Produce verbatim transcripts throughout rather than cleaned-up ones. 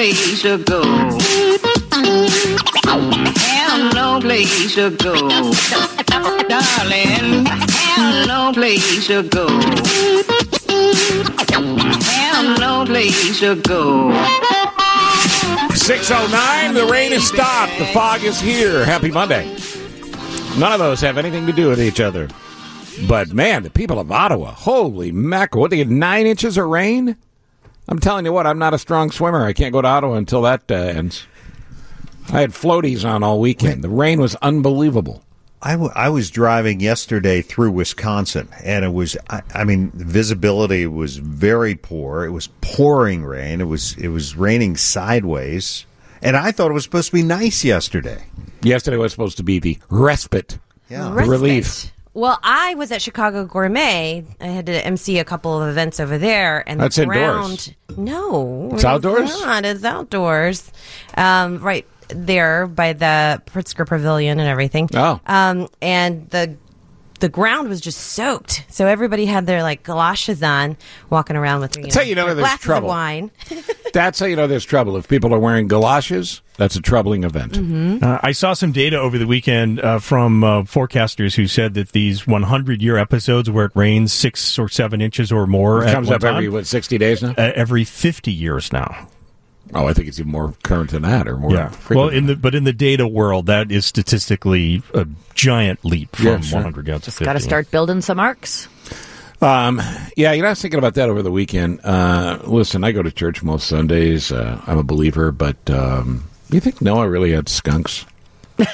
place to go. Have no place to go. Darling, have no place to go. Have no place to go. six oh nine, the rain has stopped. The fog is here. Happy Monday. None of those have anything to do with each other. But, man, the people of Ottawa, holy mackerel, what, they get nine inches of rain? I'm telling you what, I'm not a strong swimmer. I can't go to Ottawa until that uh, ends. I had floaties on all weekend. The rain was unbelievable. I, w- I was driving yesterday through Wisconsin, and it was, I, I mean, visibility was very poor. It was pouring rain. It was it was raining sideways, and I thought it was supposed to be nice yesterday. Yesterday was supposed to be the respite, yeah. the Respite. relief. Well, I was at Chicago Gourmet. I had to M C a couple of events over there, and That's the indoors. ground. No, It's outdoors? It's not. It's outdoors, um, right there by the Pritzker Pavilion and everything. Oh, um, and the the ground was just soaked, so everybody had their like galoshes on, walking around with you know, That's how you know their there's glasses trouble. of wine. That's how you know there's trouble. If people are wearing galoshes, that's a troubling event. Mm-hmm. Uh, I saw some data over the weekend uh, from uh, forecasters who said that these hundred-year episodes where it rains six or seven inches or more It at comes one up time, every, what, sixty days now? Uh, every fifty years now. Oh, I think it's even more current than that, or more. Yeah. Well, in the but in the data world, that is statistically a giant leap from Yeah, sure. one hundred down to Just fifty. got to start building some arcs. Um, yeah, you know, I was thinking about that over the weekend. Uh, listen, I go to church most Sundays. Uh, I'm a believer, but um, you think Noah really had skunks? I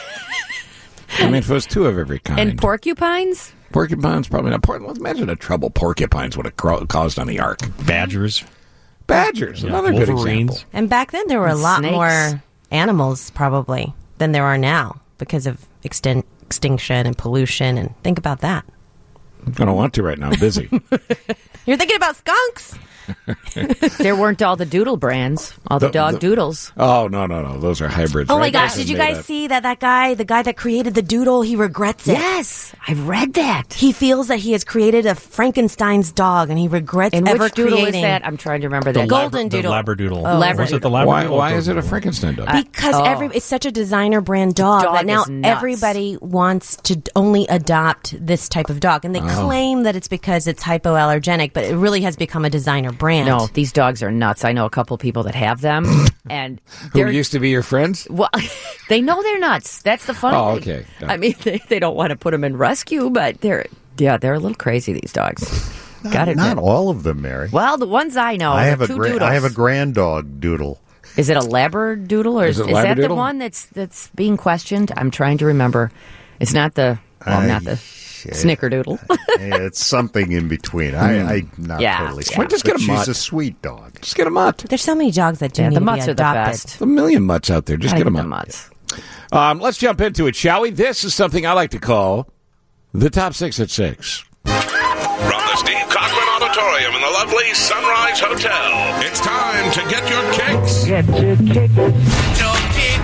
mean, if it was two of every kind. And porcupines? Porcupines, probably not. Por- well, imagine the trouble porcupines would have cro- caused on the ark. Badgers. Badgers, Yeah, another good wolverines. example. And back then, there were a And lot snakes. more animals, probably, than there are now because of extin- extinction and pollution. And think about that. I don't want to right now. I'm busy. You're thinking about skunks? There weren't all the doodle brands, all the, The- dog the- doodles. Oh, no, no, no. Those are hybrids. Oh my right? gosh, Those did are you made guys up. see that that guy, the guy that created the doodle, he regrets it. Yes, I've read that. He feels that he has created a Frankenstein's dog and he regrets And ever which doodle creating is that? I'm trying to remember The that. Golden labra- doodle. The labradoodle. Oh. Was it the labradoodle? Why, or why is it a golden Frankenstein dog? because oh. every it's such a designer brand dog, Dog that now is nuts. everybody wants to only adopt this type of dog. And they Oh. claim that it's because it's hypoallergenic, but it really has become a designer brand. No, these dogs are nuts. I know a couple people that have them, and Who they're used to be your friends? well, they know they're nuts. That's the funny Oh, thing. okay. Got I it. mean, they, they don't want to put them in rescue, but they're yeah, they're a little crazy. These dogs. Got it. Not all of them, Mary. Well, the ones I know. I the have a two gra- doodles. I have a grand dog doodle. Is it a labradoodle or Is is, it is that the labradoodle? one that's that's being questioned? I'm trying to remember. It's not the well, I- not the snickerdoodle. Yeah, it's something in between. I, I'm not Yeah, totally yeah. sure. Well, just but get a she's mutt. a sweet dog. Just get a mutt. There's so many dogs that do Yeah, need the to be mutts are the adopted. best. A million mutts out there. Just I get them get up. the mutts. Um, let's jump into it, shall we? This is something I like to call the top six at six. From the Steve Cochran Auditorium in the lovely Sunrise Hotel, it's time to get your kicks. Get your kicks. Your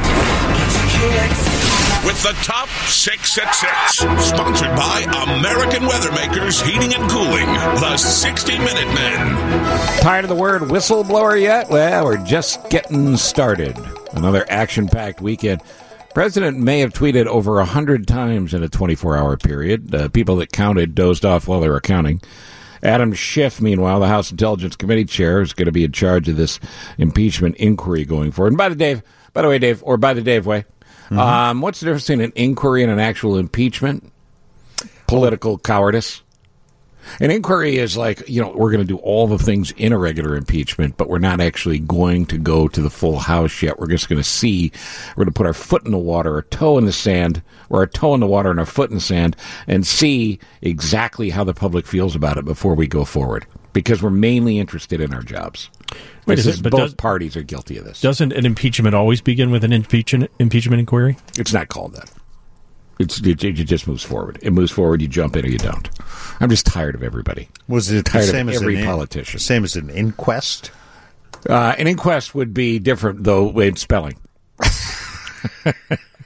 kicks. With the top six at six, sponsored by American Weathermakers Heating and Cooling, the sixty minute Men. Tired of the word whistleblower yet? Well, we're just getting started. Another action-packed weekend. President may have tweeted over one hundred times in a twenty-four hour period. Uh, people that counted dozed off while they were counting. Adam Schiff, meanwhile, the House Intelligence Committee chair, is going to be in charge of this impeachment inquiry going forward. And by the Dave, by the way, Dave, or by the Dave way, mm-hmm. um, what's the difference between an inquiry and an actual impeachment? Political cowardice. An inquiry is like, you know, we're going to do all the things in a regular impeachment, but we're not actually going to go to the full House yet. We're just going to see, we're going to put our foot in the water, our toe in the sand, or our toe in the water and our foot in the sand, and see exactly how the public feels about it before we go forward. Because we're mainly interested in our jobs. Wait, This is is it- but both does- parties are guilty of this. Doesn't an impeachment always begin with an impeachment impeachment inquiry? It's not called that. It's it, it just moves forward. It moves forward. You jump in or you don't. I'm just tired of everybody. Was it the Tired of same as every an in- politician. Same as an inquest? Uh, an inquest would be different, though, in spelling.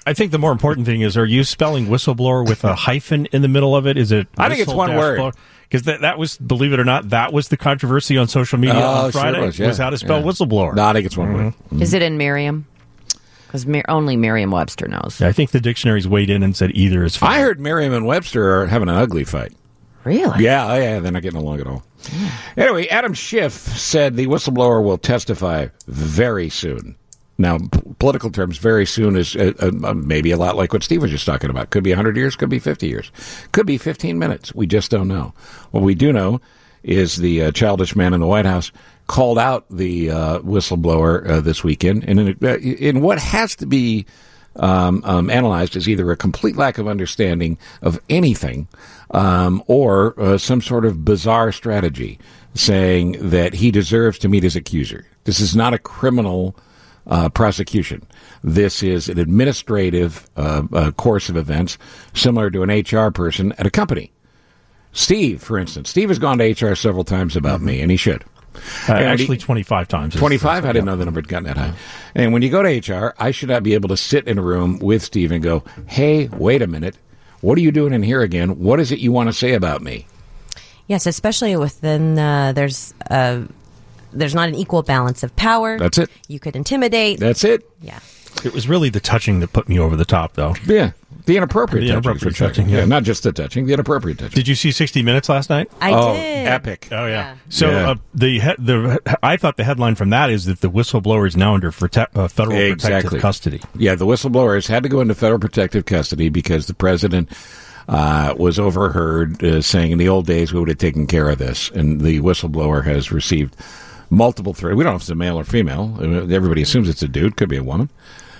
I think the more important thing is, are you spelling whistleblower with a hyphen in the middle of it? Is it? I think it's one word. Because that, that was, believe it or not, that was the controversy on social media oh, on Friday, sure was, yeah. was how to spell yeah. whistleblower. No, I think it's one mm-hmm. word. Mm-hmm. Is it in Merriam? Because Mer- only Merriam-Webster knows. Yeah, I think the dictionaries weighed in and said either is fine. I heard Merriam and Webster are having an ugly fight. Really? Yeah, oh, yeah, they're not getting along at all. Yeah. Anyway, Adam Schiff said the whistleblower will testify very soon. Now, p- political terms, very soon is uh, uh, maybe a lot like what Steve was just talking about. Could be one hundred years, could be fifty years. Could be fifteen minutes. We just don't know. What we do know is the uh, childish man in the White House called out the uh, whistleblower uh, this weekend. And in, uh, in what has to be um, um, analyzed as either a complete lack of understanding of anything um, or uh, some sort of bizarre strategy saying that he deserves to meet his accuser. This is not a criminal Uh, prosecution. This is an administrative uh, uh, course of events similar to an H R person at a company. Steve, for instance. Steve has gone to H R several times about mm-hmm. me, and he should. Uh, actually, he, twenty-five times. twenty-five? I didn't know the number had gotten that high. And when you go to H R, I should not be able to sit in a room with Steve and go, hey, wait a minute. What are you doing in here again? What is it you want to say about me? Yes, especially within, uh, there's uh There's not an equal balance of power. That's it. You could intimidate. That's it. Yeah. It was really the touching that put me over the top, though. Yeah. The inappropriate the touching. Inappropriate touching, yeah. yeah. Not just the touching, the inappropriate touching. Did you see sixty minutes last night? I oh, did. Epic. Oh, yeah. yeah. So yeah. Uh, the he- the I thought the headline from that is that the whistleblower is now under prote- uh, federal exactly. protective custody. Yeah, the whistleblowers had to go into federal protective custody because the president uh, was overheard uh, saying in the old days we would have taken care of this. And the whistleblower has received multiple threats. We don't know if it's a male or female. Everybody assumes it's a dude. Could be a woman.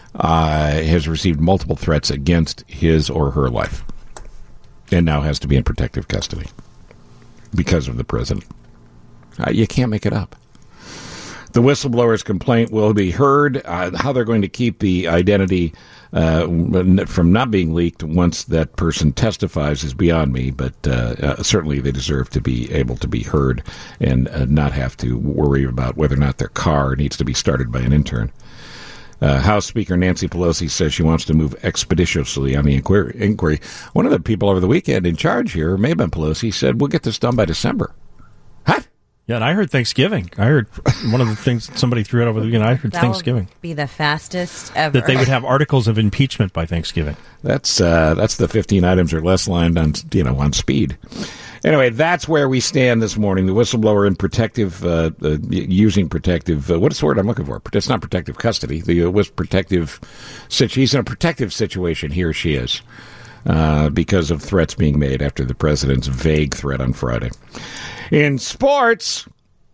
Uh, has received multiple threats against his or her life. And now has to be in protective custody because of the president. Uh, you can't make it up. The whistleblower's complaint will be heard. Uh, how they're going to keep the identity uh, from not being leaked once that person testifies is beyond me, but uh, uh, certainly they deserve to be able to be heard and uh, not have to worry about whether or not their car needs to be started by an intern. Uh, House Speaker Nancy Pelosi says she wants to move expeditiously on the inquiry. inquiry. One of the people over the weekend in charge here, may have been Pelosi, said we'll get this done by December. Huh? Yeah, and I heard Thanksgiving. I heard one of the things somebody threw out over the weekend. I heard that Thanksgiving. Will be the fastest ever. That they would have articles of impeachment by Thanksgiving. That's uh, that's the fifteen items or less line on you know on speed. Anyway, that's where we stand this morning. The whistleblower in protective, uh, uh, using protective, uh, what is the word I'm looking for? It's not protective custody. The uh, was protective, he's in a protective situation, he or she is, uh, because of threats being made after the president's vague threat on Friday. In sports,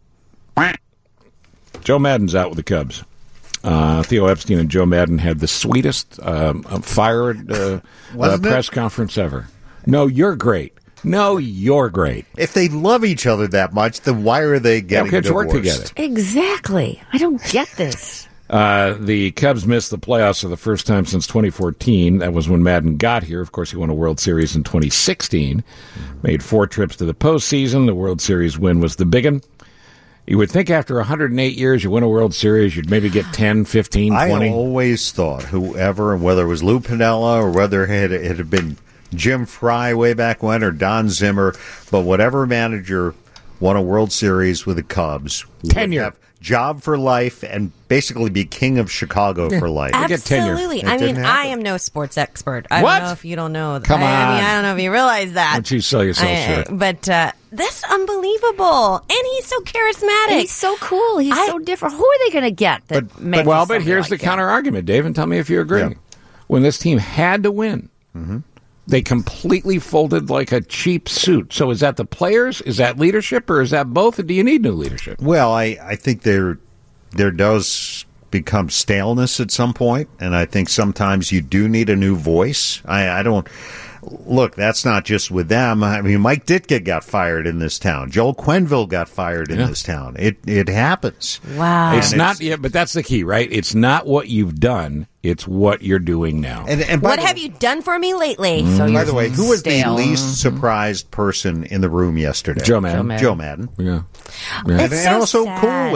Joe Madden's out with the Cubs. Uh, Theo Epstein and Joe Madden had the sweetest um, fire uh, uh, press conference ever. No, you're great. No, you're great. If they love each other that much, then why are they getting kids divorced? work together. Exactly. I don't get this. Uh, the Cubs missed the playoffs for the first time since twenty fourteen. That was when Madden got here. Of course, he won a World Series in twenty sixteen. Made four trips to the postseason. The World Series win was the big one. You would think after one hundred eight years, you win a World Series, you'd maybe get ten, fifteen, twenty. I always thought whoever, whether it was Lou Piniella or whether it had, it had been Jim Fry way back when or Don Zimmer, but whatever manager won a World Series with the Cubs would tenure. have job for life and basically be king of Chicago yeah. for life. Absolutely. I mean, I am no sports expert. I what? don't know if you don't know. Come I, on. I mean, I don't know if you realize that. Why don't you sell yourself I, short? But uh, that's unbelievable. And he's so charismatic. And he's so cool. He's I, so different. Who are they going to get that but, makes but, Well, but here's like the counter argument, Dave, and tell me if you agree. Yeah. When this team had to win, mm-hmm. they completely folded like a cheap suit. So is that the players? Is that leadership? Or is that both? Or do you need new leadership? Well, I, I think there there does become staleness at some point, and I think sometimes you do need a new voice. I, I don't... Look, that's not just with them. I mean, Mike Ditka got fired in this town. Joel Quenneville got fired in yeah. this town. It it happens. Wow. It's, it's not, yeah, but that's the key, right? It's not what you've done. It's what you're doing now. And, and what the, have you done for me lately? Mm-hmm. So by the way, who was stale. the least surprised person in the room yesterday? Joe Madden. Joe Madden. Yeah. And It's they're so also sad. cool with it.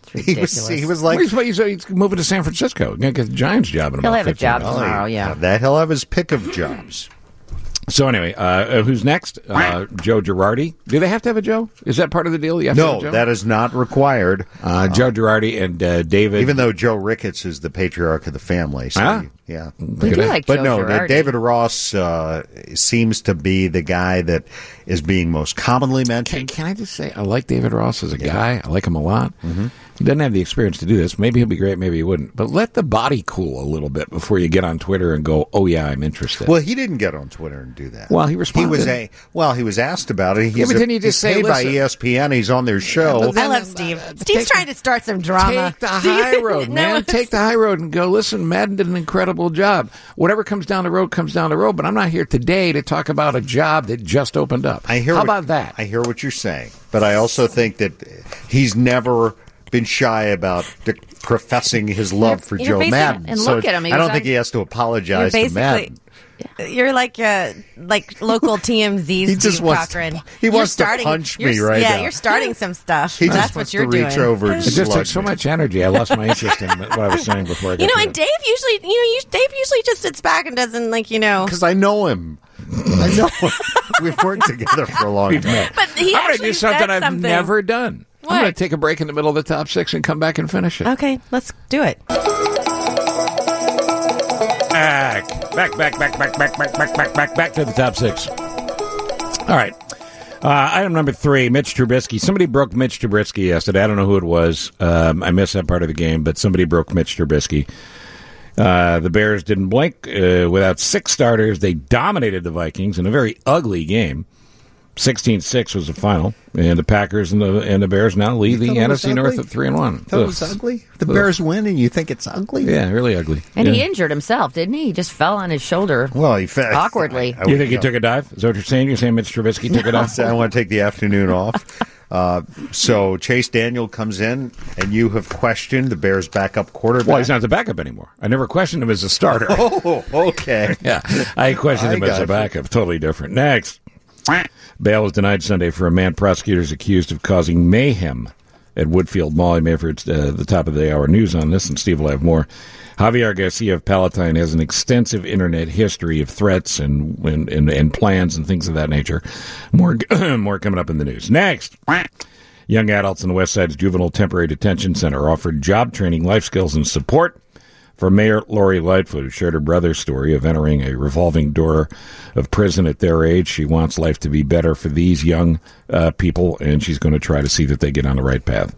He was, he was like, well, he's, he's moving to San Francisco. He's going to get the Giants job in He'll about have a fifteen job minutes. tomorrow, yeah. that he'll have his pick of jobs. So anyway, uh, who's next? Uh, Joe Girardi. Do they have to have a Joe? Is that part of the deal? You have to have No, a Joe? that is not required. Uh, Joe Girardi and uh, David. Even though Joe Ricketts is the patriarch of the family. So Ah. yeah. We do like But Joe no, Girardi. David Ross uh, seems to be the guy that is being most commonly Can, mentioned. can I just say, I like David Ross as a guy. I like him a lot. Mm-hmm. He doesn't have the experience to do this. Maybe he'll be great, maybe he wouldn't. But let the body cool a little bit before you get on Twitter and go, oh, yeah, I'm interested. Well, he didn't get on Twitter and do that. Well, he He responded. was a well. He was asked about it. He's Yeah, but a- didn't you just he's say, paid by listen- E S P N? He's on their show. but then- I love Steve. uh, Steve's take- trying to start some drama. Take the high road, No, man. it's- Take the high road and go, listen, Madden did an incredible job. Whatever comes down the road comes down the road, but I'm not here today to talk about a job that just opened up. I hear. How what, about that? I hear what you're saying, but I also think that he's never been shy about de- professing his love for you're Joe basically- Madden. and So look at him, he I was don't think on- he has to apologize You're to Madden. You're like uh, like local T M Z's He just Steve wants to- Cochran. he You're wants to starting, punch you're- me right Yeah, now. you're starting some stuff. He just That's wants what you're to reach doing. over and It just slug took so me. much energy. I lost my interest in what I was saying before I got You know, to and it. Dave usually, you know, you, Dave usually just sits back and doesn't like, you know. Because I know him. I know him. We've worked together for a long time. But he I'm going to actually do something said I've something. never done. I'm What? going to take a break in the middle of the top six and come back and finish it. Okay, let's do it. Back, back, back, back, back, back, back, back, back, back, back to the top six. All right. Uh, item number three, Mitch Trubisky. Somebody broke Mitch Trubisky yesterday. I don't know who it was. Um, I missed that part of the game, but somebody broke Mitch Trubisky. Uh, the Bears didn't blink. Uh, without six starters, they dominated the Vikings in a very ugly game. sixteen six was the final, and the Packers and the and the Bears now lead the thought it N F was C North ugly? at three and one. That was ugly. The Bears win, and you think it's ugly? Yeah, really ugly. And yeah. he injured himself, didn't he? He just fell on his shoulder. Well, he fa- Awkwardly. I, I, You think he no. took a dive? Is that what you're saying? You're saying Mitch Trubisky took a dive? I want to take the afternoon off. Uh, so Chase Daniel comes in, and you have questioned the Bears' backup quarterback. Well, he's not the backup anymore. I never questioned him as a starter. Oh, okay. Yeah, I questioned I him as got a you. backup. Totally different. Next. Bail was denied Sunday for a man prosecutors accused of causing mayhem at Woodfield Mall. I may have heard uh, the top of the hour news on this, and Steve will have more. Javier Garcia of Palatine has an extensive internet history of threats and and, and, and plans and things of that nature. More, more coming up in the news. Next. Young adults in the West Side's Juvenile Temporary Detention Center offered job training, life skills, and support for Mayor Lori Lightfoot, who shared her brother's story of entering a revolving door of prison at their age. She wants life to be better for these young uh, people, and she's going to try to see that they get on the right path.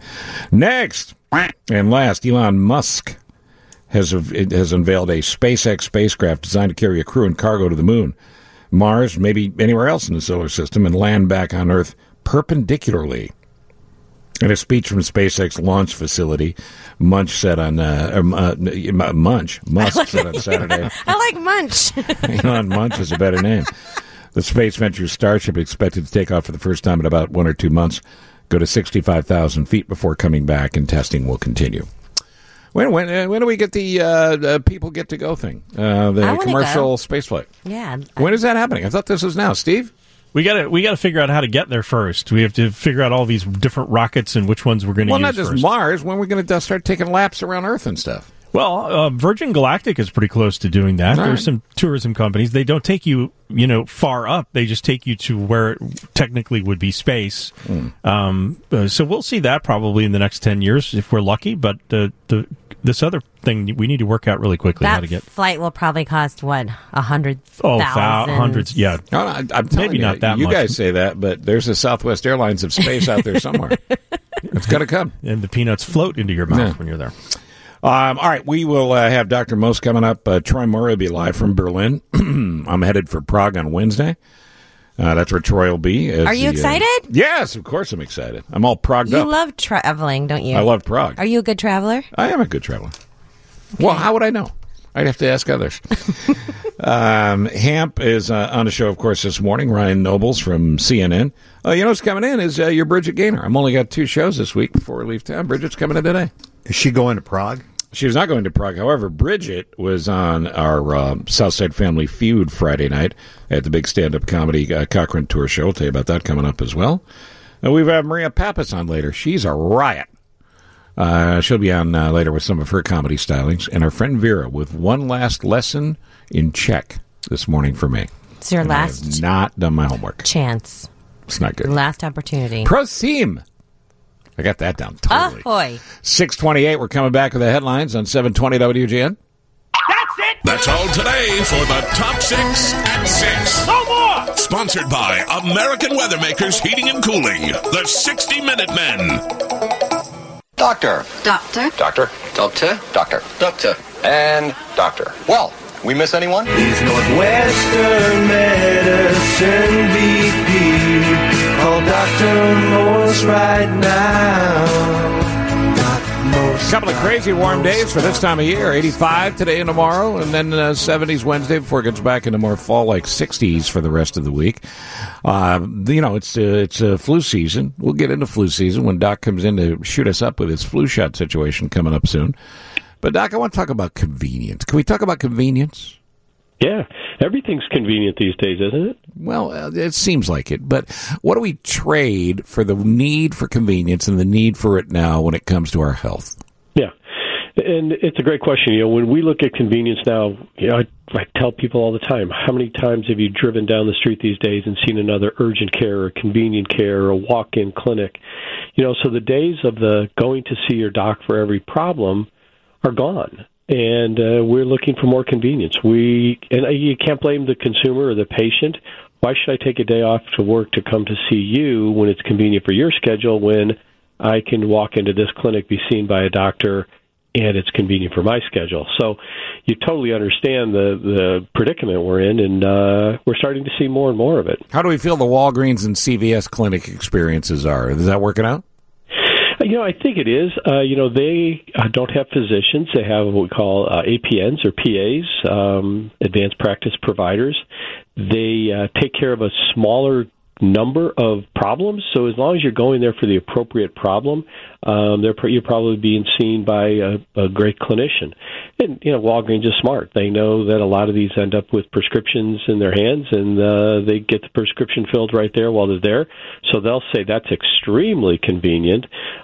Next, and last, Elon Musk has has unveiled a SpaceX spacecraft designed to carry a crew and cargo to the moon, Mars, maybe anywhere else in the solar system, and land back on Earth perpendicularly. In a speech from SpaceX launch facility, Munch said on uh, um, uh, Munch Musk said on Saturday. I like Munch. Elon Munch is a better name. The space venture Starship expected to take off for the first time in about one or two months, go to sixty-five thousand feet before coming back, and testing will continue. When when uh, when do we get the uh, uh, people get to go thing? Uh, the I wanna commercial go. space flight. Yeah. When is that happening? I thought this was now, Steve. We got to we got to figure out how to get there first. We have to figure out all these different rockets and which ones we're going to Well, use not just first. Mars. When are we going to start taking laps around Earth and stuff? Well, uh, Virgin Galactic is pretty close to doing that. All There's right. some tourism companies. They don't take you, you know, far up. They just take you to where it technically would be space. Mm. Um, uh, so we'll see that probably in the next ten years if we're lucky. But the the this other thing we need to work out really quickly how That to get. flight will probably cost, what, a hundred Oh, thousand? thou- hundreds. Yeah. No, no, I- I'm telling Maybe you, not that you much. guys say that, but there's a Southwest Airlines of space out there somewhere. It's got to come. And the peanuts float into your mouth Yeah. when you're there. Um, all right, we will uh, have Doctor Most coming up. Uh, Troy Murray will be live from Berlin. I'm headed for Prague on Wednesday. Uh, that's where Troy will be. as Are you the, uh, excited? yes, of course I'm excited. I'm all progged You up. love traveling, don't you? I love Prague. Are you a good traveler? I am a good traveler. Well, how would I know? I'd have to ask others. um, Hamp is uh, on the show, of course, this morning. Ryan Nobles from C N N. Oh, you know what's coming in is uh, your Bridget Gaynor. I'm only got two shows this week before we leave town. Bridget's coming in today. Is she going to Prague? She was not going to Prague. However, Bridget was on our uh, Southside Family Feud Friday night at the big stand-up comedy uh, Cochrane Tour show. I'll tell you about that coming up as well. And we've had Maria Pappas on later. She's a riot. Uh, she'll be on uh, later with some of her comedy stylings. And our friend Vera with one last lesson in Czech this morning for me. It's your And last I have not done my homework. chance. It's not good. Last opportunity. Prosim. I got that down totally. Ahoy. six twenty-eight, we're coming back with the headlines on seven twenty W G N. That's it! That's all today for the Top Six at Six. No more! Sponsored by American Weathermakers Heating and Cooling, the sixty minute Men. Doctor. Doctor. Doctor. Doctor. Doctor. Doctor. And doctor. Well, we miss anyone? He's Northwestern Medicine V P. Call Doctor Morse right now. A couple of crazy warm days for this time of year. eighty-five today and tomorrow, and then uh, seventies Wednesday before it gets back into more fall-like sixties for the rest of the week. Uh, you know, it's uh, it's uh, flu season. We'll get into flu season when Doc comes in to shoot us up with his flu shot situation coming up soon. But, Doc, I want to talk about convenience. Can we talk about convenience? Yeah, everything's convenient these days, isn't it? Well, uh, it seems like it. But what do we trade for the need for convenience and the need for it now when it comes to our health? Yeah, and it's a great question. You know, when we look at convenience now, you know, I, I tell people all the time, how many times have you driven down the street these days and seen another urgent care or convenient care or walk-in clinic? You know, so the days of the going to see your doc for every problem are gone. And uh, we're looking for more convenience. We and you can't blame the consumer or the patient. Why should I take a day off to work to come to see you when it's convenient for your schedule, when I can walk into this clinic, be seen by a doctor, and it's convenient for my schedule? So you totally understand the, the predicament we're in, and uh, we're starting to see more and more of it. How do we feel the Walgreens and C V S clinic experiences are? Is that working out? You know, I think it is. Uh, you know, they uh, don't have physicians. They have what we call uh, A P Ns or P As, um, advanced practice providers. They uh, take care of a smaller number of problems. So as long as you're going there for the appropriate problem, um, they're you're probably being seen by a, a great clinician. And, you know, Walgreens is smart. They know that a lot of these end up with prescriptions in their hands, and uh, they get the prescription filled right there while they're there. So they'll say that's extremely convenient.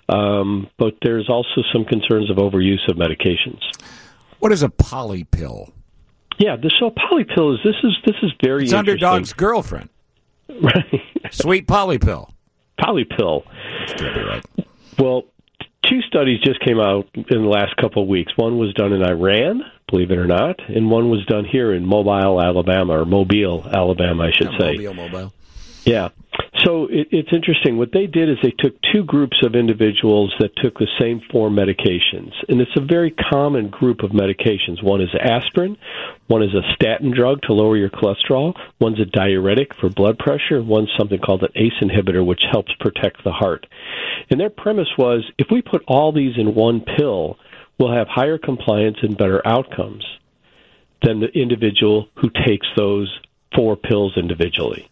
Um, but there's also some concerns of overuse of medications. What is a poly pill? Yeah, this, so a poly pill is this is this is very it's interesting. Underdog's girlfriend. Right. Sweet poly pill. Poly pill. That's gotta be right. Well, two studies just came out in the last couple of weeks. One was done in Iran, believe it or not, and one was done here in Mobile, Alabama, or Mobile, Alabama, I should yeah, say. Mobile, Mobile. Yeah. So it, it's interesting. What they did is they took two groups of individuals that took the same four medications. And it's a very common group of medications. One is aspirin. One is a statin drug to lower your cholesterol. One's a diuretic for blood pressure. One's something called an A C E inhibitor, which helps protect the heart. And their premise was, if we put all these in one pill, we'll have higher compliance and better outcomes than the individual who takes those four pills individually.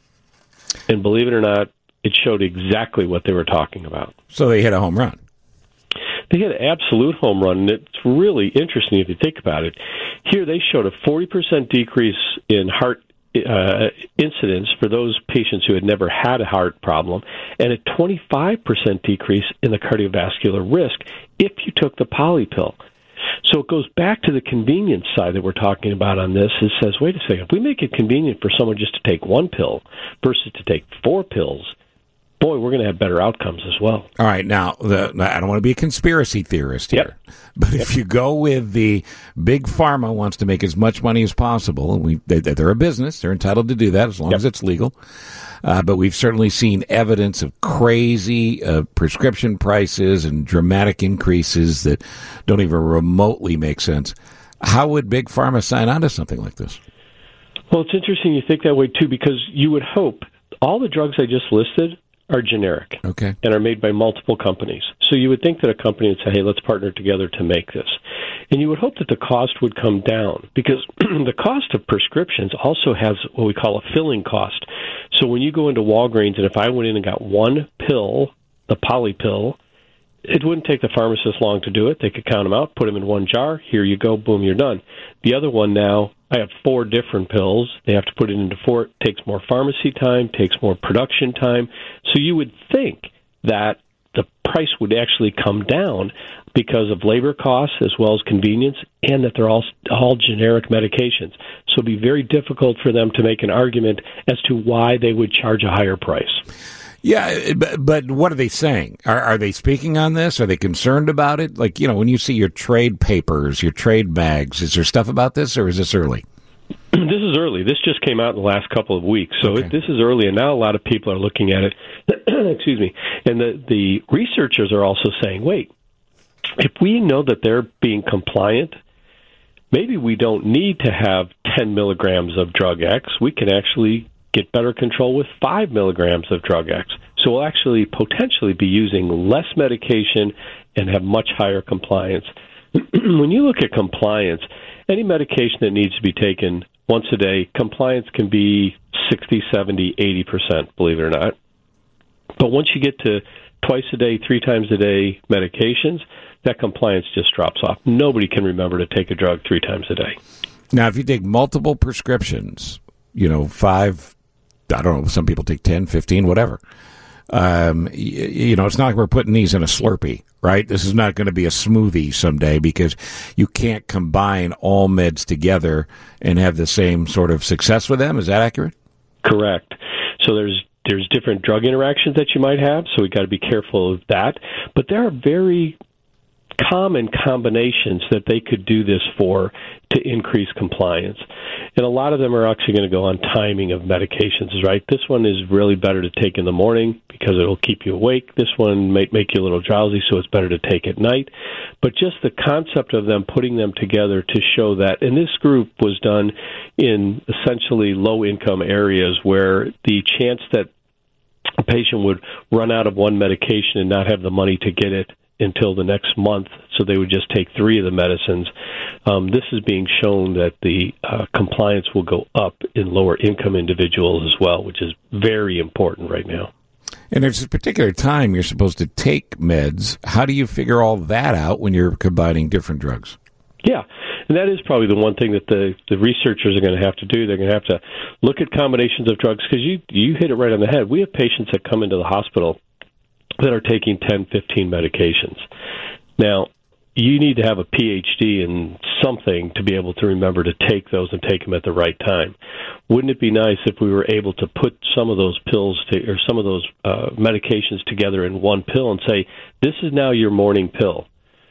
And believe it or not, it showed exactly what they were talking about. So they hit a home run. They hit an absolute home run, and it's really interesting if you think about it. Here they showed a forty percent decrease in heart uh, incidence for those patients who had never had a heart problem, and a twenty-five percent decrease in the cardiovascular risk if you took the poly pill. So it goes back to the convenience side that we're talking about on this. It says, wait a second, if we make it convenient for someone just to take one pill versus to take four pills, boy, we're going to have better outcomes as well. All right, now, the, I don't want to be a conspiracy theorist here, yep. but yep. if you go with the big pharma wants to make as much money as possible, and we, they, they're a business, they're entitled to do that as long yep. as it's legal, uh, but we've certainly seen evidence of crazy uh, prescription prices and dramatic increases that don't even remotely make sense. How would big pharma sign on to something like this? Well, it's interesting you think that way, too, because you would hope all the drugs I just listed are generic okay. and are made by multiple companies. So you would think that a company would say, hey, let's partner together to make this. And you would hope that the cost would come down, because the cost of prescriptions also has what we call a filling cost. So when you go into Walgreens, and if I went in and got one pill, the poly pill, it wouldn't take the pharmacist long to do it. They could count them out, put them in one jar. Here you go. Boom, you're done. The other one now, I have four different pills. They have to put it into four. It takes more pharmacy time, takes more production time. So you would think that the price would actually come down because of labor costs as well as convenience, and that they're all all generic medications. So it'd be very difficult for them to make an argument as to why they would charge a higher price. Yeah, but, but what are they saying? Are, are they speaking on this? Are they concerned about it? Like, you know, when you see your trade papers, your trade bags, is there stuff about this, or is this early? This is early. This just came out in the last couple of weeks, so okay. it, this is early, and now a lot of people are looking at it. Excuse me. And the, the researchers are also saying, wait, if we know that they're being compliant, maybe we don't need to have ten milligrams of drug X. We can actually get better control with five milligrams of drug X. So we'll actually potentially be using less medication and have much higher compliance. When you look at compliance, any medication that needs to be taken once a day, compliance can be sixty, seventy, eighty percent, believe it or not. But once you get to twice a day, three times a day medications, that compliance just drops off. Nobody can remember to take a drug three times a day. Now, if you take multiple prescriptions, you know, five, I don't know, some people take ten, fifteen, whatever. Um, you, you know, it's not like we're putting these in a Slurpee, right? This is not going to be a smoothie someday because you can't combine all meds together and have the same sort of success with them. Is that accurate? Correct. So there's there's different drug interactions that you might have, so we've got to be careful of that. But there are very common combinations that they could do this for to increase compliance. And a lot of them are actually going to go on timing of medications, right? This one is really better to take in the morning because it'll keep you awake. This one might make you a little drowsy, so it's better to take at night. But just the concept of them putting them together to show that, and this group was done in essentially low-income areas where the chance that a patient would run out of one medication and not have the money to get it until the next month, so they would just take three of the medicines. Um, this is being shown that the uh, compliance will go up in lower income individuals as well, which is very important right now. And there's a particular time you're supposed to take meds. How do you figure all that out when you're combining different drugs? Yeah, and that is probably the one thing that the, the researchers are going to have to do. They're going to have to look at combinations of drugs, because you, you hit it right on the head. We have patients that come into the hospital that are taking ten, fifteen medications. Now, you need to have a P H D in something to be able to remember to take those and take them at the right time. Wouldn't it be nice if we were able to put some of those pills to, or some of those uh, medications together in one pill and say, this is now your morning pill.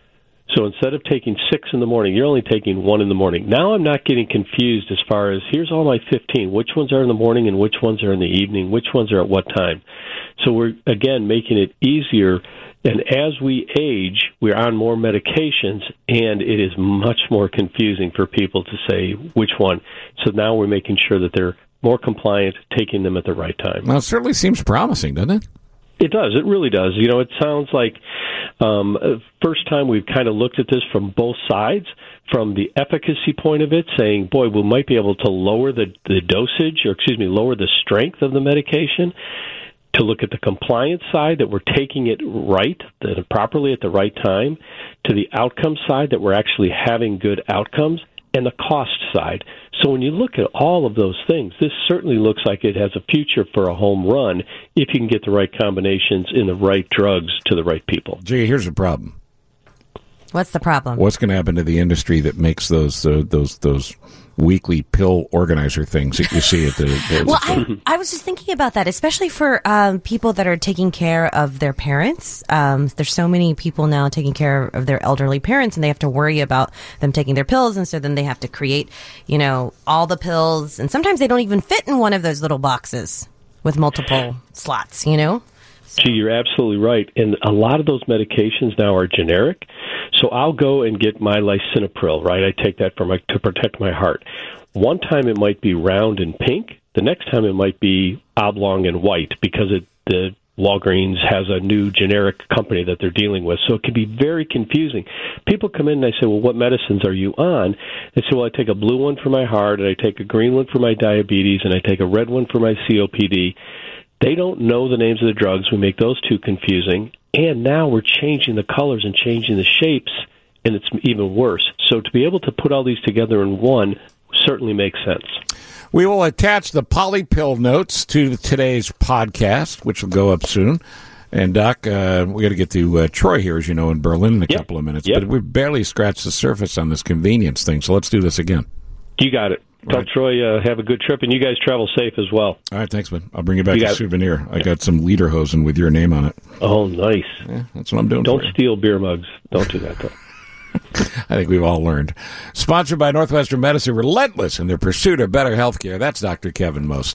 So instead of taking six in the morning, you're only taking one in the morning. Now I'm not getting confused as far as, here's all my fifteen. Which ones are in the morning and which ones are in the evening? Which ones are at what time? So we're, again, making it easier. And as we age, we're on more medications, and it is much more confusing for people to say which one. So now we're making sure that they're more compliant, taking them at the right time. Well, it certainly seems promising, doesn't it? It does. It really does. You know, it sounds like um, first time we've kind of looked at this from both sides, from the efficacy point of it, saying, boy, we might be able to lower the, the dosage, or excuse me, lower the strength of the medication, to look at the compliance side, that we're taking it right, that properly at the right time, to the outcome side, that we're actually having good outcomes, and the cost side. So when you look at all of those things, this certainly looks like it has a future for a home run if you can get the right combinations in the right drugs to the right people. Gee, here's the problem. What's the problem? What's going to happen to the industry that makes those uh, those those weekly pill organizer things that you see at the... the well, I, I was just thinking about that, especially for um, people that are taking care of their parents. Um, there's so many people now taking care of their elderly parents, and they have to worry about them taking their pills, and so then they have to create, you know, all the pills, and sometimes they don't even fit in one of those little boxes with multiple slots, you know? Gee, you're absolutely right. And a lot of those medications now are generic. So I'll go and get my lisinopril, right? I take that for my, to protect my heart. One time it might be round and pink. The next time it might be oblong and white, because it, the Walgreens has a new generic company that they're dealing with. So it can be very confusing. People come in and I say, well, what medicines are you on? They say, well, I take a blue one for my heart, and I take a green one for my diabetes, and I take a red one for my C O P D. They don't know the names of the drugs. We make those two confusing. And now we're changing the colors and changing the shapes, and it's even worse. So to be able to put all these together in one certainly makes sense. We will attach the Polypill notes to today's podcast, which will go up soon. And, Doc, uh, we got to get to uh, Troy here, as you know, in Berlin in a Yep. couple of minutes. Yep. But we've barely scratched the surface on this convenience thing, so let's do this again. You got it. Tell Right. Troy uh, have a good trip, and you guys travel safe as well. All right, thanks, man. I'll bring you back You a got it. souvenir. I got some lederhosen with your name on it. Oh, nice. Yeah, that's what I'm doing Don't for you. steal beer mugs. Don't do that, though. I think we've all learned. Sponsored by Northwestern Medicine, relentless in their pursuit of better health care. That's Doctor Kevin Most.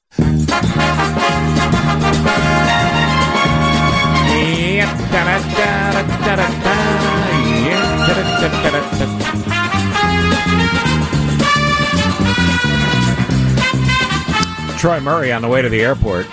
Troy Murray on the way to the airport.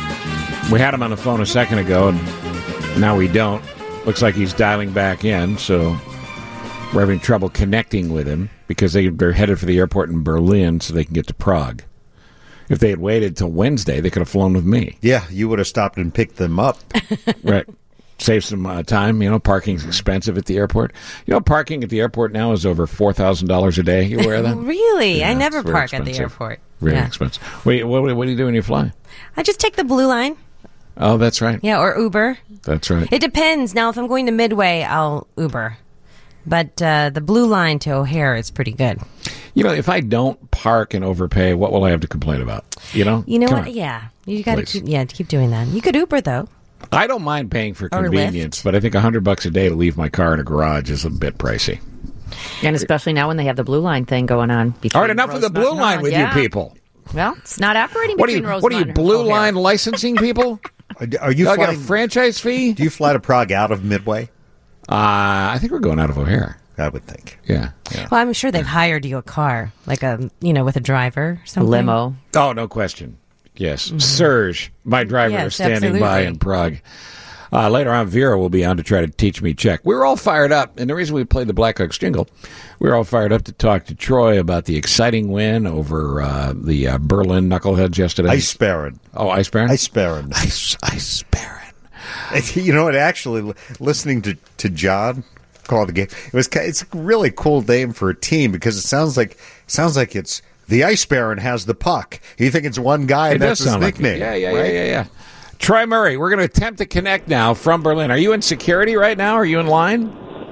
We had him on the phone a second ago, and now we don't. Looks like he's dialing back in, so we're having trouble connecting with him because they, they're headed for the airport in Berlin so they can get to Prague. If they had waited till Wednesday, they could have flown with me. Yeah, you would have stopped and picked them up. Right. Save some uh, time. You know, parking's expensive at the airport. You know, parking at the airport now is over four thousand dollars a day. You aware of that? Really? I Yeah, never it's very park at the expensive. airport. Really Yeah. expensive. Wait, what, what do you do when you fly? I just take the blue line. Oh, that's right. Yeah, or Uber. That's right. It depends. Now, if I'm going to Midway, I'll Uber. But uh, the blue line to O'Hare is pretty good. You know, if I don't park and overpay, what will I have to complain about? You know? You know Come what? on. Yeah. You got to Please. keep, yeah, keep doing that. You could Uber, though. I don't mind paying for Or convenience, but I think a hundred bucks a day to leave my car in a garage is a bit pricey. And especially now when they have the blue line thing going on. All right, enough of the blue Rosemont and line Holland. with Yeah. you people. Well, it's not operating What are between you? Rosemont What are you? and Blue O'Hare. line licensing people? Are are you Y'all got a flying? franchise fee? Do you fly to Prague out of Midway? Uh, I think we're going out of O'Hare. I would think. Yeah. yeah. Well, I'm sure they've hired you a car, like a, you know, with a driver or something. Limo. Oh, no question. Yes. Serge, my driver, Yes, is standing by absolutely. in Prague. Uh, later on, Vera will be on to try to teach me Czech. We were all fired up, and the reason we played the Blackhawks jingle, we were all fired up to talk to Troy about the exciting win over uh, the uh, Berlin Knuckleheads yesterday. Ice Baron. Oh, Ice Baron? Ice Baron. Ice, Ice Baron. You know what? Actually, listening to, to John call the game, it was ki- it's a really cool name for a team because it sounds like sounds like it's the Ice Baron has the puck. You think it's one guy, It and does that's his sound like it. nickname. Yeah, yeah, right? yeah, yeah, yeah. Troy Murray, we're going to attempt to connect now from Berlin. Are you in security right now? Are you in line?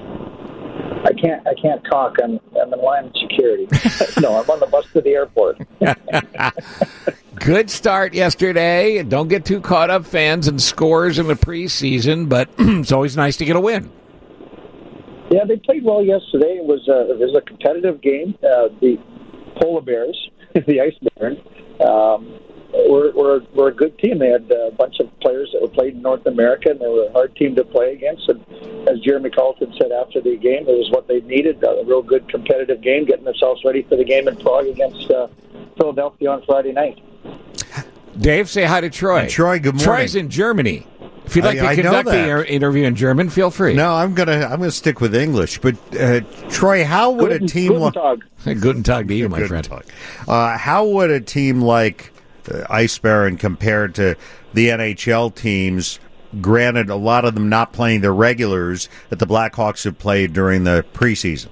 I can't. I can't talk. I'm. I'm in line with security. No, I'm on the bus to the airport. Good start yesterday. Don't get too caught up, fans, in scores in the preseason, but it's always nice to get a win. Yeah, they played well yesterday. It was a, it was a competitive game. Uh, the Polar Bears, the Ice Baron, um, were, were were a good team. They had a bunch of players that were played in North America, and they were a hard team to play against. And as Jeremy Carlton said after the game, it was what they needed, a real good competitive game, getting themselves ready for the game in Prague against uh, Philadelphia on Friday night. Dave, say hi to Troy. And Troy, good morning. Troy's in Germany. If you'd like I- I to know conduct that. the inter- interview in German, feel free. No, I'm gonna I'm gonna stick with English. But uh, Troy, how would Guten- a team Guten like Tag. Guten Tag to you, my Good friend. talk. Uh, how would a team like uh, Ice Baron compared to the N H L teams? Granted, a lot of them not playing their regulars that the Blackhawks have played during the preseason.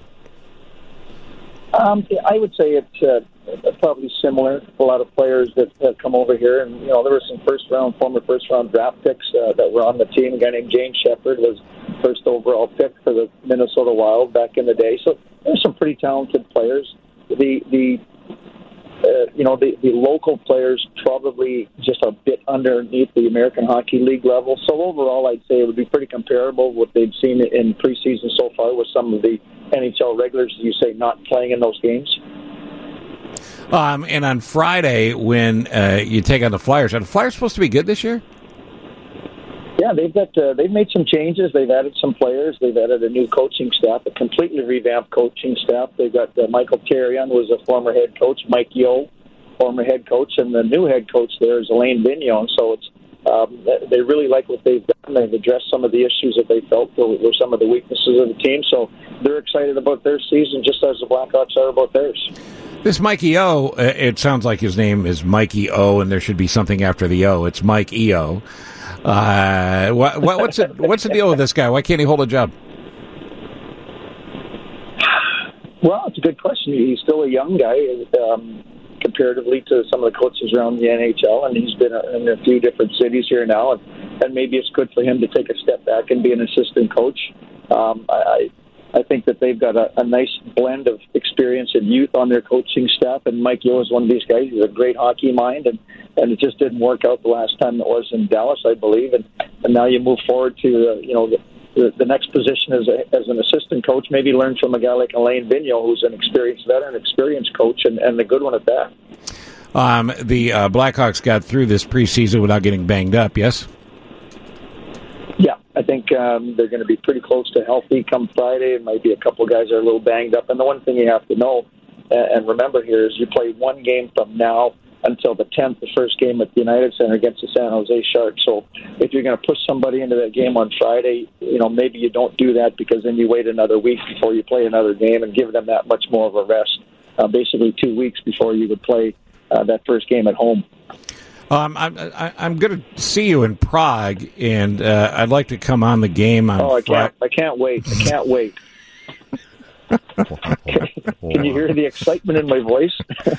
Um, I would say it's uh, probably similar. A lot of players that have come over here, and you know, there were some first round, former first round draft picks uh, that were on the team. A guy named James Shepard was first overall pick for the Minnesota Wild back in the day. So there's some pretty talented players. The the uh, you know the, the local players probably just a bit underneath the American Hockey League level. So overall, I'd say it would be pretty comparable what they've seen in preseason so far with some of the N H L regulars, as you say, not playing in those games. Um, and on Friday, when uh, you take on the Flyers, are the Flyers supposed to be good this year? Yeah, they've got uh, they've made some changes. They've added some players. They've added a new coaching staff, a completely revamped coaching staff. They've got uh, Michael Therrien, was a former head coach, Mike Yeo, former head coach, and the new head coach there is Elaine Vignon. So it's um, they really like what they've done. They've addressed some of the issues that they felt were, were some of the weaknesses of the team. So they're excited about their season, just as the Blackhawks are about theirs. This Mikey O, uh, it sounds like his name is Mikey O, and there should be something after the O. It's Mike E O. Uh, what, what, what's it? What's the deal with this guy? Why can't he hold a job? Well, it's a good question. He's still a young guy um, comparatively to some of the coaches around the N H L, and he's been in a few different cities here now. And and maybe it's good for him to take a step back and be an assistant coach. Um, I, I think that they've got a, a nice blend of experience and youth on their coaching staff, and Mike Yeo is one of these guys. He's a great hockey mind, and, and it just didn't work out the last time it was in Dallas, I believe, and, and now you move forward to, uh, you know, the, the, the next position as, a, as an assistant coach, maybe learn from a guy like Alain Vigneault, who's an experienced veteran, experienced coach, and, and a good one at that. Um, the uh, Blackhawks got through this preseason without getting banged up, yes? Yeah, I think um, they're going to be pretty close to healthy come Friday. It might be a couple of guys that are a little banged up. And the one thing you have to know and remember here is you play one game from now until the tenth, the first game at the United Center against the San Jose Sharks. So if you're going to push somebody into that game on Friday, you know, maybe you don't do that, because then you wait another week before you play another game and give them that much more of a rest, uh, basically two weeks before you would play uh, that first game at home. Um, I'm I, I'm going to see you in Prague, and uh, I'd like to come on the game on. Oh, I can't! Fri- I can't wait! I can't wait! Can you hear the excitement in my voice?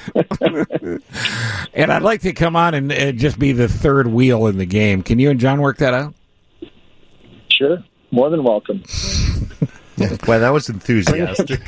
And I'd like to come on and uh, just be the third wheel in the game. Can you and John work that out? Sure, more than welcome. Well, that was enthusiastic.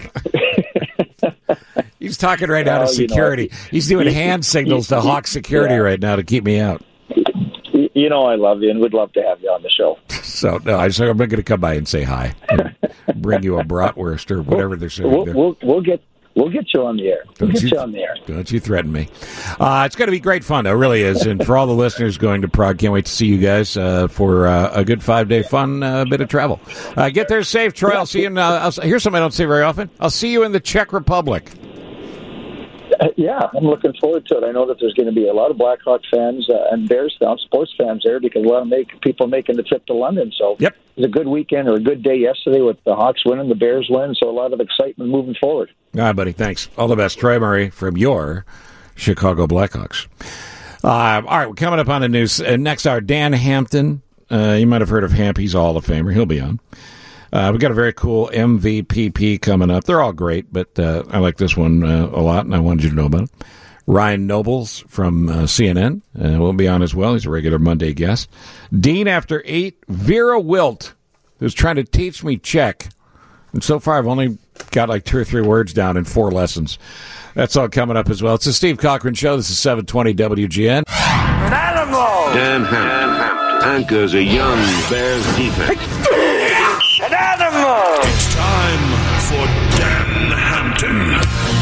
He's talking right now well, to security. You know, He's doing hand signals to Hawk security yeah. right now to keep me out. You know I love you and would love to have you on the show. So, no, I I'm going to come by and say hi. And bring you a bratwurst or whatever they're saying. We'll, we'll, we'll get we'll get you on the air. We'll don't get you, you on the air. Don't you threaten me. Uh, it's going to be great fun, though. It really is. And for all the listeners going to Prague, can't wait to see you guys uh, for uh, a good five-day fun uh, bit of travel. Uh, get there safe, Troy. I'll see you in, uh, I'll, here's something I don't say very often. I'll see you in the Czech Republic. Uh, yeah, I'm looking forward to it. I know that there's going to be a lot of Blackhawk fans uh, and Bears fans, sports fans there, because a lot of make, people making the trip to London. So yep. It was a good weekend or a good day yesterday with the Hawks winning, the Bears win. So a lot of excitement moving forward. All right, buddy. Thanks. All the best. Troy Murray from your Chicago Blackhawks. Uh, all right, we're coming up on the news. Uh, next hour, Dan Hampton. Uh, you might have heard of Hamp. He's a Hall of Famer. He'll be on. Uh, we got a very cool M V P P coming up. They're all great, but uh, I like this one uh, a lot, and I wanted you to know about it. Ryan Nobles from uh, C N N uh, will be on as well. He's a regular Monday guest. Dean After Eight, Vera Wilt, who's trying to teach me Czech. And so far, I've only got like two or three words down in four lessons. That's all coming up as well. It's the Steve Cochran Show. This is seven twenty W G N. An animal! Dan Hampton anchors a young Bears defense. An animal! It's time for Dan Hampton.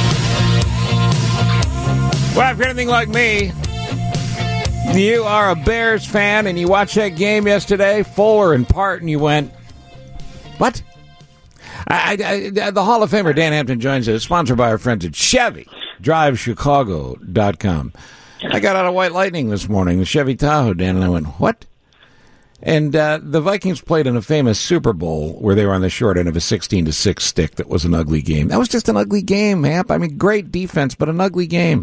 Well, if you're anything like me, you are a Bears fan and you watched that game yesterday, full or in part, and you went, what? I, I, I, the Hall of Famer Dan Hampton joins us, sponsored by our friends at Chevy, drive chicago dot com. I got out of White Lightning this morning, the Chevy Tahoe, Dan, and I went, what? And uh, the Vikings played in a famous Super Bowl where they were on the short end of a sixteen to six stick that was an ugly game. That was just an ugly game, Hamp. I mean, great defense, but an ugly game.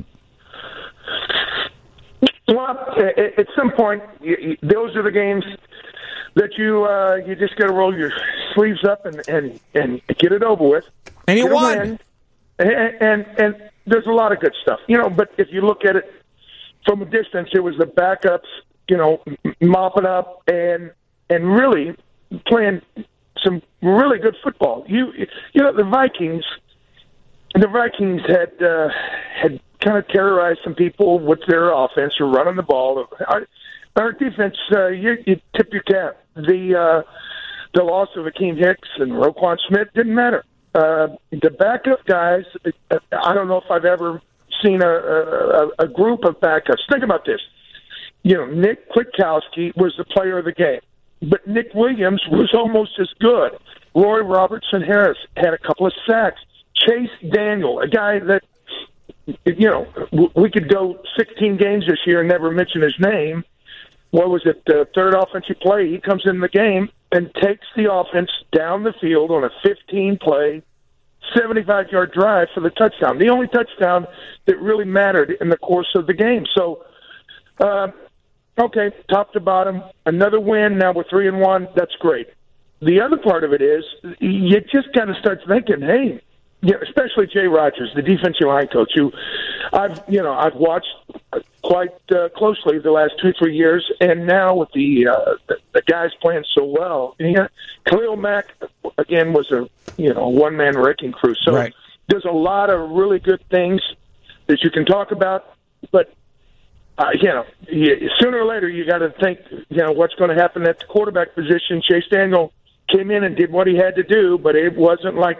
Well, at some point, those are the games that you uh, you just got to roll your sleeves up and, and, and get it over with. And you won. Win. And, and and there's a lot of good stuff, you know. But if you look at it from a distance, it was the backups, you know, mopping up and and really playing some really good football. You you know the Vikings, the Vikings had uh, had kind of terrorized some people with their offense or running the ball. Our, our defense, uh, you, you tip your cap. The uh, the loss of Akeem Hicks and Roquan Smith didn't matter. Uh, the backup guys, I don't know if I've ever seen a, a, a group of backups. Think about this. You know, Nick Kwiatkowski was the player of the game, but Nick Williams was almost as good. Roy Robertson Harris had a couple of sacks. Chase Daniel, a guy that, you know, we could go sixteen games this year and never mention his name. What was it, the third offensive play? He comes in the game and takes the offense down the field on a fifteen-play, seventy-five-yard drive for the touchdown. The only touchdown that really mattered in the course of the game. So, uh, okay, top to bottom, another win. Now we're three and one. That's great. The other part of it is you just got to start thinking, hey, yeah, especially Jay Rodgers, the defensive line coach, who I've you know I've watched quite uh, closely the last two, three years, and now with the uh, the, the guys playing so well, yeah, Khalil Mack again was a you know one man wrecking crew. So right. there's a lot of really good things that you can talk about, but uh, you know you, sooner or later you got to think you know what's going to happen at the quarterback position. Chase Daniel came in and did what he had to do, but it wasn't like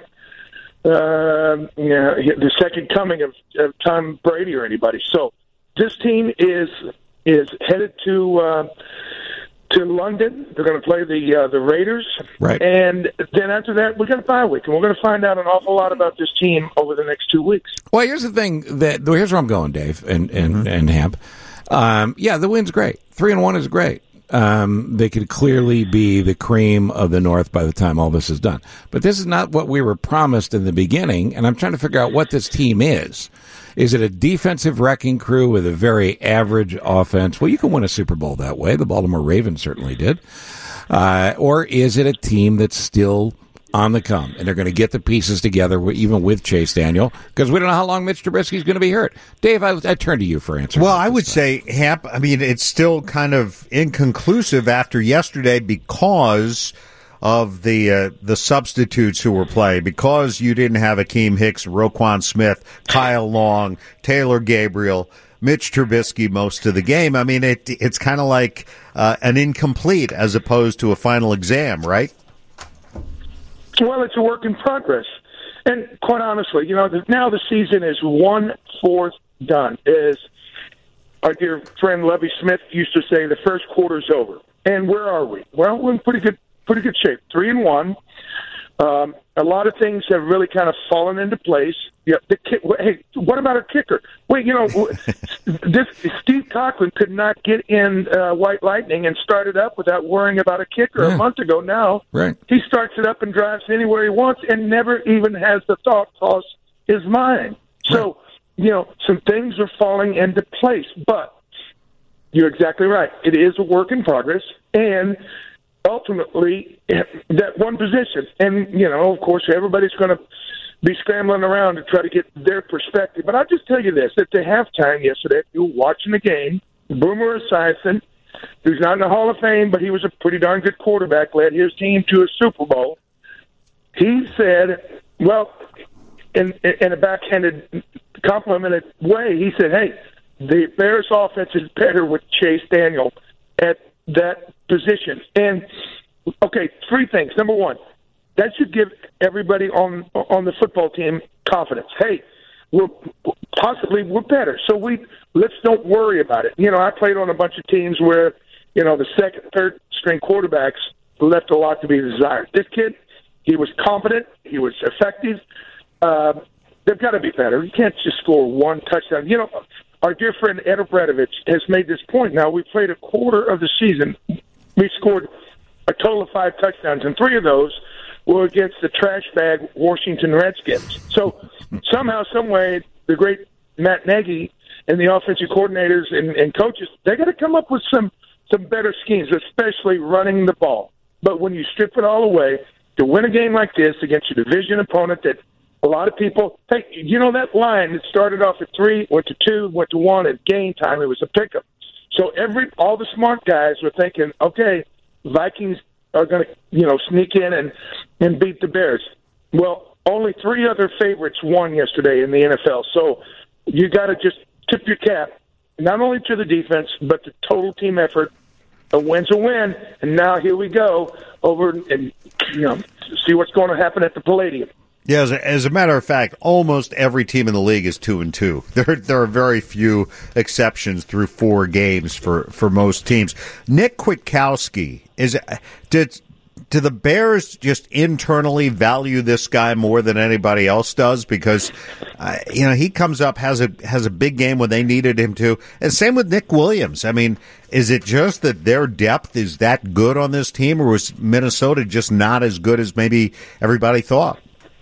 uh, you know, the second coming of, of Tom Brady or anybody. So this team is is headed to uh, to London. They're going to play the uh, the Raiders, right? And then after that, we're going to bye week, and we're going to find out an awful lot about this team over the next two weeks. Well, here's the thing that here's where I'm going, Dave and and mm-hmm. and Hamp. Um, yeah, the win's great. Three and one is great. Um, they could clearly be the cream of the North by the time all this is done. But this is not what we were promised in the beginning, and I'm trying to figure out what this team is. Is it a defensive wrecking crew with a very average offense? Well, you can win a Super Bowl that way. The Baltimore Ravens certainly did. Uh, or is it a team that's still on the come, and they're going to get the pieces together, even with Chase Daniel, because we don't know how long Mitch Trubisky's going to be hurt. Dave, I, I turn to you for answers. Well, I would say, Hamp, I mean, it's still kind of inconclusive after yesterday because of the uh, the substitutes who were playing, because you didn't have Akeem Hicks, Roquan Smith, Kyle Long, Taylor Gabriel, Mitch Trubisky most of the game. I mean, it it's kind of like uh, an incomplete as opposed to a final exam, right? Well, it's a work in progress. And quite honestly, you know, now the season is one-fourth done. As our dear friend Lovie Smith used to say, the first quarter's over. And where are we? Well, we're in pretty good pretty good shape. Three and one. Um, a lot of things have really kind of fallen into place. Yeah, the kick, hey, what about a kicker? Wait, you know, this Steve Coughlin could not get in uh, White Lightning and start it up without worrying about a kicker yeah. a month ago. Now right. he starts it up and drives anywhere he wants and never even has the thought cross his mind. So, right. you know, some things are falling into place. But you're exactly right. It is a work in progress, and ultimately that one position. And, you know, of course, everybody's going to be scrambling around to try to get their perspective. But I'll just tell you this. At the halftime yesterday, if you were watching the game, Boomer Esiason, who's not in the Hall of Fame, but he was a pretty darn good quarterback, led his team to a Super Bowl. He said, well, in, in a backhanded, complimented way, he said, hey, the Bears' offense is better with Chase Daniel at that position. And, okay, three things. Number one, that should give everybody on on the football team confidence. Hey, we're possibly we're better, so we let's don't worry about it. You know, I played on a bunch of teams where you know the second, third string quarterbacks left a lot to be desired. This kid, he was competent, he was effective. Uh, they've got to be better. You can't just score one touchdown. You know, our dear friend Ed Obradovich has made this point. Now we played a quarter of the season. We scored a total of five touchdowns, and three of those were against the trash bag Washington Redskins. So somehow, some way, the great Matt Nagy and the offensive coordinators and, and coaches, they got to come up with some, some better schemes, especially running the ball. But when you strip it all away, to win a game like this against a division opponent that a lot of people, hey, you know that line that started off at three, went to two, went to one at game time, it was a pickup. So every all the smart guys were thinking, okay, Vikings are going to, you know, sneak in and, and beat the Bears. Well, only three other favorites won yesterday in the N F L. So you got to just tip your cap, not only to the defense, but the total team effort. A win's a win. And now here we go over and, you know, see what's going to happen at the Palladium. Yeah, as a, as a matter of fact, almost every team in the league is two and two. There, there are very few exceptions through four games for, for most teams. Nick Kwiatkowski, is did do the Bears just internally value this guy more than anybody else does? Because uh, you know he comes up has a has a big game when they needed him to, and same with Nick Williams. I mean, is it just that their depth is that good on this team, or was Minnesota just not as good as maybe everybody thought?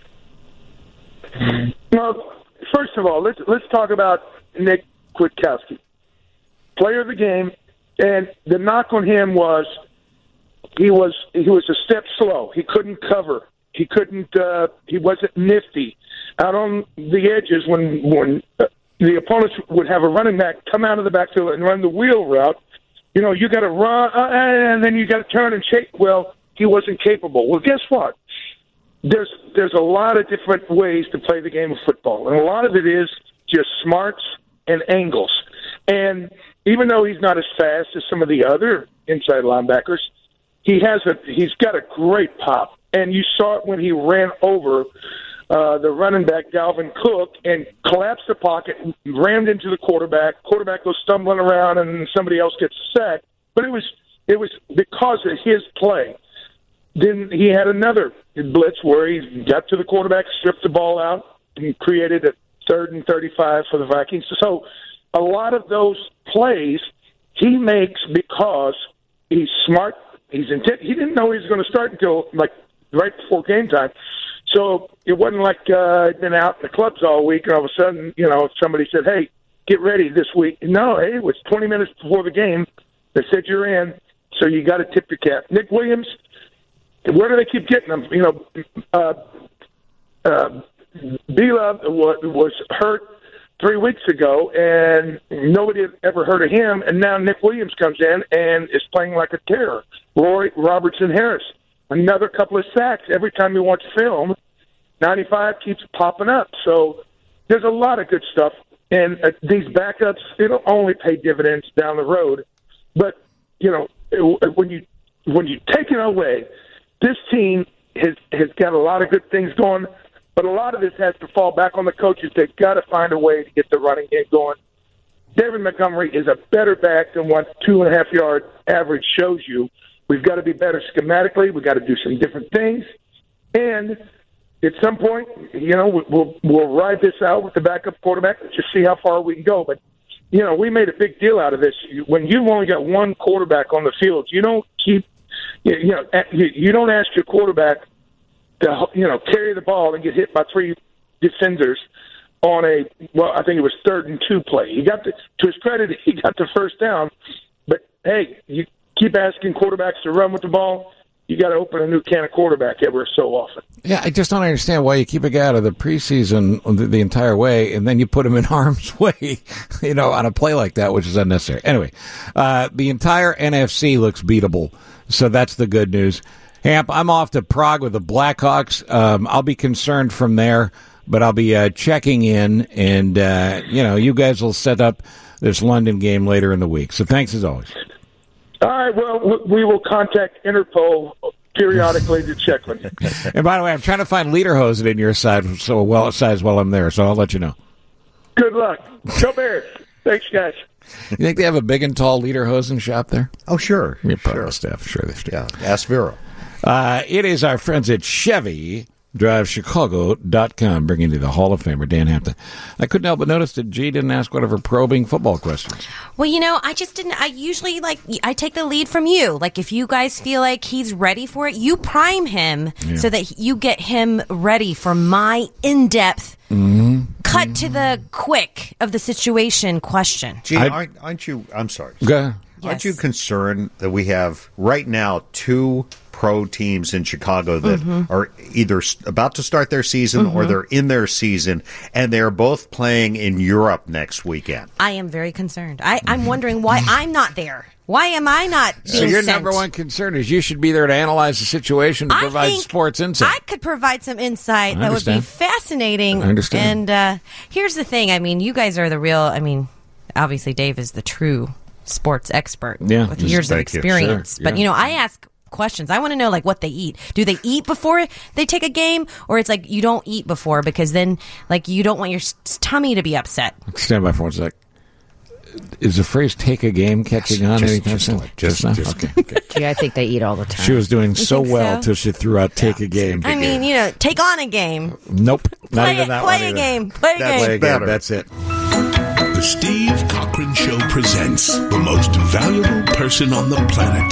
Well, first of all, let's let's talk about Nick Kwiatkowski, player of the game, and the knock on him was he was he was a step slow. He couldn't cover. He couldn't. Uh, he wasn't nifty out on the edges when when uh, the opponents would have a running back come out of the backfield and run the wheel route, you know, you got to run, uh, and then you got to turn and shake. Well, he wasn't capable. Well, guess what? There's there's a lot of different ways to play the game of football, and a lot of it is just smarts and angles. And even though he's not as fast as some of the other inside linebackers, he has a he's got a great pop. And you saw it when he ran over uh, the running back Dalvin Cook and collapsed the pocket, and rammed into the quarterback. Quarterback goes stumbling around, and somebody else gets sacked. But it was it was because of his play. Then he had another blitz where he got to the quarterback, stripped the ball out, and created a third and thirty-five for the Vikings. So a lot of those plays he makes because he's smart. He's intent. He didn't know he was going to start until like right before game time. So it wasn't like uh, he'd been out in the clubs all week, and all of a sudden, you know, somebody said, "Hey, get ready this week." No, hey, it was twenty minutes before the game. They said you're in, so you got to tip your cap. Nick Williams, where do they keep getting them? You know, uh, uh, B-Love was, was hurt three weeks ago, and nobody had ever heard of him, and now Nick Williams comes in and is playing like a terror. Roy Robertson Harris, another couple of sacks. Every time you watch film, ninety-five keeps popping up. So there's a lot of good stuff. And uh, these backups, it'll only pay dividends down the road. But, you know, it, when you when you take it away, this team has, has got a lot of good things going, but a lot of this has to fall back on the coaches. They've got to find a way to get the running game going. David Montgomery is a better back than what two and a half yard average shows you. We've got to be better schematically. We've got to do some different things. And at some point, you know, we'll we'll ride this out with the backup quarterback and just see how far we can go. But, you know, we made a big deal out of this. When you've only got one quarterback on the field, you don't keep, you know, you don't ask your quarterback to, you know, carry the ball and get hit by three defenders on a, well, I think it was third and two play. He got the, to his credit, he got the first down. But, hey, you keep asking quarterbacks to run with the ball, you got to open a new can of quarterback every so often. Yeah, I just don't understand why you keep a guy out of the preseason the, the entire way, and then you put him in harm's way, you know, on a play like that, which is unnecessary. Anyway, uh, the entire N F C looks beatable, so that's the good news. Hamp, I'm off to Prague with the Blackhawks. Um, I'll be concerned from there, but I'll be uh, checking in, and, uh, you know, you guys will set up this London game later in the week. So thanks as always. All right, well, we will contact Interpol periodically to check with you. And by the way, I'm trying to find lederhosen in your side, so well size while I'm there, so I'll let you know. Good luck. Go Bears. Thanks, guys. You think they have a big and tall lederhosen shop there? Oh, sure. You're part sure. of the staff. Sure they do. Yeah, ask Vero. Uh, it is our friends at Chevy Drive Chicago dot com bringing you the Hall of Famer, Dan Hampton. I couldn't help but notice that G didn't ask one of her probing football questions. Well, you know, I just didn't. I usually, like, I take the lead from you. Like, if you guys feel like he's ready for it, you prime him yeah. so that you get him ready for my in-depth, mm-hmm. cut mm-hmm. to the quick of the situation question. G, aren't, aren't you, I'm sorry. Go ahead. Aren't yes. you concerned that we have right now two pro teams in Chicago that mm-hmm. are either about to start their season mm-hmm. or they're in their season, and they're both playing in Europe next weekend? I am very concerned. I, I'm wondering why I'm not there. Why am I not being So your sent? number one concern is you should be there to analyze the situation to I provide think sports insight. I could provide some insight I that would be understand. fascinating. I understand. And uh, here's the thing. I mean, you guys are the real, I mean, obviously Dave is the true sports expert yeah, with years of experience. Sure, but, yeah. you know, I ask questions. I want to know, like, what they eat. Do they eat before they take a game? Or it's like you don't eat before because then, like, you don't want your s- tummy to be upset. Stand by for one sec. Is the phrase "take a game" catching on just, anytime just, soon? Just, just, just, okay. Okay. Gee, I think they eat all the time. She was doing You so think well so? till she threw out "take a game." I mean, you know, take on a game. Nope, not Play even it, that play one a either. game. Play a That's game. Play a better. game. That's it. The Steve Cochran Show presents the most valuable person on the planet.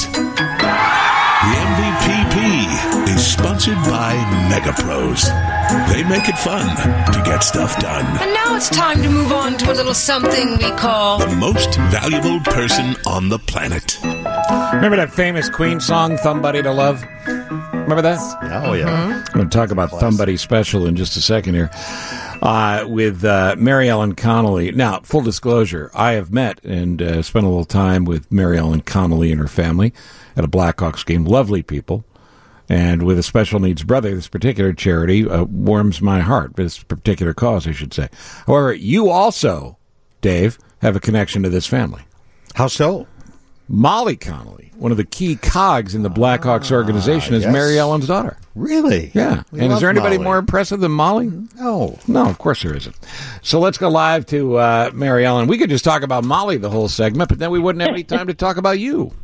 The M V P P is sponsored by MegaPros. They make it fun to get stuff done. And now it's time to move on to a little something we call The most valuable person on the planet. Remember that famous Queen song, "Thumb Buddy to Love"? Remember that? Oh, yeah. I'm going to talk about Thumb Buddy Special in just a second here. uh, with uh, Mary Ellen Connolly. Now, full disclosure, I have met and uh, spent a little time with Mary Ellen Connolly and her family at a Blackhawks game. Lovely people. And with a special needs brother, this particular charity uh, warms my heart, this particular cause, I should say. However, you also, Dave, have a connection to this family. How so? Molly Connolly, one of the key cogs in the Blackhawks ah, organization, is yes. Mary Ellen's daughter. Really? Yeah. We and is there anybody Molly. more impressive than Molly? No. No, of course there isn't. So let's go live to uh, Mary Ellen. We could just talk about Molly the whole segment, but then we wouldn't have any time to talk about you.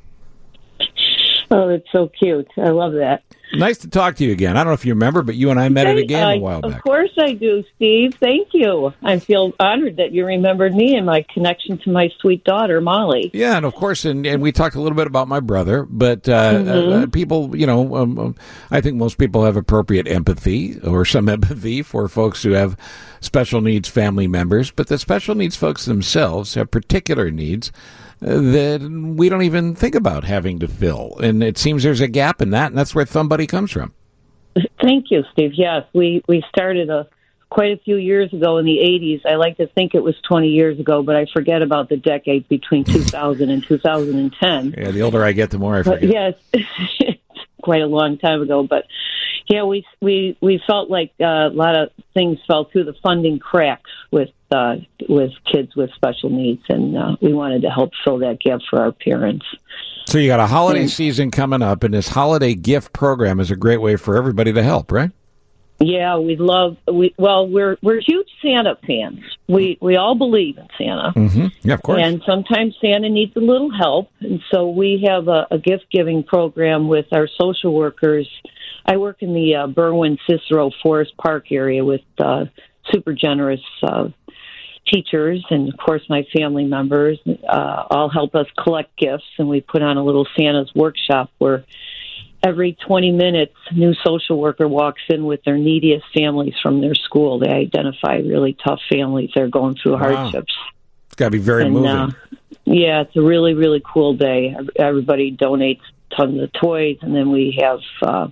Oh, that's so cute. I love that. Nice to talk to you again. I don't know if you remember, but you and I met at a game I, a while back. Of course I do, Steve. Thank you. I feel honored that you remembered me and my connection to my sweet daughter, Molly. Yeah, and of course, and, and we talked a little bit about my brother, but uh, Mm-hmm. uh, people, you know, um, um, I think most people have appropriate empathy or some empathy for folks who have special needs family members, but the special needs folks themselves have particular needs that we don't even think about having to fill. And it seems there's a gap in that, and that's where Thumb Buddy comes from. Thank you, Steve. Yes, we, we started a, quite a few years ago in the eighties. I like to think it was twenty years ago, but I forget about the decade between two thousand and two thousand ten. Yeah, the older I get, the more I forget. But yes, it's quite a long time ago. But, yeah, we we, we felt like uh, a lot of things fell through the funding cracks with uh, with kids with special needs, and uh, we wanted to help fill that gap for our parents. So you got a holiday and, season coming up, and this holiday gift program is a great way for everybody to help, right? Yeah, we love. We well, we're we're huge Santa fans. We we all believe in Santa. Mm-hmm. Yeah, of course. And sometimes Santa needs a little help, and so we have a, a gift giving program with our social workers. I work in the uh, Berwyn Cicero Forest Park area with uh, super generous uh, teachers, and of course my family members uh, all help us collect gifts, and we put on a little Santa's workshop where every twenty minutes, a new social worker walks in with their neediest families from their school. They identify really tough families that are going through Wow. hardships. It's got to be very and, moving. Uh, yeah, it's a really, really cool day. Everybody donates tons of toys, and then we have uh,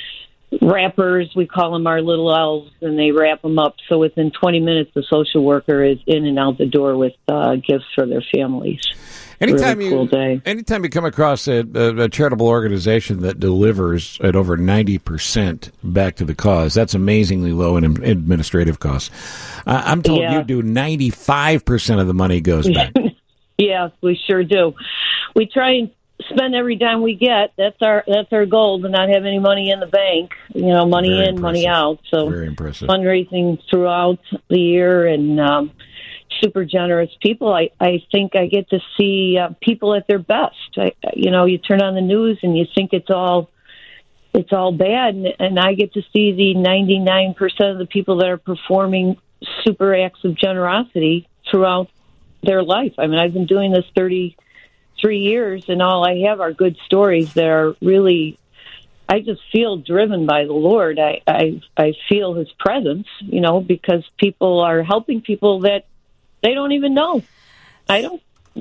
wrappers. We call them our little elves, and they wrap them up. So within twenty minutes, the social worker is in and out the door with uh, gifts for their families. Anytime really you, cool day. anytime you come across a, a, a charitable organization that delivers at over ninety percent back to the cause, that's amazingly low in administrative costs. Uh, I'm told Yeah. you do ninety-five percent of the money goes back. Yeah, we sure do. We try and spend every dime we get. That's our that's our goal, to not have any money in the bank. You know, money Very in, impressive. money out. So Very impressive. fundraising throughout the year, and um, super generous people. I, I think I get to see uh, people at their best. I, you know, you turn on the news and you think it's all it's all bad, and, and I get to see the ninety-nine percent of the people that are performing super acts of generosity throughout their life. I mean, I've been doing this thirty-three years, and all I have are good stories that are really, I just feel driven by the Lord. I, I, I feel His presence, you know, because people are helping people that they don't even know. I don't,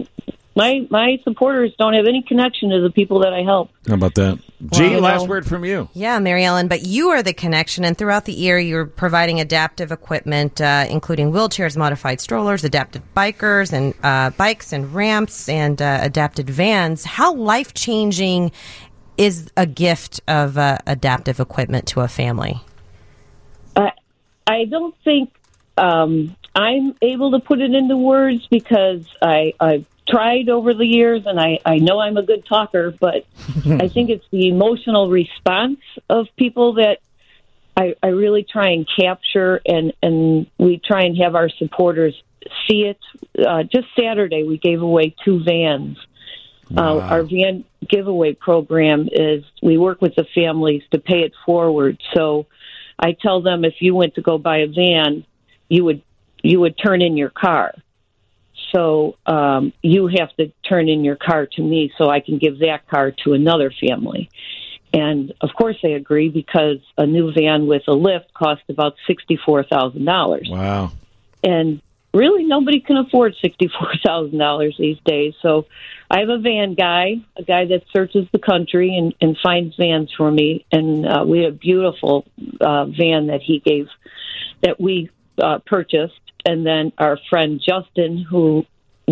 my, my supporters don't have any connection to the people that I help. How about that? G, Well, last you know- word from you. Yeah, Mary Ellen, but you are the connection, and throughout the year, you're providing adaptive equipment, uh, including wheelchairs, modified strollers, adaptive bikers, and uh, bikes and ramps, and uh, adapted vans. How life-changing is a gift of uh, adaptive equipment to a family? I, I don't think um, I'm able to put it into words, because I, I've tried over the years, and I, I know I'm a good talker, but I think it's the emotional response of people that I, I really try and capture, and, and we try and have our supporters see it. Uh, just Saturday, we gave away two vans. Wow. Uh, our van giveaway program is we work with the families to pay it forward. So I tell them, if you went to go buy a van, you would you would turn in your car. So um, you have to turn in your car to me so I can give that car to another family. And, of course, they agree, because a new van with a lift costs about sixty-four thousand dollars. Wow. And really, nobody can afford sixty-four thousand dollars these days. So I have a van guy, a guy that searches the country and, and finds vans for me. And uh, we have a beautiful uh, van that he gave, that we uh, purchased, and then our friend Justin, who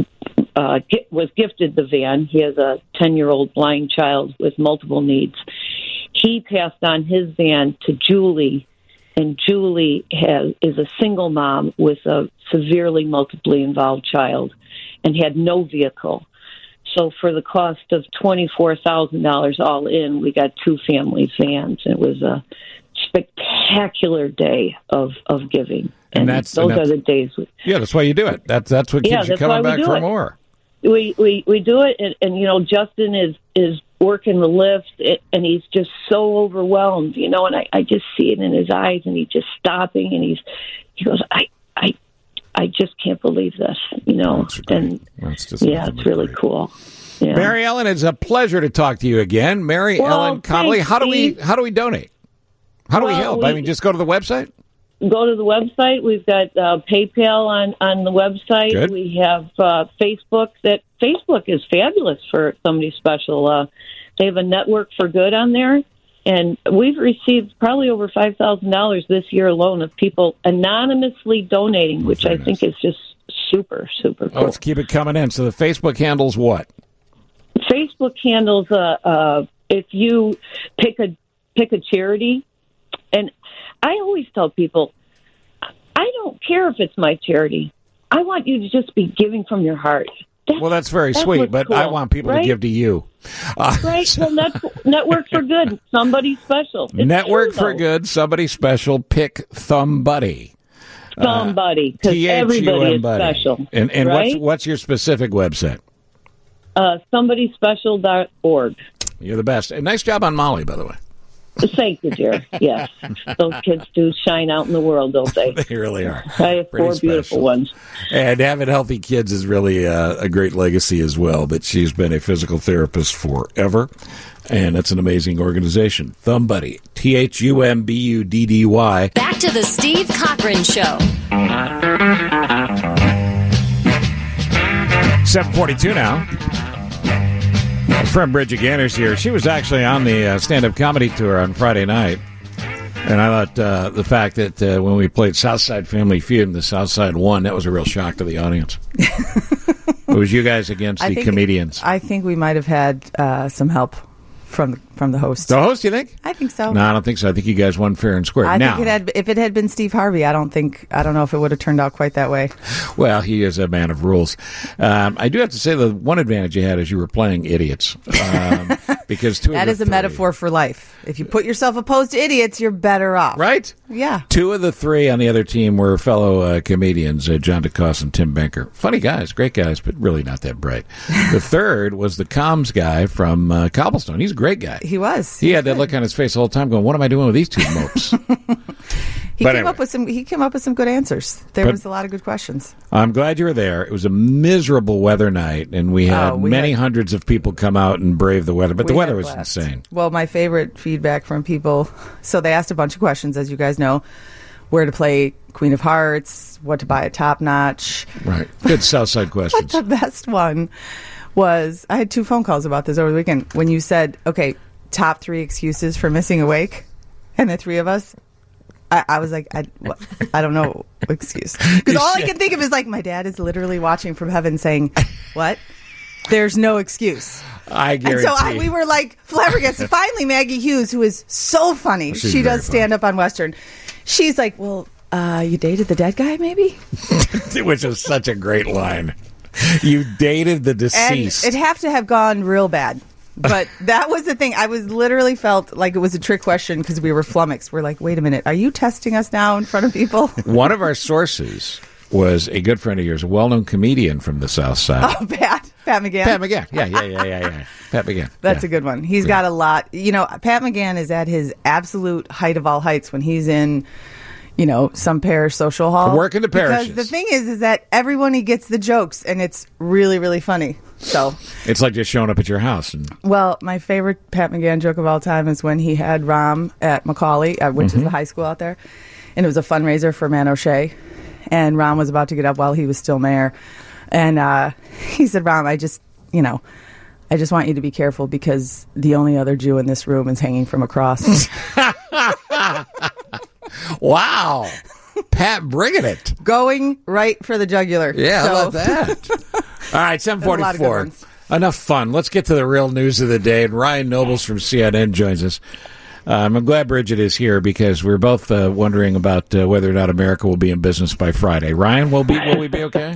uh, was gifted the van, he has a ten-year-old blind child with multiple needs. He passed on his van to Julie, and Julie has, is a single mom with a severely multiply involved child and had no vehicle. So for the cost of twenty-four thousand dollars all in, we got two family vans. It was a spectacular day of, of giving. And, And that's- those and that's- are the days. We, Yeah, that's why you do it. That's that's what keeps Yeah, you that's coming why we back do for it. more. we, we, we do it, and, and, you know, Justin is, is working the lift, it, and he's just so overwhelmed, you know, and I, I just see it in his eyes, and he's just stopping, and he's, he goes, I, I, I just can't believe this, you know, and That's just yeah, it's really cool. Yeah. Mary Ellen, it's a pleasure to talk to you again. Mary Well, Ellen Connolly, thanks, how do we Steve. how do we donate? How do we Well, help? I we- mean, just go to the website? Go to the website. We've got uh, PayPal on, on the website. Good. We have uh, Facebook. That Facebook is fabulous for somebody special. Uh, they have a Network for Good on there, and we've received probably over five thousand dollars this year alone of people anonymously donating, which I think is just super, super Oh, cool. let's keep it coming in. So the Facebook handle's what? Facebook handles uh, uh, if you pick a pick a charity, and I always tell people, I don't care if it's my charity. I want you to just be giving from your heart. That's, Well, that's very that's sweet, what's but cool, I want people right? to give to you. Uh, Right? Well, net, Network for Good, somebody special. It's Network true, for though. Good, somebody special, pick Thumb Buddy. Somebody, because T H U M everybody is Buddy. special. And, and right? what's, what's your specific website? Uh, somebody special dot org. You're the best. And nice job on Molly, by the way. Thank you, dear. Yes. Those kids do shine out in the world, don't they? They really are. I have Pretty four beautiful special. ones. And having healthy kids is really uh, a great legacy as well. But she's been a physical therapist forever, and it's an amazing organization. Thumb Buddy, T H U M B U D D Y. Back to the Steve Cochran Show. seven forty-two now. My friend Bridget Ganner's here. She was actually on the uh, stand-up comedy tour on Friday night. And I thought uh, the fact that uh, when we played Southside Family Feud and the Southside won, that was a real shock to the audience. It was you guys against I the think- comedians. I think we might have had uh, some help from from the host. The host, you think? I think so. No, I don't think so. I think you guys won fair and square. I now, think it had. If it had been Steve Harvey, I don't think. I don't know if it would have turned out quite that way. well, he is a man of rules. Um, I do have to say the one advantage you had is you were playing idiots. Um, because two of That the is a three- metaphor for life. If you put yourself opposed to idiots, you're better off. Right? Yeah. Two of the three on the other team were fellow uh, comedians, uh, John DeCoste and Tim Benker. Funny guys, great guys, but really not that bright. The third was the comms guy from uh, Cobblestone. He's a great guy. He was. He had that look on his face the whole time going, what am I doing with these two mopes? He But came anyway. up with some. He came up with some good answers. There But- was a lot of good questions. I'm glad you were there. It was a miserable weather night, and we had Oh, we many had- hundreds of people come out and brave the weather, but the We weather had was blast. insane. Well, my favorite feedback from people. So they asked a bunch of questions, as you guys know, where to play Queen of Hearts, what to buy at Top Notch. Right. Good Southside questions. But the best one was I had two phone calls about this over the weekend when you said, okay, top three excuses for missing a wake, and the three of us. I, I was like, I, what? I don't know excuse, because all I can think of is like my dad is literally watching from heaven, saying, "What? There's no excuse." I And guarantee. so I, we were like flabbergasted. Finally, Maggie Hughes, who is so funny, She's she very does stand up on Western. She's like, "Well, uh, you dated the dead guy, maybe?" Which is such a great line. You dated the And deceased. it'd have to have gone real bad. But that was the thing. I was literally felt like it was a trick question because we were flummoxed. We're like, wait a minute, are you testing us now in front of people? One of our sources was a good friend of yours, a well-known comedian from the South Side. Oh, Pat. Pat McGann. Pat McGann. Yeah, yeah, yeah, yeah, yeah. Pat McGann. That's yeah. a good one. He's got a lot. You know, Pat McGann is at his absolute height of all heights when he's in, you know, some parish social hall. Working the parishes. Because the thing is, is that everyone he gets the jokes, and it's really, really funny. So, It's like just showing up at your house. And well, my favorite Pat McGann joke of all time is when he had Rom at Macaulay, uh, which Mm-hmm. is the high school out there, and it was a fundraiser for Man O'Shea, and Rom was about to get up while he was still mayor, and uh, he said, "Rom, I just, you know, I just want you to be careful because the only other Jew in this room is hanging from a cross." wow. Pat, bringing it. Going right for the jugular. Yeah, So- how about that? All right, seven There's a lot of good forty-four. ones. Enough fun. Let's get to the real news of the day. And Ryan Nobles from C N N joins us. Um, I'm glad Bridget is here because we're both uh, wondering about uh, whether or not America will be in business by Friday. Ryan, will be will we be okay?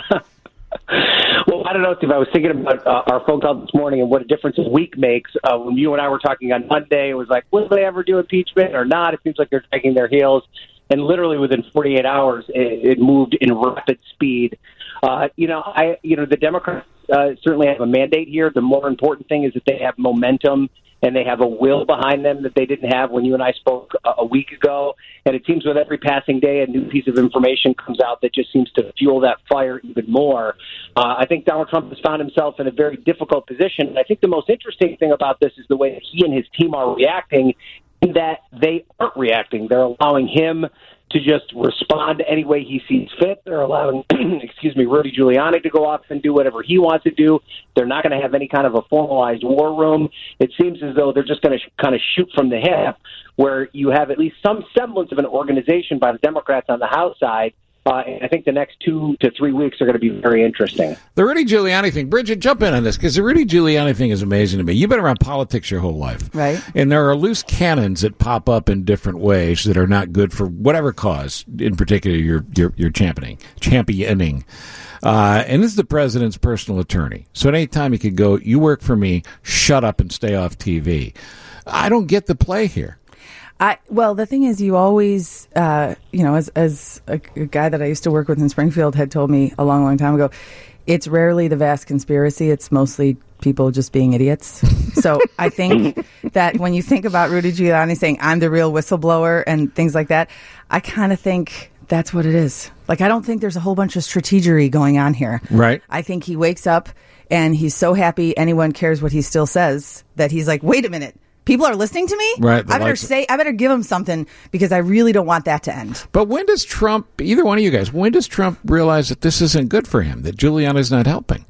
Well, I don't know, Steve. I was thinking about uh, our phone call this morning and what a difference a week makes. Uh, when you and I were talking on Monday, it was like, will they ever do impeachment or not? It seems like they're dragging their heels. And literally within forty-eight hours, it, it moved in rapid speed. Uh, you know, I, you know, the Democrats uh, certainly have a mandate here. The more important thing is that they have momentum and they have a will behind them that they didn't have when you and I spoke a, a week ago. And it seems with every passing day, a new piece of information comes out that just seems to fuel that fire even more. Uh, I think Donald Trump has found himself in a very difficult position. And I think the most interesting thing about this is the way that he and his team are reacting, in that they aren't reacting. They're allowing him to just respond any way he sees fit. They're allowing, excuse me, Rudy Giuliani to go off and do whatever he wants to do. They're not going to have any kind of a formalized war room. It seems as though they're just going to sh- kind of shoot from the hip, where you have at least some semblance of an organization by the Democrats on the House side. Uh, and I think the next two to three weeks are going to be very interesting. The Rudy Giuliani thing, Bridget, jump in on this, because the Rudy Giuliani thing is amazing to me. You've been around politics your whole life. Right. And there are loose cannons that pop up in different ways that are not good for whatever cause, in particular you're, you're, you're championing. championing. Uh, and this is the president's personal attorney. So at any time he could go, you work for me, shut up and stay off T V. I don't get the play here. I, well, the thing is, you always, uh, you know, as as a, a guy that I used to work with in Springfield had told me a long, long time ago, it's rarely the vast conspiracy. It's mostly people just being idiots. So I think that when you think about Rudy Giuliani saying, I'm the real whistleblower and things like that, I kind of think that's what it is. Like, I don't think there's a whole bunch of strategery going on here. Right. I think he wakes up and he's so happy anyone cares what he still says that he's like, wait a minute. People are listening to me? Right, I better likes- say, I better give them something because I really don't want that to end. But when does Trump, either one of you guys, when does Trump realize that this isn't good for him, that Giuliani's not helping?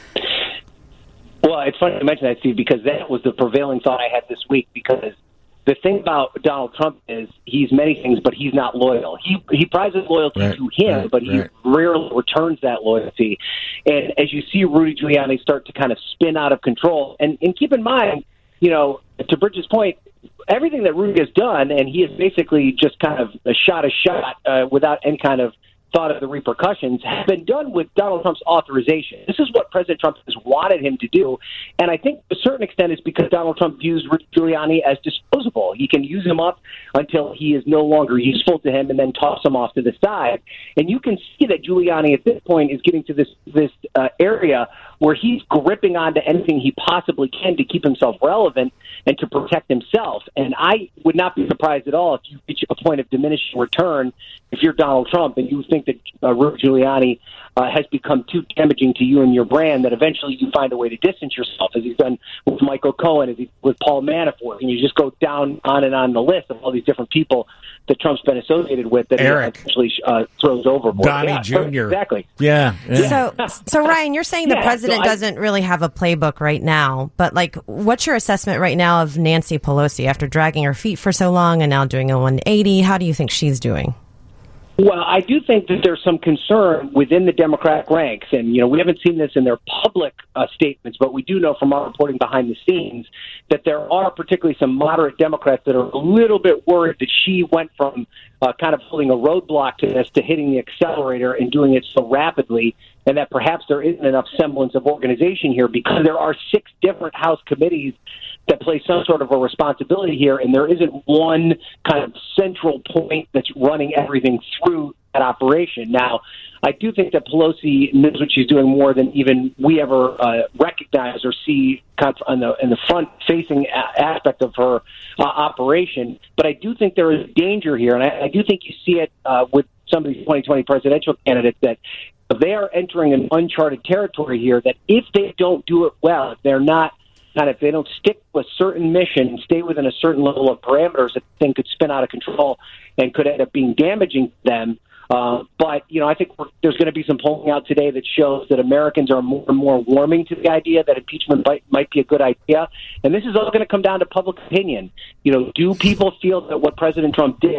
Well, it's funny to mention that, Steve, because that was the prevailing thought I had this week, because the thing about Donald Trump is he's many things, but he's not loyal. He he prizes loyalty Right, to him, right, but he right. rarely returns that loyalty. And as you see Rudy Giuliani start to kind of spin out of control, and, and keep in mind, you know, to Bridget's point, everything that Rudy has done, and he has basically just kind of a shot a shot uh, without any kind of thought of the repercussions, have been done with Donald Trump's authorization. This is what President Trump has wanted him to do. And I think to a certain extent it's because Donald Trump views Rudy Giuliani as disposable. He can use him up until he is no longer useful to him and then toss him off to the side. And you can see that Giuliani at this point is getting to this, this uh, area where he's gripping onto anything he possibly can to keep himself relevant and to protect himself. And I would not be surprised at all if you reach a point of diminishing return if you're Donald Trump and you think that uh, Rudy Giuliani uh, has become too damaging to you and your brand, that eventually you find a way to distance yourself, as he's done with Michael Cohen, as he with Paul Manafort, and you just go down on and on the list of all these different people that Trump's been associated with that Eric. he eventually uh, throws overboard. Donnie Yeah, Junior Exactly. Yeah. yeah. So, so Ryan, you're saying the Yeah, president so I- doesn't really have a playbook right now, but like, what's your assessment right now of Nancy Pelosi after dragging her feet for so long and now doing a one eighty? How do you think she's doing? Well, I do think that there's some concern within the Democratic ranks, and you know we haven't seen this in their public uh, statements, but we do know from our reporting behind the scenes that there are particularly some moderate Democrats that are a little bit worried that she went from uh, kind of pulling a roadblock to this to hitting the accelerator and doing it so rapidly, and that perhaps there isn't enough semblance of organization here because there are six different House committees that play some sort of a responsibility here, and there isn't one kind of central point that's running everything through that operation. Now, I do think that Pelosi knows what she's doing more than even we ever uh, recognize or see kind of on the in the front-facing a- aspect of her uh, operation. But I do think there is danger here, and I, I do think you see it uh, with some of these twenty twenty presidential candidates that they are entering an uncharted territory here, that if they don't do it well, if they're not kind of, if they don't stick with a certain mission and stay within a certain level of parameters, that thing could spin out of control and could end up being damaging to them. Uh, but, you know, I think we're, there's going to be some polling out today that shows that Americans are more and more warming to the idea that impeachment might, might be a good idea. And this is all going to come down to public opinion. You know, do people feel that what President Trump did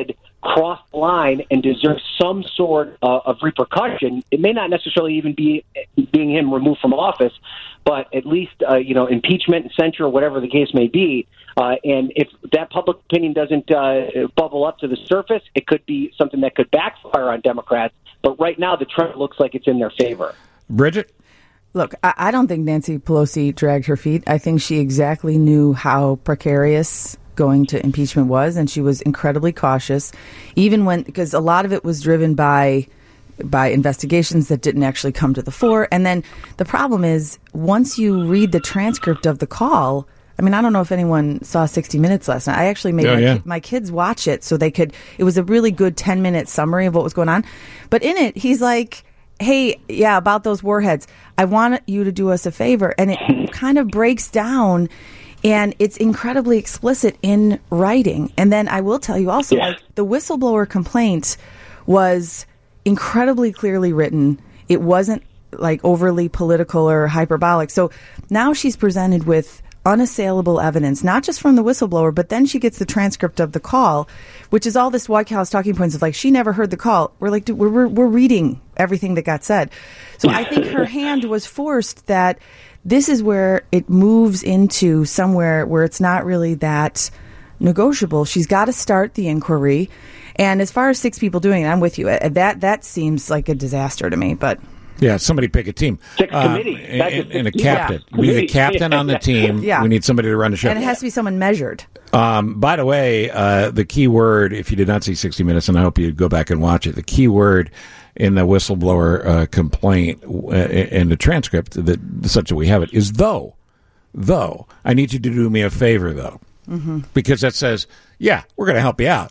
crossed the line and deserves some sort uh, of repercussion. It may not necessarily even be being him removed from office, but at least, uh, you know, impeachment, censure, whatever the case may be. Uh, and if that public opinion doesn't uh, bubble up to the surface, it could be something that could backfire on Democrats. But right now, the trend looks like it's in their favor. Bridget? Look, I, I don't think Nancy Pelosi dragged her feet. I think she exactly knew how precarious going to impeachment was, and she was incredibly cautious, even when, because a lot of it was driven by by investigations that didn't actually come to the fore. And then the problem is, once you read the transcript of the call, I mean, I don't know if anyone saw sixty minutes last night. I actually made oh, my, yeah. my kids watch it so they could, it was a really good ten-minute summary of what was going on. But in it, he's like, hey, yeah, about those warheads, I want you to do us a favor. And it kind of breaks down, and it's incredibly explicit in writing. And then I will tell you also, yeah. like, the whistleblower complaint was incredibly clearly written. It wasn't like overly political or hyperbolic. So now she's presented with unassailable evidence, not just from the whistleblower, but then she gets the transcript of the call, which is all this White House talking points of like, she never heard the call. We're like, dude, we're, we're, we're reading everything that got said. So I think her hand was forced that this is where it moves into somewhere where it's not really that negotiable. She's got to start the inquiry. And as far as six people doing it, I'm with you. That that seems like a disaster to me, but... Yeah, somebody pick a team. Six uh, committee. And, and a captain. Yeah. We need a captain on the team. Yeah. We need somebody to run the show. And it has to be someone measured. Um, by the way, uh, the key word, if you did not see sixty minutes, and I hope you go back and watch it, the key word in the whistleblower uh, complaint uh, in the transcript, that such that we have it, is though. Though. I need you to do me a favor, though. Mm-hmm. Because that says, yeah, we're going to help you out,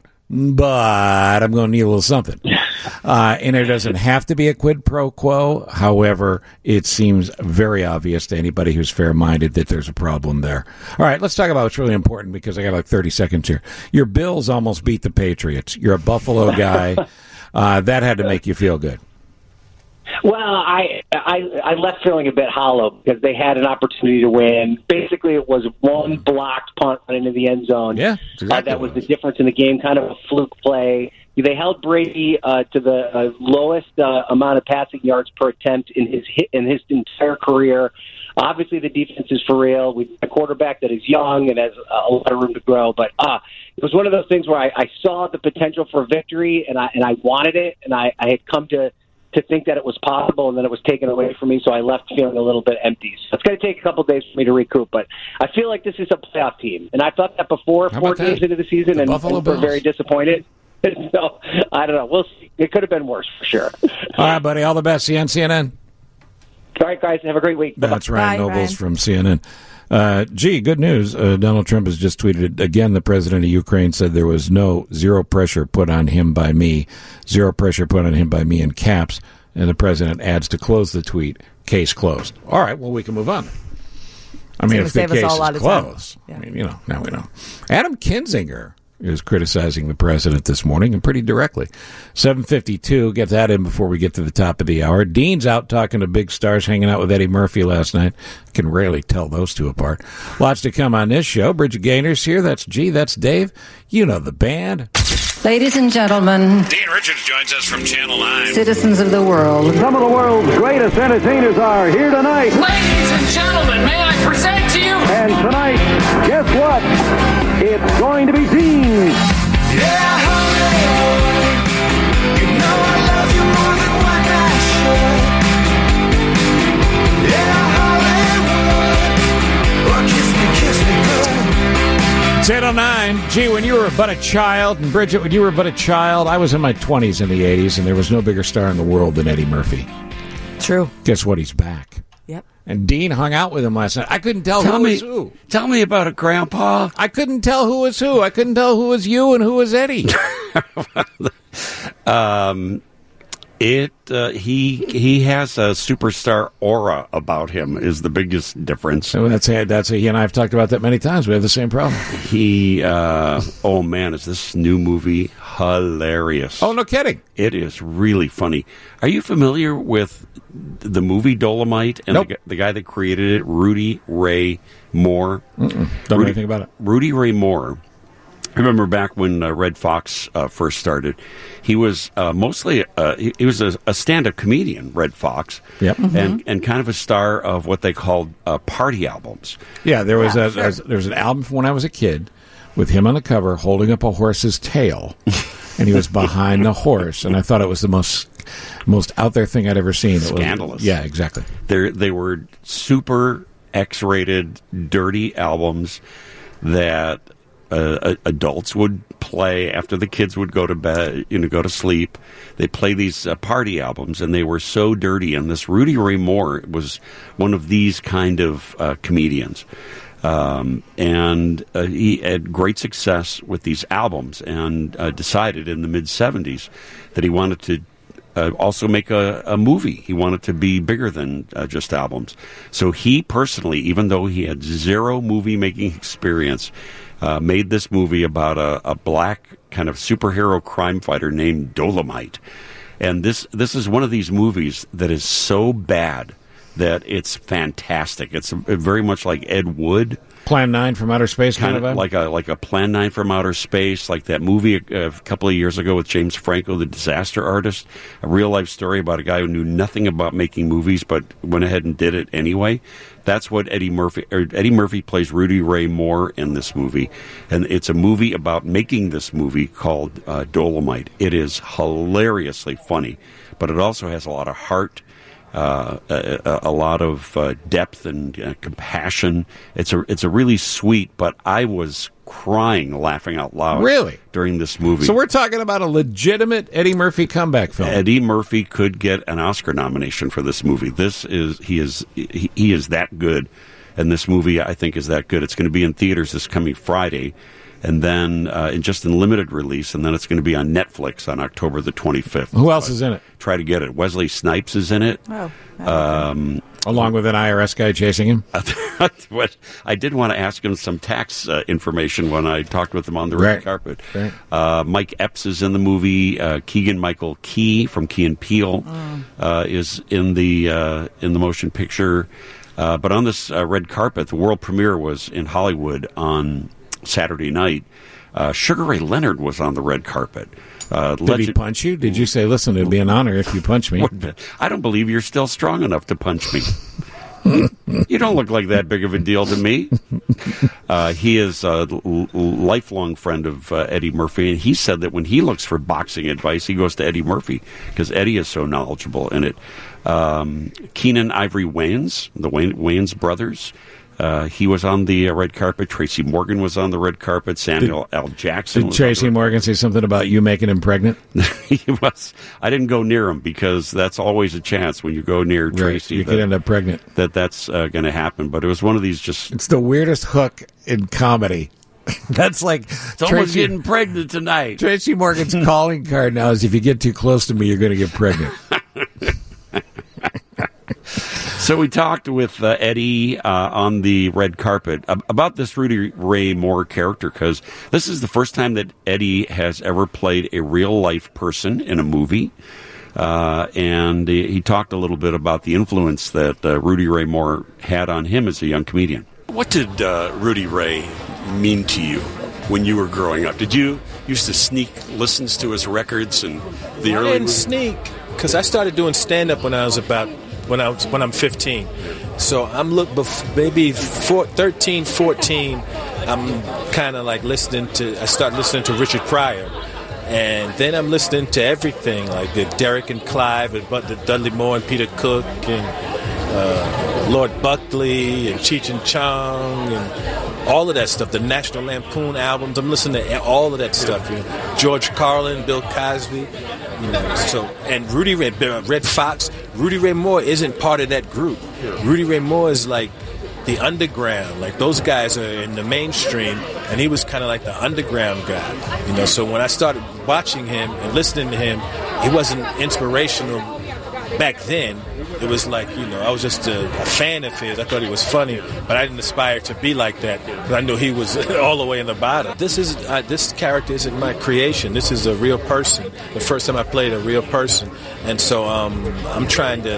but I'm going to need a little something. Uh, and it doesn't have to be a quid pro quo. However, it seems very obvious to anybody who's fair-minded that there's a problem there. All right, let's talk about what's really important, because I got like thirty seconds here. Your Bills almost beat the Patriots. You're a Buffalo guy. Uh, that had to make you feel good. Well, I, I I left feeling a bit hollow because they had an opportunity to win. Basically, it was one blocked punt into the end zone. Yeah, exactly uh, that was the difference in the game, kind of a fluke play. They held Brady uh, to the uh, lowest uh, amount of passing yards per attempt in his hit, in his entire career. Obviously, the defense is for real. We've got a quarterback that is young and has a lot of room to grow. But uh, it was one of those things where I, I saw the potential for victory, and I and I wanted it, and I, I had come to. to think that it was possible, and then it was taken away from me, so I left feeling a little bit empty. So it's going to take a couple of days for me to recoup, but I feel like this is a playoff team, and I thought that before, How four about games that? into the season, The and, Buffalo and we're Bills. very disappointed. So, I don't know. We'll see. It could have been worse, for sure. All right, buddy. All the best. See you on C N N. All right, guys. Have a great week. That's Ryan Bye, Nobles Ryan. from C N N. Uh, gee, good news. Uh, Donald Trump has just tweeted again. The president of Ukraine said there was no zero pressure put on him by me, zero pressure put on him by me in caps. And the president adds to close the tweet, case closed. All right, well, we can move on. I mean, It's if the gonna save case us all a is lot of time. closed, Yeah. I mean, you know, now we know. Adam Kinzinger is criticizing the president this morning, and pretty directly. seven fifty-two, get that in before we get to the top of the hour. Dean's out talking to big stars, hanging out with Eddie Murphy last night. Can rarely tell those two apart. Lots to come on this show. Bridget Gaynor's here. That's G. That's Dave. You know the band. Ladies and gentlemen, Dean Richards joins us from Channel nine. citizens of the world, Some of the world's greatest entertainers are here tonight. Ladies and gentlemen, may I present to you? And tonight, guess what? It's going to be Dean. Yeah, Hollywood. You know I love you more than what I should. Yeah, Hollywood. Oh, kiss me, kiss me good. It's eight oh nine. Gee, when you were but a child, and Bridget, when you were but a child, I was in my twenties in the eighties, and there was no bigger star in the world than Eddie Murphy. True. Guess what? He's back. Yep. And Dean hung out with him last night. I couldn't tell, Tell who me- was who. Tell me about it, Grandpa. I couldn't tell who was who. I couldn't tell who was you and who was Eddie. Um, it uh, he he has a superstar aura about him. Is the biggest difference. So that's that's he and I have talked about that many times. We have the same problem. He uh, oh man, is this new movie hilarious? Oh, no kidding. It is really funny. Are you familiar with the movie Dolomite and Nope. the, gu- the guy that created it, Rudy Ray Moore? Mm-mm. Don't know Rudy, anything about it. Rudy Ray Moore I remember back when uh, Red Fox uh, first started, he was uh, mostly uh, he, he was a, a stand-up comedian, Red Fox, yep. and Mm-hmm. and kind of a star of what they called uh, party albums. Yeah, there was Yeah, a, sure. a there was an album from when I was a kid with him on the cover holding up a horse's tail, and he was behind the horse, and I thought it was the most most out there thing I'd ever seen. It was- Scandalous. yeah, exactly. They they were super X-rated, dirty albums that uh, adults would play after the kids would go to bed, you know, go to sleep. They play these uh, party albums, and they were so dirty. And this Rudy Ray Moore was one of these kind of uh, comedians. Um, and uh, he had great success with these albums, and uh, decided in the mid-seventies that he wanted to Uh, also make a, a movie. He wanted to be bigger than uh, just albums. So he personally, even though he had zero movie-making experience, uh, made this movie about a, a black kind of superhero crime fighter named Dolomite. And this this is one of these movies that is so bad that it's fantastic. It's very much like Ed Wood. Plan nine from Outer Space kind, Kind of of vibe? like a like a Plan nine from Outer Space, like that movie a, a couple of years ago with James Franco, the disaster artist, a real life story about a guy who knew nothing about making movies but went ahead and did it anyway. That's what Eddie Murphy or Eddie Murphy plays Rudy Ray Moore in this movie, and it's a movie about making this movie called uh, Dolomite. It is hilariously funny, but it also has a lot of heart. Uh, a, a lot of uh, depth and uh, compassion. It's a it's a really sweet, but I was crying, laughing out loud. Really? During this movie. So we're talking about a legitimate Eddie Murphy comeback film. Eddie Murphy could get an Oscar nomination for this movie. This is he is he, he is that good, and this movie I think is that good. It's going to be in theaters this coming Friday. And then uh, in just in limited release, and then it's going to be on Netflix on October the twenty-fifth. Who else is in it? Try to get it. Wesley Snipes is in it. Oh. Um, Along with an I R S guy chasing him? what I did want to ask him some tax uh, information when I talked with him on the red Right. carpet. Right. Uh, Mike Epps is in the movie. Uh, Keegan-Michael Key from Key and Peele uh, is in the uh, in the motion picture. Uh, but on this uh, red carpet, the world premiere was in Hollywood on Saturday night. Uh, Sugar Ray Leonard was on the red carpet. Uh, Did he punch you? Did you say, listen, it'd be an honor if you punch me? I don't believe you're still strong enough to punch me. You don't look like that big of a deal to me. Uh, he is a l- lifelong friend of uh, Eddie Murphy, and he said that when he looks for boxing advice, he goes to Eddie Murphy because Eddie is so knowledgeable in it. Um, Keenan Ivory Wayans, the Wayne, Wayans brothers, uh, he was on the uh, red carpet. Tracy Morgan was on the red carpet. Samuel L. Jackson Did was Tracy Morgan say something about you making him pregnant? he was. I didn't go near him because that's always a chance when you go near Tracy. You that, could end up pregnant. That that's uh, going to happen. But it was one of these just. It's the weirdest hook in comedy. That's like It's almost getting pregnant tonight. Tracy Morgan's calling card now is if you get too close to me, you're going to get pregnant. So we talked with uh, Eddie uh, on the red carpet ab- about this Rudy Ray Moore character because this is the first time that Eddie has ever played a real-life person in a movie. Uh, and he, he talked a little bit about the influence that uh, Rudy Ray Moore had on him as a young comedian. What did uh, Rudy Ray mean to you when you were growing up? Did you used to sneak listens to his records and the I early didn't movies? sneak because I started doing stand up when I was about when I was when I'm fifteen. So I'm look bef- maybe four, thirteen, fourteen. I'm kind of like listening to. I start listening to Richard Pryor, and then I'm listening to everything like the Derek and Clive and but the Dudley Moore and Peter Cook and uh, Lord Buckley and Cheech and Chong and all of that stuff. The National Lampoon albums. I'm listening to all of that stuff. You know, George Carlin, Bill Cosby. You know, so and Rudy Ray, Red Fox, Rudy Ray Moore isn't part of that group. Rudy Ray Moore is like the underground. Like those guys are in the mainstream, and he was kind of like the underground guy. You know, so when I started watching him and listening to him, he wasn't inspirational back then. It was like, you know, I was just a, a fan of his. I thought he was funny, but I didn't aspire to be like that. But I knew he was all the way in the bottom. This is uh, this character isn't my creation. This is a real person. The first time I played a real person, and so um, I'm trying to.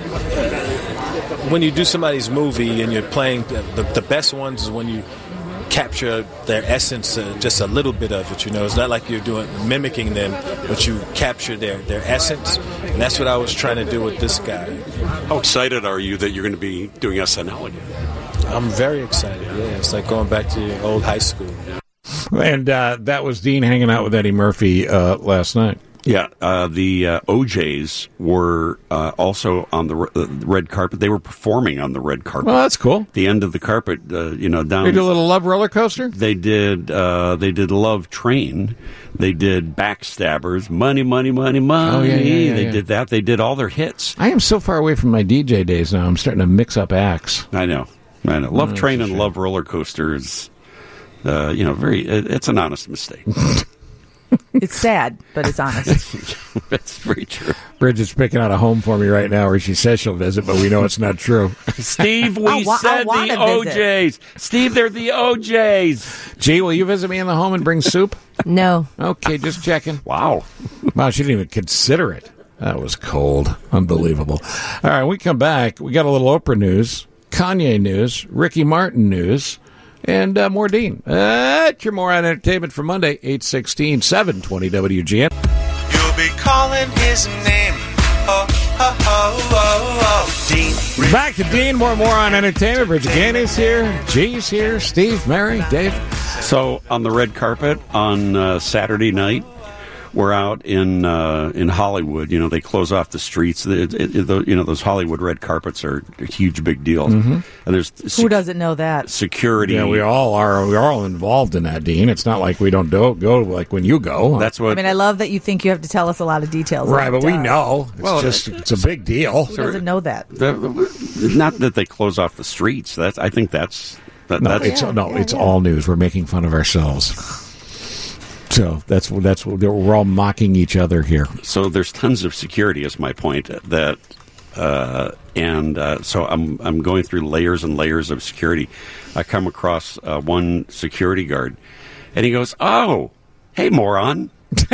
Uh, when you do somebody's movie and you're playing, the, the, the best ones is when you capture their essence, uh, just a little bit of it. You know, it's not like you're doing mimicking them, but you capture their, their essence, and that's what I was trying to do with this guy. How excited are you that you're going to be doing S N L again? I'm very excited. Yeah, it's like going back to old high school. And uh, that was Dean hanging out with Eddie Murphy uh, last night. Yeah, uh, the uh, O Js were uh, also on the, r- the red carpet. They were performing on the red carpet. Well, that's cool. The end of the carpet, uh, you know, down. They did a little Love roller coaster. They did. Uh, they did Love Train. They did Backstabbers. Money, money, money, money. Oh, yeah, yeah, yeah, they yeah. did that. They did all their hits. I am so far away from my D J days now. I'm starting to mix up acts. I know. I know. Love Oh, Train that's a and Love Roller Coaster is, uh, you know, very. It, it's an honest mistake. It's sad, but it's honest. That's very true. Bridget's picking out a home for me right now where she says she'll visit, but we know it's not true. Steve, we I wa- I said the wanna O visit. Js. Steve, they're the O Js. Gee, will you visit me in the home and bring soup? No. Okay, just checking. Wow. Wow, she didn't even consider it. That was cold. Unbelievable. All right, when we come back, we got a little Oprah news, Kanye news, Ricky Martin news, and uh, more Dean. That's your More on Entertainment for Monday, eight sixteen, seven twenty W G N. You'll be calling his name. Oh, oh, oh, oh, oh. Dean. Back to Dean, more more on Entertainment. Bridget Gaines here, G's here, Steve, Mary, Dave. So on the red carpet on uh, Saturday night, we're out in uh, in Hollywood. You know, they close off the streets. The, it, it, the, you know, those Hollywood red carpets are a huge, big deal. Mhm. And there's Who sec- doesn't know that? security. Yeah, we all are. We're all involved in that, Dean. It's not like we don't do, go like when you go. That's what. I mean, I love that you think you have to tell us a lot of details. right, but we Duh. know. It's Well, just it's a big deal. Who doesn't know that? the, not that they close off the streets. That's. I think that's. That, No, that's it's no, it's all news. We're making fun of ourselves. So that's that's we're all mocking each other here. So there's tons of security, is my point. That uh, and uh, so I'm I'm going through layers and layers of security. I come across uh, one security guard, and he goes, "Oh, hey, moron."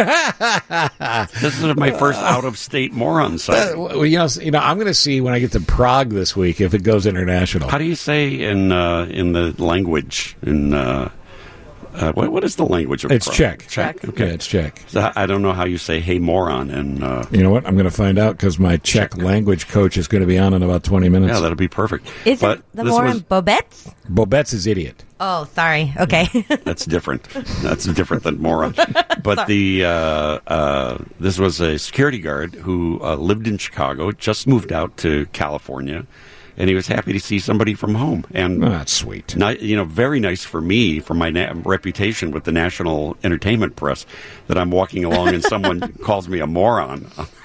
This is my first out-of-state moron sighting. Uh, well, you know, you know, I'm going to see when I get to Prague this week if it goes international. How do you say in uh, in the language in? Uh, Uh, what, what is the language of It's Prague? Czech. Czech. Okay. Yeah, it's Czech. So I don't know how you say "hey moron" and. Uh, You know what? I'm going to find out because my Czech language coach is going to be on in about twenty minutes. yeah, that'll be perfect. Is but it the this more was- on Bobette's? Bobette's is idiot. Oh, sorry. Okay. That's different. That's different than moron. But the uh, uh, this was a security guard who uh, lived in Chicago, just moved out to California, and he was happy to see somebody from home. And Oh, that's sweet. Not, you know, very nice for me, for my na- reputation with the national entertainment press, that I'm walking along and someone calls me a moron.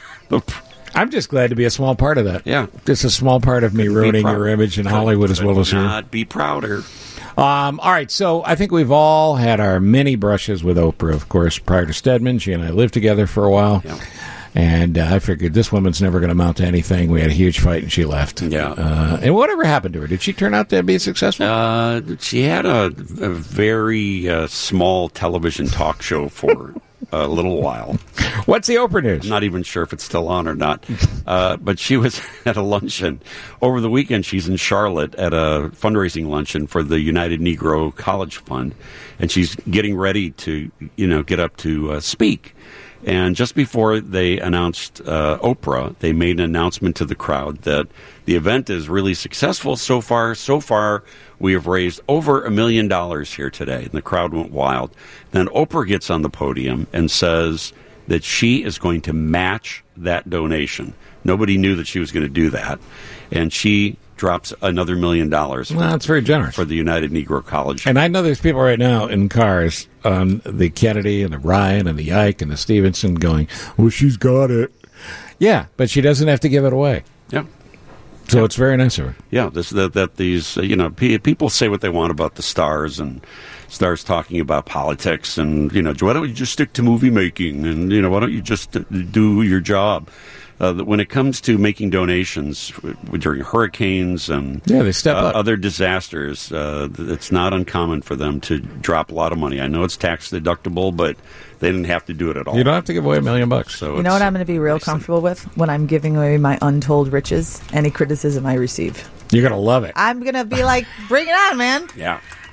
I'm just glad to be a small part of that. Yeah. Just a small part of me ruining proud. your image in Hollywood as well as here. Not be prouder. Um, all right, so I think we've all had our mini brushes with Oprah, of course, prior to Stedman. She and I lived together for a while. Yeah. And uh, I figured this woman's never going to amount to anything. We had a huge fight, and she left. Yeah. Uh, and whatever happened to her? Did she turn out to be successful? Uh, she had a, a very uh, small television talk show for a little while. What's the Oprah news? I'm not even sure if it's still on or not. Uh, but she was at a luncheon. Over the weekend, she's in Charlotte at a fundraising luncheon for the United Negro College Fund. And she's getting ready to, you know, get up to uh, speak. And just before they announced uh, Oprah, they made an announcement to the crowd that the event is really successful so far. So far, we have raised over a million dollars here today. And the crowd went wild. Then Oprah gets on the podium and says that she is going to match that donation. Nobody knew that she was going to do that. And she drops another million dollars. Well, that's very generous. For the United Negro College. And I know there's people right now in cars on the Kennedy and the Ryan and the Ike and the Stevenson going, well, she's got it. Yeah, but she doesn't have to give it away. Yeah. So it's very nice of her. Yeah, this that, that these, uh, you know, pe- people say what they want about the stars and stars talking about politics and, you know, why don't you just stick to movie making and, you know, why don't you just uh, do your job? Uh, when it comes to making donations during hurricanes and yeah, they step uh, up. other disasters, uh, it's not uncommon for them to drop a lot of money. I know it's tax deductible, but they didn't have to do it at all. You don't have to give away a million bucks. So You know what I'm going to be real comfortable with? When I'm giving away my untold riches, any criticism I receive. You're going to love it. I'm going to be like, bring it on, man. Yeah.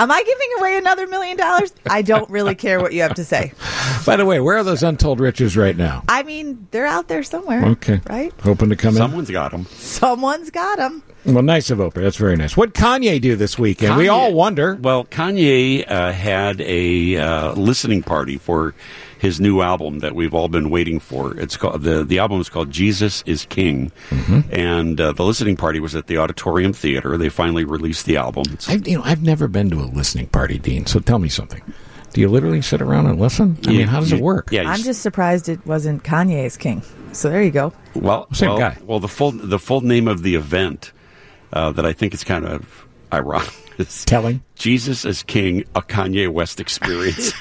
Am I giving away another million dollars? I don't really care what you have to say. By the way, where are those untold riches right now? I mean, they're out there somewhere. Okay. Right? Hoping to come Someone's got them. Someone's got them. in. Well, nice of Oprah. That's very nice. What Kanye do this weekend? We Kanye- all wonder. Well, Kanye uh, had a uh, listening party for his new album that we've all been waiting for. It's called the the album is called Jesus is King, Mm-hmm. and uh, the listening party was at the Auditorium Theater. They finally released the album. It's- I've, you know, I've never been to a listening party, Dean. So tell me something. Do you literally sit around and listen? I You- mean, how does you- it work? Yeah, you I'm s- just surprised it wasn't Kanye's King. So there you go. Well, Same well, guy. Well, the full the full name of the event uh, that I think is kind of ironic is Telling. Jesus is King, a Kanye West experience.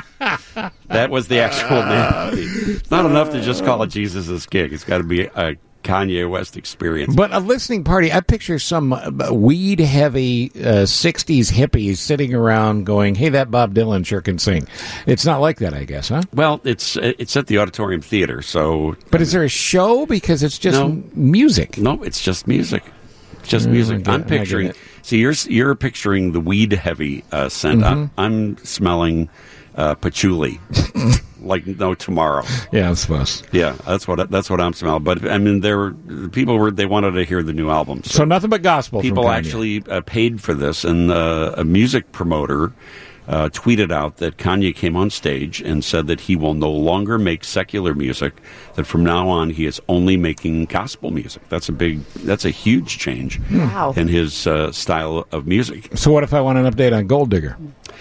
That was the actual name. It's not enough to just call it Jesus is King. It's got to be a Kanye West experience. But a listening party, I picture some uh, weed-heavy uh, sixties hippies sitting around going, hey, that Bob Dylan sure can sing. It's not like that, I guess, huh? Well, it's it's at the Auditorium Theater, so... But is there a show? Because it's just No. m- music. No, it's just music. It's just Mm, I music. get- I I'm get picturing... it. See, you're you're picturing the weed-heavy uh, scent. I'm, Mm-hmm. I'm smelling uh, patchouli like no tomorrow. Yeah, I suppose. Yeah, that's what that's what I'm smelling. But I mean, there were people were they wanted to hear the new album. So nothing but gospel from People Kanye. actually uh, paid for this, and uh, a music promoter uh, tweeted out that Kanye came on stage and said that he will no longer make secular music. That from now on he is only making gospel music. That's a big, that's a huge change Wow. in his uh, style of music. So what if I want an update on Gold Digger?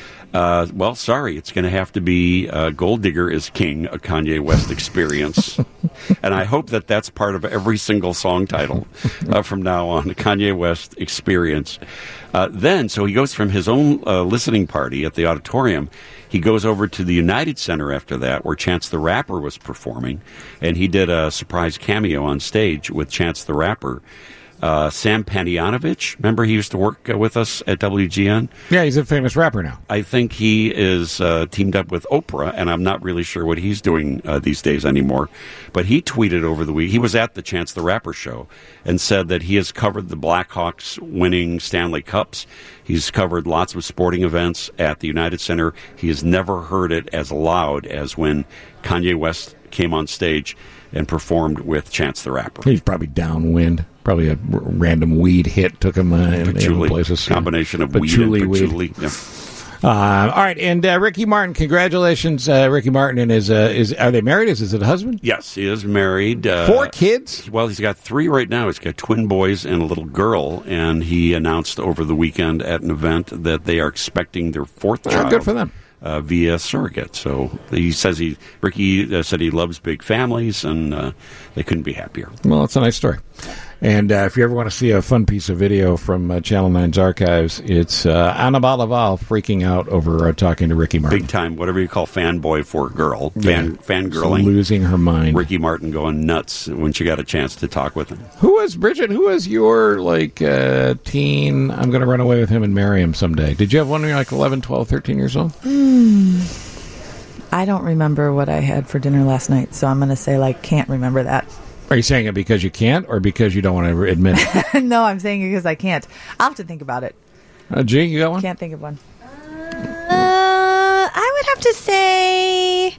Uh, well, sorry, it's going to have to be uh, Gold Digger is King, a Kanye West experience. And I hope that that's part of every single song title uh, from now on, the Kanye West experience. Uh, then, so he goes from his own uh, listening party at the auditorium, he goes over to the United Center after that, where Chance the Rapper was performing, and he did a surprise cameo on stage with Chance the Rapper. Uh, Sam Panianovich, remember he used to work uh, with us at W G N? Yeah, he's a famous rapper now. I think he is uh, teamed up with Oprah, and I'm not really sure what he's doing uh, these days anymore. But he tweeted over the week, he was at the Chance the Rapper show, and said that he has covered the Blackhawks winning Stanley Cups. He's covered lots of sporting events at the United Center. He has never heard it as loud as when Kanye West came on stage and performed with Chance the Rapper. He's probably downwind. Probably a r- random weed hit took him uh, in, in Patchouli, places. combination of Patchouli weed and weed. patchouli. Yeah. Uh, all right, and uh, Ricky Martin, congratulations, uh, Ricky Martin, and his uh, is are they married? Is, is it a husband? Yes, he is married. Uh, Four kids? Well, he's got three right now. He's got twin boys and a little girl, and he announced over the weekend at an event that they are expecting their fourth Oh, child. good for them. Uh, via surrogate. So he says he, Ricky uh, said he loves big families, and uh, they couldn't be happier. Well, it's a nice story. And uh, if you ever want to see a fun piece of video from uh, Channel nine's archives, it's uh, Anna Balaval freaking out over uh, talking to Ricky Martin. Big time, whatever you call fanboy for a girl, fan, Yeah. fangirling. Losing her mind. Ricky Martin going nuts when she got a chance to talk with him. Who was, Bridget, who was your, like, uh, teen, I'm going to run away with him and marry him someday? Did you have one when you were like eleven, twelve, thirteen years old? Hmm. I don't remember what I had for dinner last night, so I'm going to say, like, can't remember that. Are you saying it because you can't or because you don't want to admit it? No, I'm saying it because I can't. I'll have to think about it. Uh, G, you got one? Can't think of one. Uh, I would have to say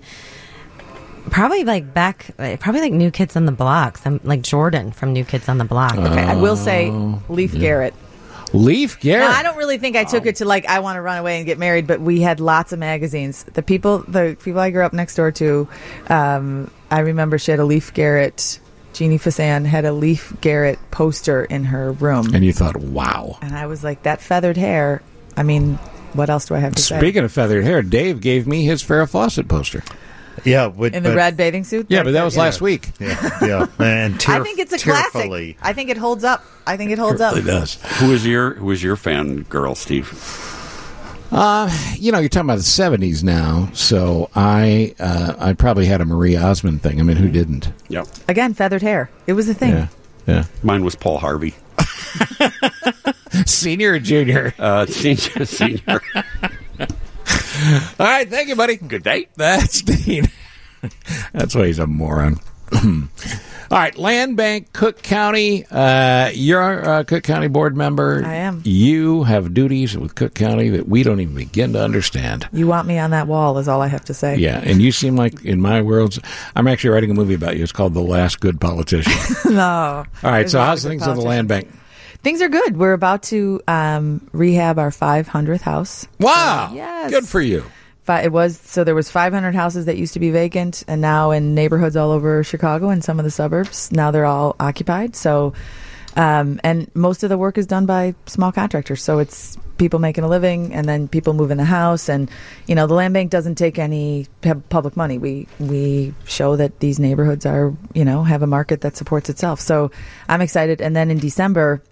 probably like back, probably like New Kids on the Block. Some like Jordan from New Kids on the Block. Okay, I will say Leif Garrett. Leif Garrett. Now, I don't really think I took it to like I want to run away and get married, but we had lots of magazines. The people, the people I grew up next door to, um, I remember she had a Leif Garrett. Jeannie Fasan had a Leif Garrett poster in her room, And you thought, wow. and I was like, that feathered hair. I mean, what else do I have to say? Speaking of feathered hair, Dave gave me his Farrah Fawcett poster. Yeah, but, in the but- red bathing suit. Yeah, but that was Yeah. last week. Yeah, yeah, and tear, I think it's a tearfully. classic. I think it holds up. I think it holds up. It does. Who is your Who is your fan girl, Steve? Uh, you know, you're talking about the seventies now, so I uh, I probably had a Marie Osmond thing. I mean, who didn't? Yep. Again, feathered hair. It was a thing. Yeah, yeah. Mine was Paul Harvey. Senior or junior? Uh, senior, senior. All right, thank you, buddy. Good day. That's Dean. That's why he's a moron. All right, Land Bank, Cook County. Uh, you're a Cook County board member. I am. You have duties with Cook County that we don't even begin to understand. You want me on that wall is all I have to say. Yeah, and you seem like, in my world, I'm actually writing a movie about you. It's called The Last Good Politician. No. All right, There's so a lot how's of good things at the Land Bank? Things are good. We're about to um, rehab our five hundredth house. Wow. So, yes. Good for you. Fi- It was so there was five hundred houses that used to be vacant, and now in neighborhoods all over Chicago and some of the suburbs, now they're all occupied. So, um, and most of the work is done by small contractors. So it's people making a living, and then people move in the house. And you know, the Land Bank doesn't take any pu- public money. We we show that these neighborhoods are, you know, have a market that supports itself. So I'm excited. And then in December,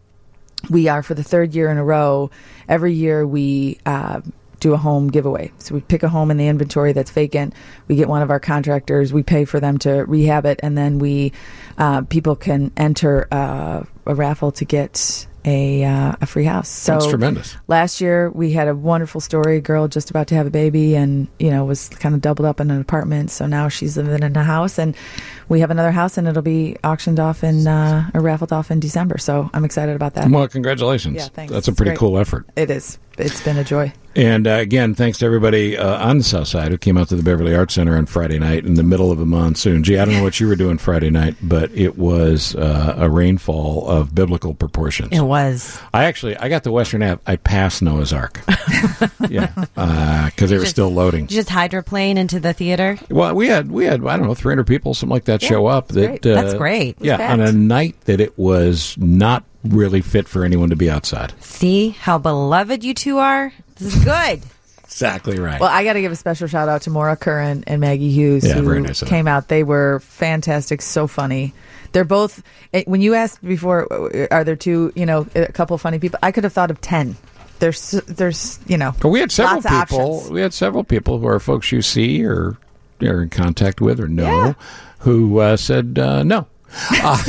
we are for the third year in a row. Every year we. Uh, do a home giveaway. So we pick a home in the inventory that's vacant. We get one of our contractors. We pay for them to rehab it, and then we uh, people can enter uh, a raffle to get a uh, a free house. So That's tremendous. Last year we had a wonderful story. A girl just about to have a baby, and you know was kind of doubled up in an apartment. So now she's living in a house, and we have another house, and it'll be auctioned off in uh, or raffled off in December. So I'm excited about that. Well, congratulations. Yeah, thanks. That's a It's pretty great. cool effort. It is. It's been a joy. And uh, again, thanks to everybody uh, on the South Side who came out to the Beverly Arts Center on Friday night in the middle of a monsoon. Gee, I don't know what you were doing Friday night, but it was uh, a rainfall of biblical proportions. It was. I actually, I got to Western Ave. I passed Noah's Ark. Yeah, because they were Just- still loading. Did you just hydroplane into the theater? Well, we had we had I don't know three hundred people, something like that, Yeah, show up. that's That great. uh, That's great. It was Yeah, on a packed. night that it was not really fit for anyone to be outside. See how beloved you two are? This is good. Exactly right. Well, I got to give a special shout out to Maura Curran and Maggie Hughes, Yeah, who very nice of them. came out. They were fantastic, so funny. They're both. eh, When you asked before, uh, are there two, you know, a couple of funny people? I could have thought of ten. There's, there's, you know, But we had several lots of people. options. We had several people who are folks you see or are in contact with or know who uh, said uh, no. Uh,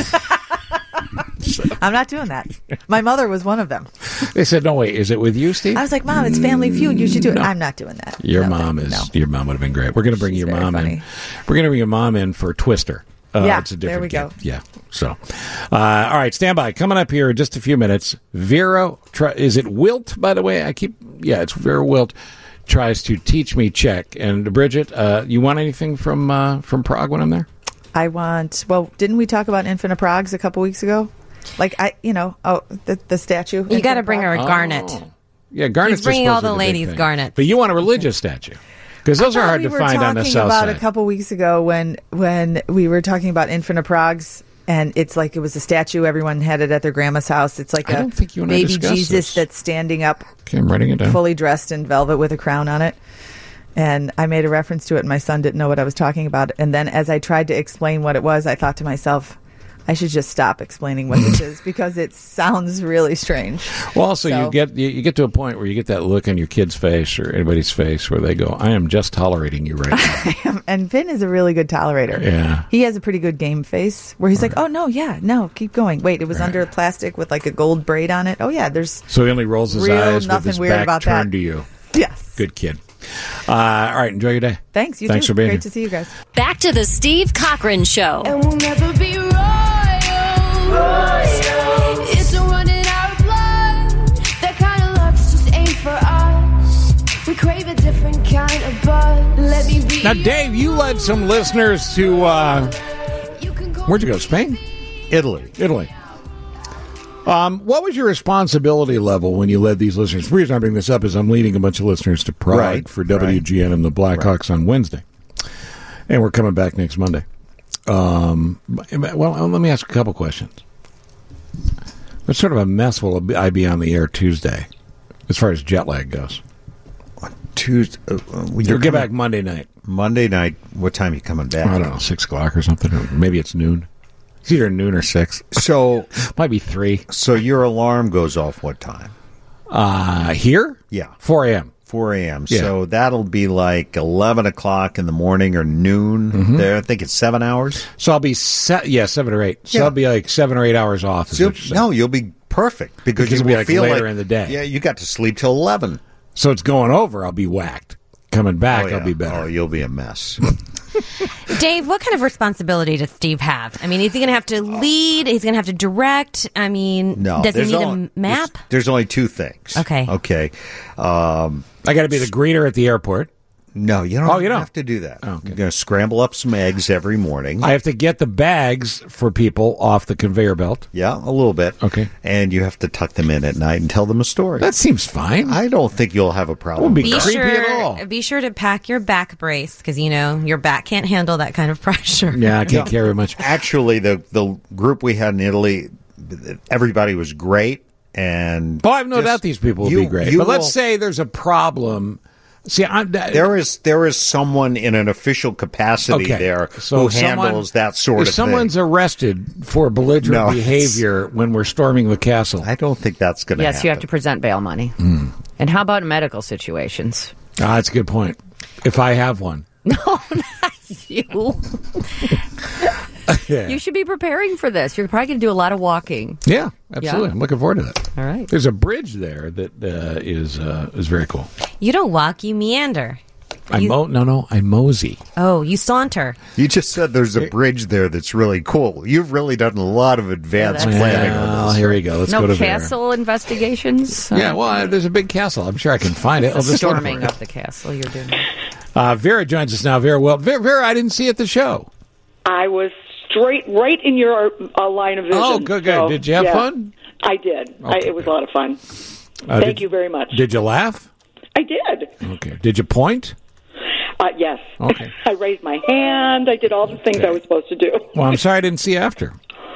I'm not doing that. My mother was one of them. they said, "No, wait, is it with you, Steve?" I was like, Mom, it's Family Feud. You should do it. No. I'm not doing that. Your No, mom is. Your mom would have been great. We're going to bring She's your very mom funny. in. We're going to bring your mom in for Twister. Uh, Yeah, it's a there different we go. game. Yeah. So, uh, all right, stand by. Coming up here in just a few minutes. Vera, try, is it Wilt? By the way, I keep. Yeah, it's Vera Wilt. Tries to teach me Czech. And Bridget, uh, you want anything from uh, from Prague when I'm there? I want. Well, didn't we talk about Infinite Pragues a couple weeks ago? Like I, you know, oh, the the statue. You got to Infinite bring her a Prague. garnet. Yeah, Garnet's He's bringing all the supposedly big ladies thing. garnets. But you want a religious statue because those I are thought hard we to were find on the talking south about side. a couple weeks ago when when we were talking about Infinite Pragues, and it's like it was a statue. Everyone had it at their grandma's house. It's like I a don't think you and I baby discussed Jesus this. that's standing up, Okay, I'm writing it down. fully dressed in velvet with a crown on it. And I made a reference to it, and my son didn't know what I was talking about. And then as I tried to explain what it was, I thought to myself, I should just stop explaining what this is because it sounds really strange. Well, also So- you get you, you get to a point where you get that look on your kid's face or anybody's face where they go, "I am just tolerating you right now." And Finn is a really good tolerator. Yeah. He has a pretty good game face where he's like, oh, no, yeah, no, keep going. Wait, it was under plastic with like a gold braid on it. Oh, yeah, there's. So he only rolls his Real eyes with nothing his weird back about turned that. to you. Yes. Good kid. Uh, all right, enjoy your day. Thanks. You Thanks too. for being Great here. to see you guys. Back to the Steve Cochran Show. And we'll never be royal. royal. It's a running our blood. That kind of luck's just ain't for us. We crave a different kind of buzz. Let me be. Now, Dave, you led some listeners to uh, where'd you go? Spain, Italy, Italy. Um, what was your responsibility level when you led these listeners? The reason I bring this up is I'm leading a bunch of listeners to Prague Right, for W G N and the Blackhawks on Wednesday, and we're coming back next Monday. Um, well, let me ask a couple questions. What sort of a mess will I be on the air Tuesday, as far as jet lag goes? Tuesday. Uh, when You'll get coming- back Monday night. Monday night. What time are you coming back? I don't know, six o'clock or something. Or maybe it's noon. It's either noon or six. So might be three. So your alarm goes off what time? Uh, here? Yeah, four a.m. four a.m. Yeah. So that'll be like eleven o'clock in the morning or noon. Mhm. There, I think it's seven hours. So I'll be se- yeah seven or eight. So Yeah. I'll be like seven or eight hours off. is So, what you're saying. no, you'll be perfect because, Because you it'll be will like feel later like- in the day. Yeah, you got to sleep till eleven. So it's going over. I'll be whacked. Coming back, Oh, yeah. I'll be better. Oh, you'll be a mess. Dave, what kind of responsibility does Steve have? I mean, is he going to have to lead? He's going to have to direct? I mean, No, does he there's need only- a map? There's, there's only two things. Okay. Okay. Um, I got to be the greeter at the airport. No, you don't, Oh, you don't? have to do that. You're going to scramble up some eggs every morning. I have to get the bags for people off the conveyor belt. Yeah, a little bit. Okay. And you have to tuck them in at night and tell them a story. That seems fine. I don't think you'll have a problem. Be with Be that. creepy sure, at all. be sure to pack your back brace because, you know, your back can't handle that kind of pressure. Yeah, I can't carry much. Actually, the the group we had in Italy, everybody was great. And Oh, I have no just- doubt these people will you- be great. you But let's will- say there's a problem. See, I'm, there is there is someone in an official capacity Okay. there So who someone- handles that sort if of someone's thing. arrested for belligerent No. behavior when we're storming the castle, I don't think that's going to Yes, happen. you have to present bail money. And how about medical situations? Ah, that's a good point. If I have one. No, not you. Yeah. You should be preparing for this. You're probably going to do a lot of walking. Yeah, absolutely. Yeah. I'm looking forward to that. All right. There's a bridge there that uh, is uh, is very cool. You don't walk, you meander. I You- mo- no, no, I mosey. Oh, you saunter. You just said there's a bridge there that's really cool. You've really done a lot of advanced planning on Well, this. here we go. Let's no go to Vera. castle investigations? Yeah, well, uh, there's a big castle. I'm sure I can find it. I'll just look for Storming it. of the castle you're doing. Uh, Vera joins us now. Vera, well, Vera, Vera, I didn't see you at the show. I was straight right in your uh, line of vision. Oh, good, good. So, Did you have yeah, fun? I did. I, Okay, it was a lot of fun. Uh, Thank did- you very much. Did you laugh? I did. Okay. Did you point? Uh, yes. Okay. I raised my hand. I did all the things I was supposed to do. Well, I'm sorry I didn't see you after.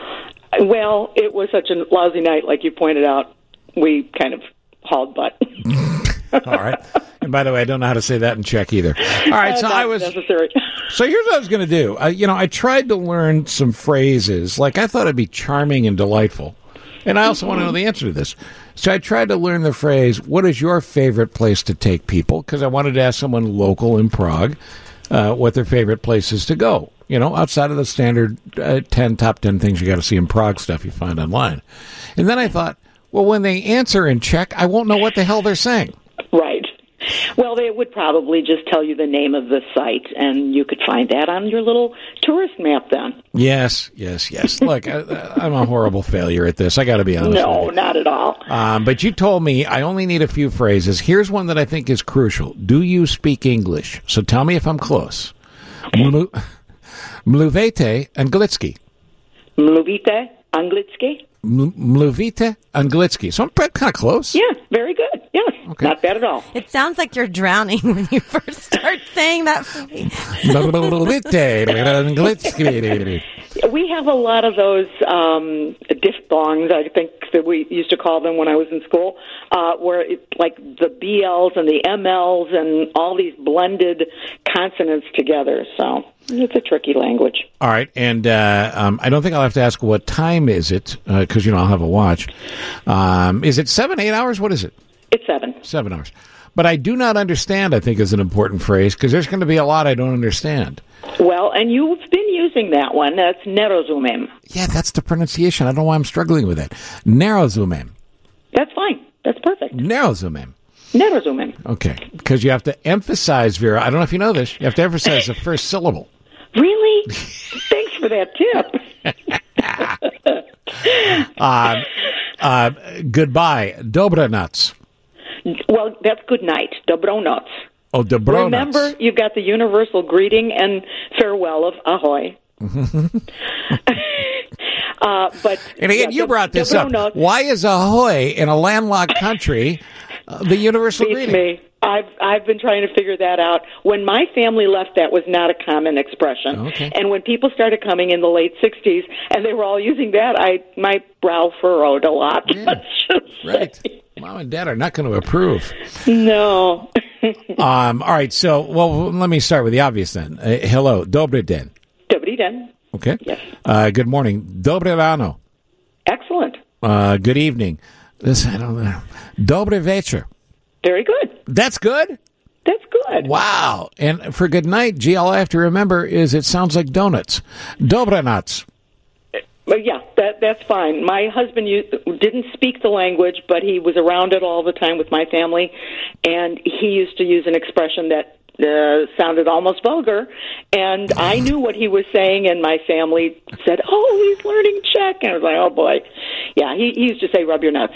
Well, it was such a lousy night, like you pointed out. We kind of hauled butt. All right. And by the way, I don't know how to say that in Czech either. All right. So Not I was. necessary. So here's what I was going to do. Uh, you know, I tried to learn some phrases. Like I thought it'd be charming and delightful, and I also want to know the answer to this. So I tried to learn the phrase, "What is your favorite place to take people?" Because I wanted to ask someone local in Prague uh, what their favorite place is to go. You know, outside of the standard uh, ten top ten things you got to see in Prague stuff you find online. And then I thought, well, when they answer in Czech, I won't know what the hell they're saying. Right. Well, they would probably just tell you the name of the site, and you could find that on your little tourist map then. Yes, yes, yes. Look, I, I'm a horrible failure at this. I got to be honest. No, with you. not at all. Um, but you told me I only need a few phrases. Here's one that I think is crucial. Do you speak English? So tell me if I'm close. Mlu- Mluvete anglicky. Mluvite anglicky? M- Mluvite anglicky. So I'm kind of close. Yeah, very good. Yes, not bad at all. It sounds like you're drowning when you first start saying that phrase. Mluvite anglicky. We have a lot of those um, diphthongs, I think that we used to call them when I was in school, uh, where it's like the B Ls and the M Ls and all these blended consonants together. So it's a tricky language. All right, and uh, um, I don't think I'll have to ask what time is it, because, uh, you know, I'll have a watch. Um, is it seven, eight hours? What is it? It's seven. Seven hours. But I do not understand, I think, is an important phrase, because there's going to be a lot I don't understand. Well, and you've been using that one. That's nerozumem. Yeah, that's the pronunciation. I don't know why I'm struggling with it. Nerozumem. That's fine. That's perfect. Nerozumem. Nerozumem. Okay, because you have to emphasize, Vera. I don't know if you know this. You have to emphasize the first syllable. Really? Thanks for that tip. Uh, uh, goodbye. Dobranoc. Well, that's good night. Dobronoc. Oh, dobronoc. Remember, you've got the universal greeting and farewell of ahoy. uh, but And again, yeah, you brought this dobronoc up. Why is ahoy in a landlocked country uh, the universal beats greeting? me. I've I've been trying to figure that out. When my family left, that was not a common expression. Okay. And when people started coming in the late sixties, and they were all using that, I my brow furrowed a lot. Let's just Right. say. Mom and Dad are not going to approve. No. Um, all right, so, well, let me start with the obvious then. Uh, hello, dobry den. Dobry den. Okay. Yes. Uh, good morning. Dobre rano. Excellent. Uh, good evening. This, I don't know. Dobre večer. Very good. That's good? That's good. Wow. And for good night, G, all I have to remember is it sounds like donuts. Dobranoc. But yeah, that that's fine. My husband used, didn't speak the language, but he was around it all the time with my family, and he used to use an expression that uh, sounded almost vulgar, and I knew what he was saying, and my family said, "Oh, he's learning Czech," and I was like, "Oh boy, yeah." He, he used to say, "Rub your nuts."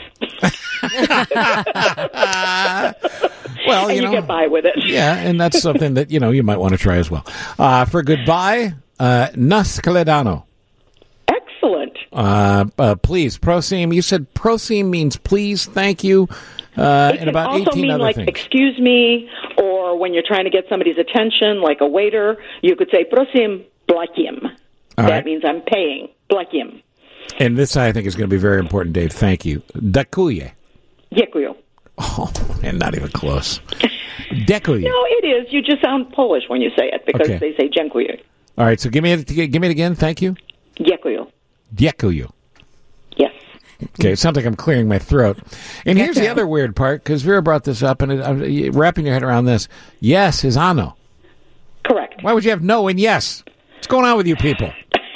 Well, and you you know, get by with it. Yeah, and that's something that you know you might want to try as well. Uh, for goodbye, uh, Naskledano. Excellent. Uh, uh, please, prosim. You said prosim means please, thank you, uh, It and can about also eighteen mean other like things. excuse me, or when you're trying to get somebody's attention, like a waiter, you could say prosim platim. All That right. means I'm paying. Platim. And this, I think, is going to be very important, Dave. Thank you. Dakuye. Dziękuję. Oh, and not even close. Dekuye. No, it is. You just sound Polish when you say it because Okay. they say dziękuję. All right, so give me it, give me it again. Thank you. Dziękuję. Dekuye. Yes. Okay, it sounds like I'm clearing my throat. And here's the other weird part, because Vera brought this up, and it, I'm wrapping your head around this. Yes is ano. Correct. Why would you have no and yes? What's going on with you people?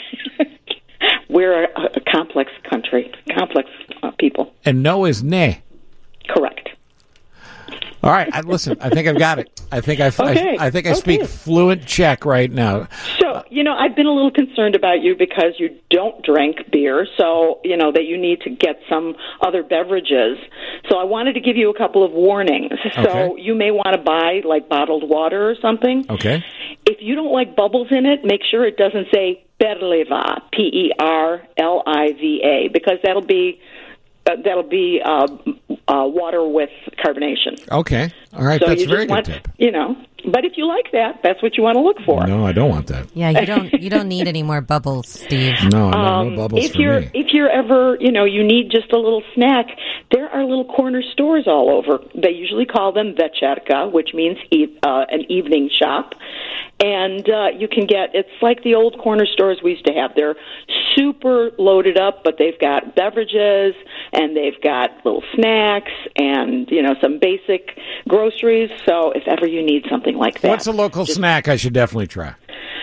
We're a, a complex country, complex uh, people. And no is ne. Correct. All right, I, listen, I think I've got it. I think I, Okay, I, I think I okay. speak fluent Czech right now. So, you know, I've been a little concerned about you because you don't drink beer, so, you know, that you need to get some other beverages. So I wanted to give you a couple of warnings. So Okay. you may want to buy, like, bottled water or something. Okay. If you don't like bubbles in it, make sure it doesn't say Perliva, P E R L I V A, because that'll be uh, that'll be uh, uh, water with carbonation. Okay. All right, so that's you a very just good want, tip. You know, but if you like that, that's what you want to look for. No, I don't want that. Yeah, you don't you don't need any more bubbles, Steve. No, no, Um, no bubbles if for you're me. if you're ever, you know, you need just a little snack, there are little corner stores all over. They usually call them večerka, which means e- uh, an evening shop. And uh, you can get, it's like the old corner stores we used to have. They're super loaded up, but they've got beverages and they've got little snacks and, you know, some basic groceries. So if ever you need something like that. What's a local snack I should definitely try?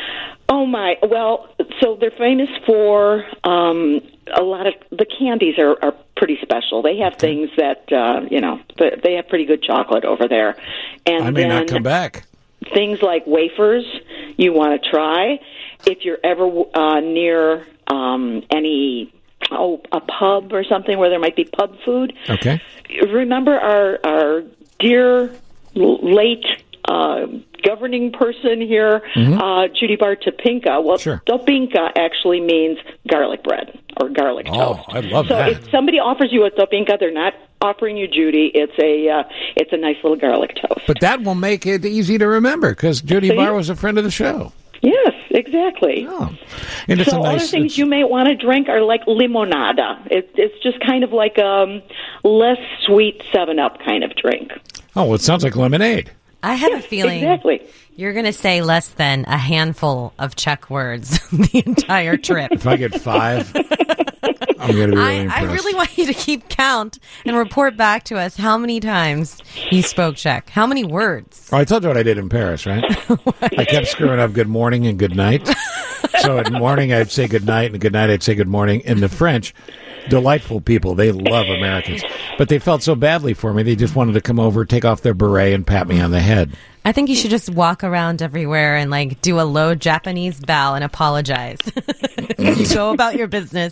Oh my! Well, so they're famous for um, a lot of the candies are, are pretty special. They have things that uh, you know th- they have pretty good chocolate over there, and I may then not come back. things like wafers you want to try. If you're ever uh, near um, any oh a pub or something where there might be pub food, Okay. remember our our dear l- late uh, governing person here, Mhm. uh, Judy Bar Topinka. Well, Sure. Topinka actually means garlic bread or garlic Oh, toast. I love so that. if somebody offers you a Topinka, they're not offering you Judy. It's a uh, it's a nice little garlic toast. But that will make it easy to remember because Judy See? Barr was a friend of the show. Yes, exactly. Oh. And it's so a nice. other things it's- you may want to drink are like limonada. It, it's just kind of like um less sweet Seven Up kind of drink. oh, well, it sounds like lemonade. I have a feeling exactly. you're going to say less than a handful of Czech words the entire trip. If I get five, I'm going to be really I, impressed. I really want you to keep count and report back to us how many times you spoke Czech. How many words? Oh, I told you what I did in Paris, right? I kept screwing up good morning and good night. So in morning I'd say good night, and good night I'd say good morning. In the French, delightful people. They love Americans. But they felt so badly for me, they just wanted to come over, take off their beret, and pat me on the head. I think you should just walk around everywhere and like do a low Japanese bow and apologize. You go about your business.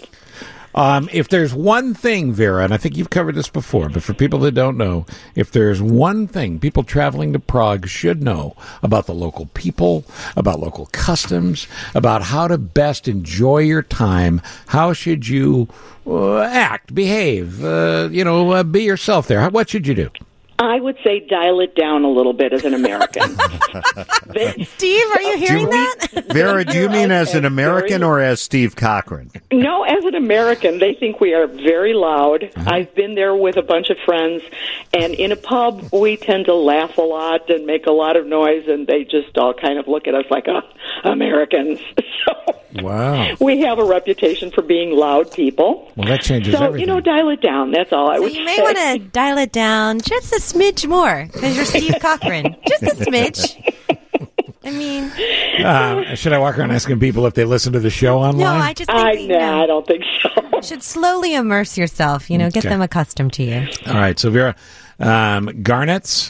Um, if there's one thing, Vera, and I think you've covered this before, but for people that don't know, if there's one thing people traveling to Prague should know about the local people, about local customs, about how to best enjoy your time, how should you uh, act, behave, uh, you know, uh, be yourself there? How, what should you do? I would say dial it down a little bit as an American. Steve, are you hearing that? Vera, do you mean as an American or as Steve Cochran? No, as an American, they think we are very loud. I've been there with a bunch of friends, and in a pub, we tend to laugh a lot and make a lot of noise, and they just all kind of look at us like, uh, Americans. So Wow. we have a reputation for being loud people. Well, that changes So, everything. you know, dial it down. That's all I So would you may say. want to dial it down just a smidge more because you're Steve Cochran. Just a smidge. I mean, Uh, should I walk around asking people if they listen to the show online? no, I just think I, that, you nah, know, I don't think so. you should slowly immerse yourself, you know, get Okay. them accustomed to you. All right, so Vera, um, garnets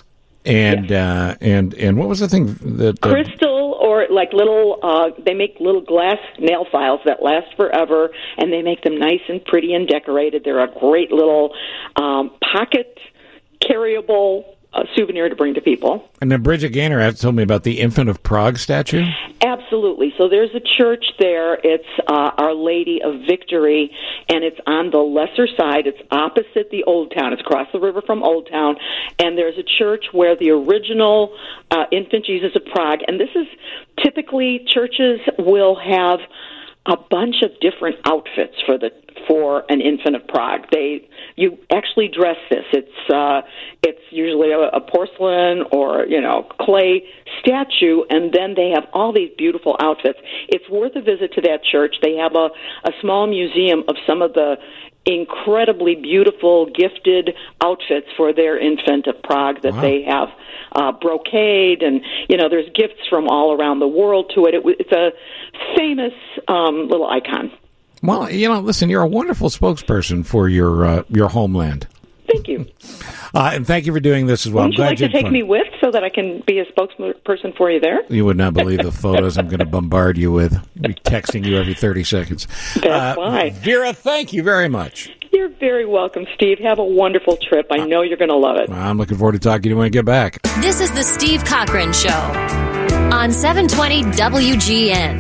And uh, and and what was the thing that uh, crystal or like little? Uh, they make little glass nail files that last forever, and they make them nice and pretty and decorated. They're a great little um, pocket carryable uh, souvenir to bring to people. And then Bridget Gaynor had told me about the Infant of Prague statue. Absolutely. So there's a church there. It's uh, Our Lady of Victory, and it's on the lesser side. It's opposite the Old Town. It's across the river from Old Town. And there's a church where the original uh, Infant Jesus of Prague, and this is typically churches will have a bunch of different outfits for the for an Infant of Prague. They you actually dress this. It's uh, it's usually a, a porcelain or you know clay statue, and then they have all these beautiful outfits. It's worth a visit to that church. They have a, a small museum of some of the incredibly beautiful, gifted outfits for their Infant of Prague that Wow. they have. Uh, brocade, and you know, there's gifts from all around the world to it. it it's a famous um, little icon. Well, you know, listen, you're a wonderful spokesperson for your uh, your homeland. Thank you. Uh, and thank you for doing this as well. Wouldn't I'm glad you like to had take fun. me with so that I can be a spokesperson for you there? You would not believe the photos I'm going to bombard you with. I'll be texting you every thirty seconds. That's Uh, why. Vera, thank you very much. You're very welcome, Steve. Have a wonderful trip. I know you're going to love it. I'm looking forward to talking to you when I get back. This is the Steve Cochran Show on seven twenty W G N.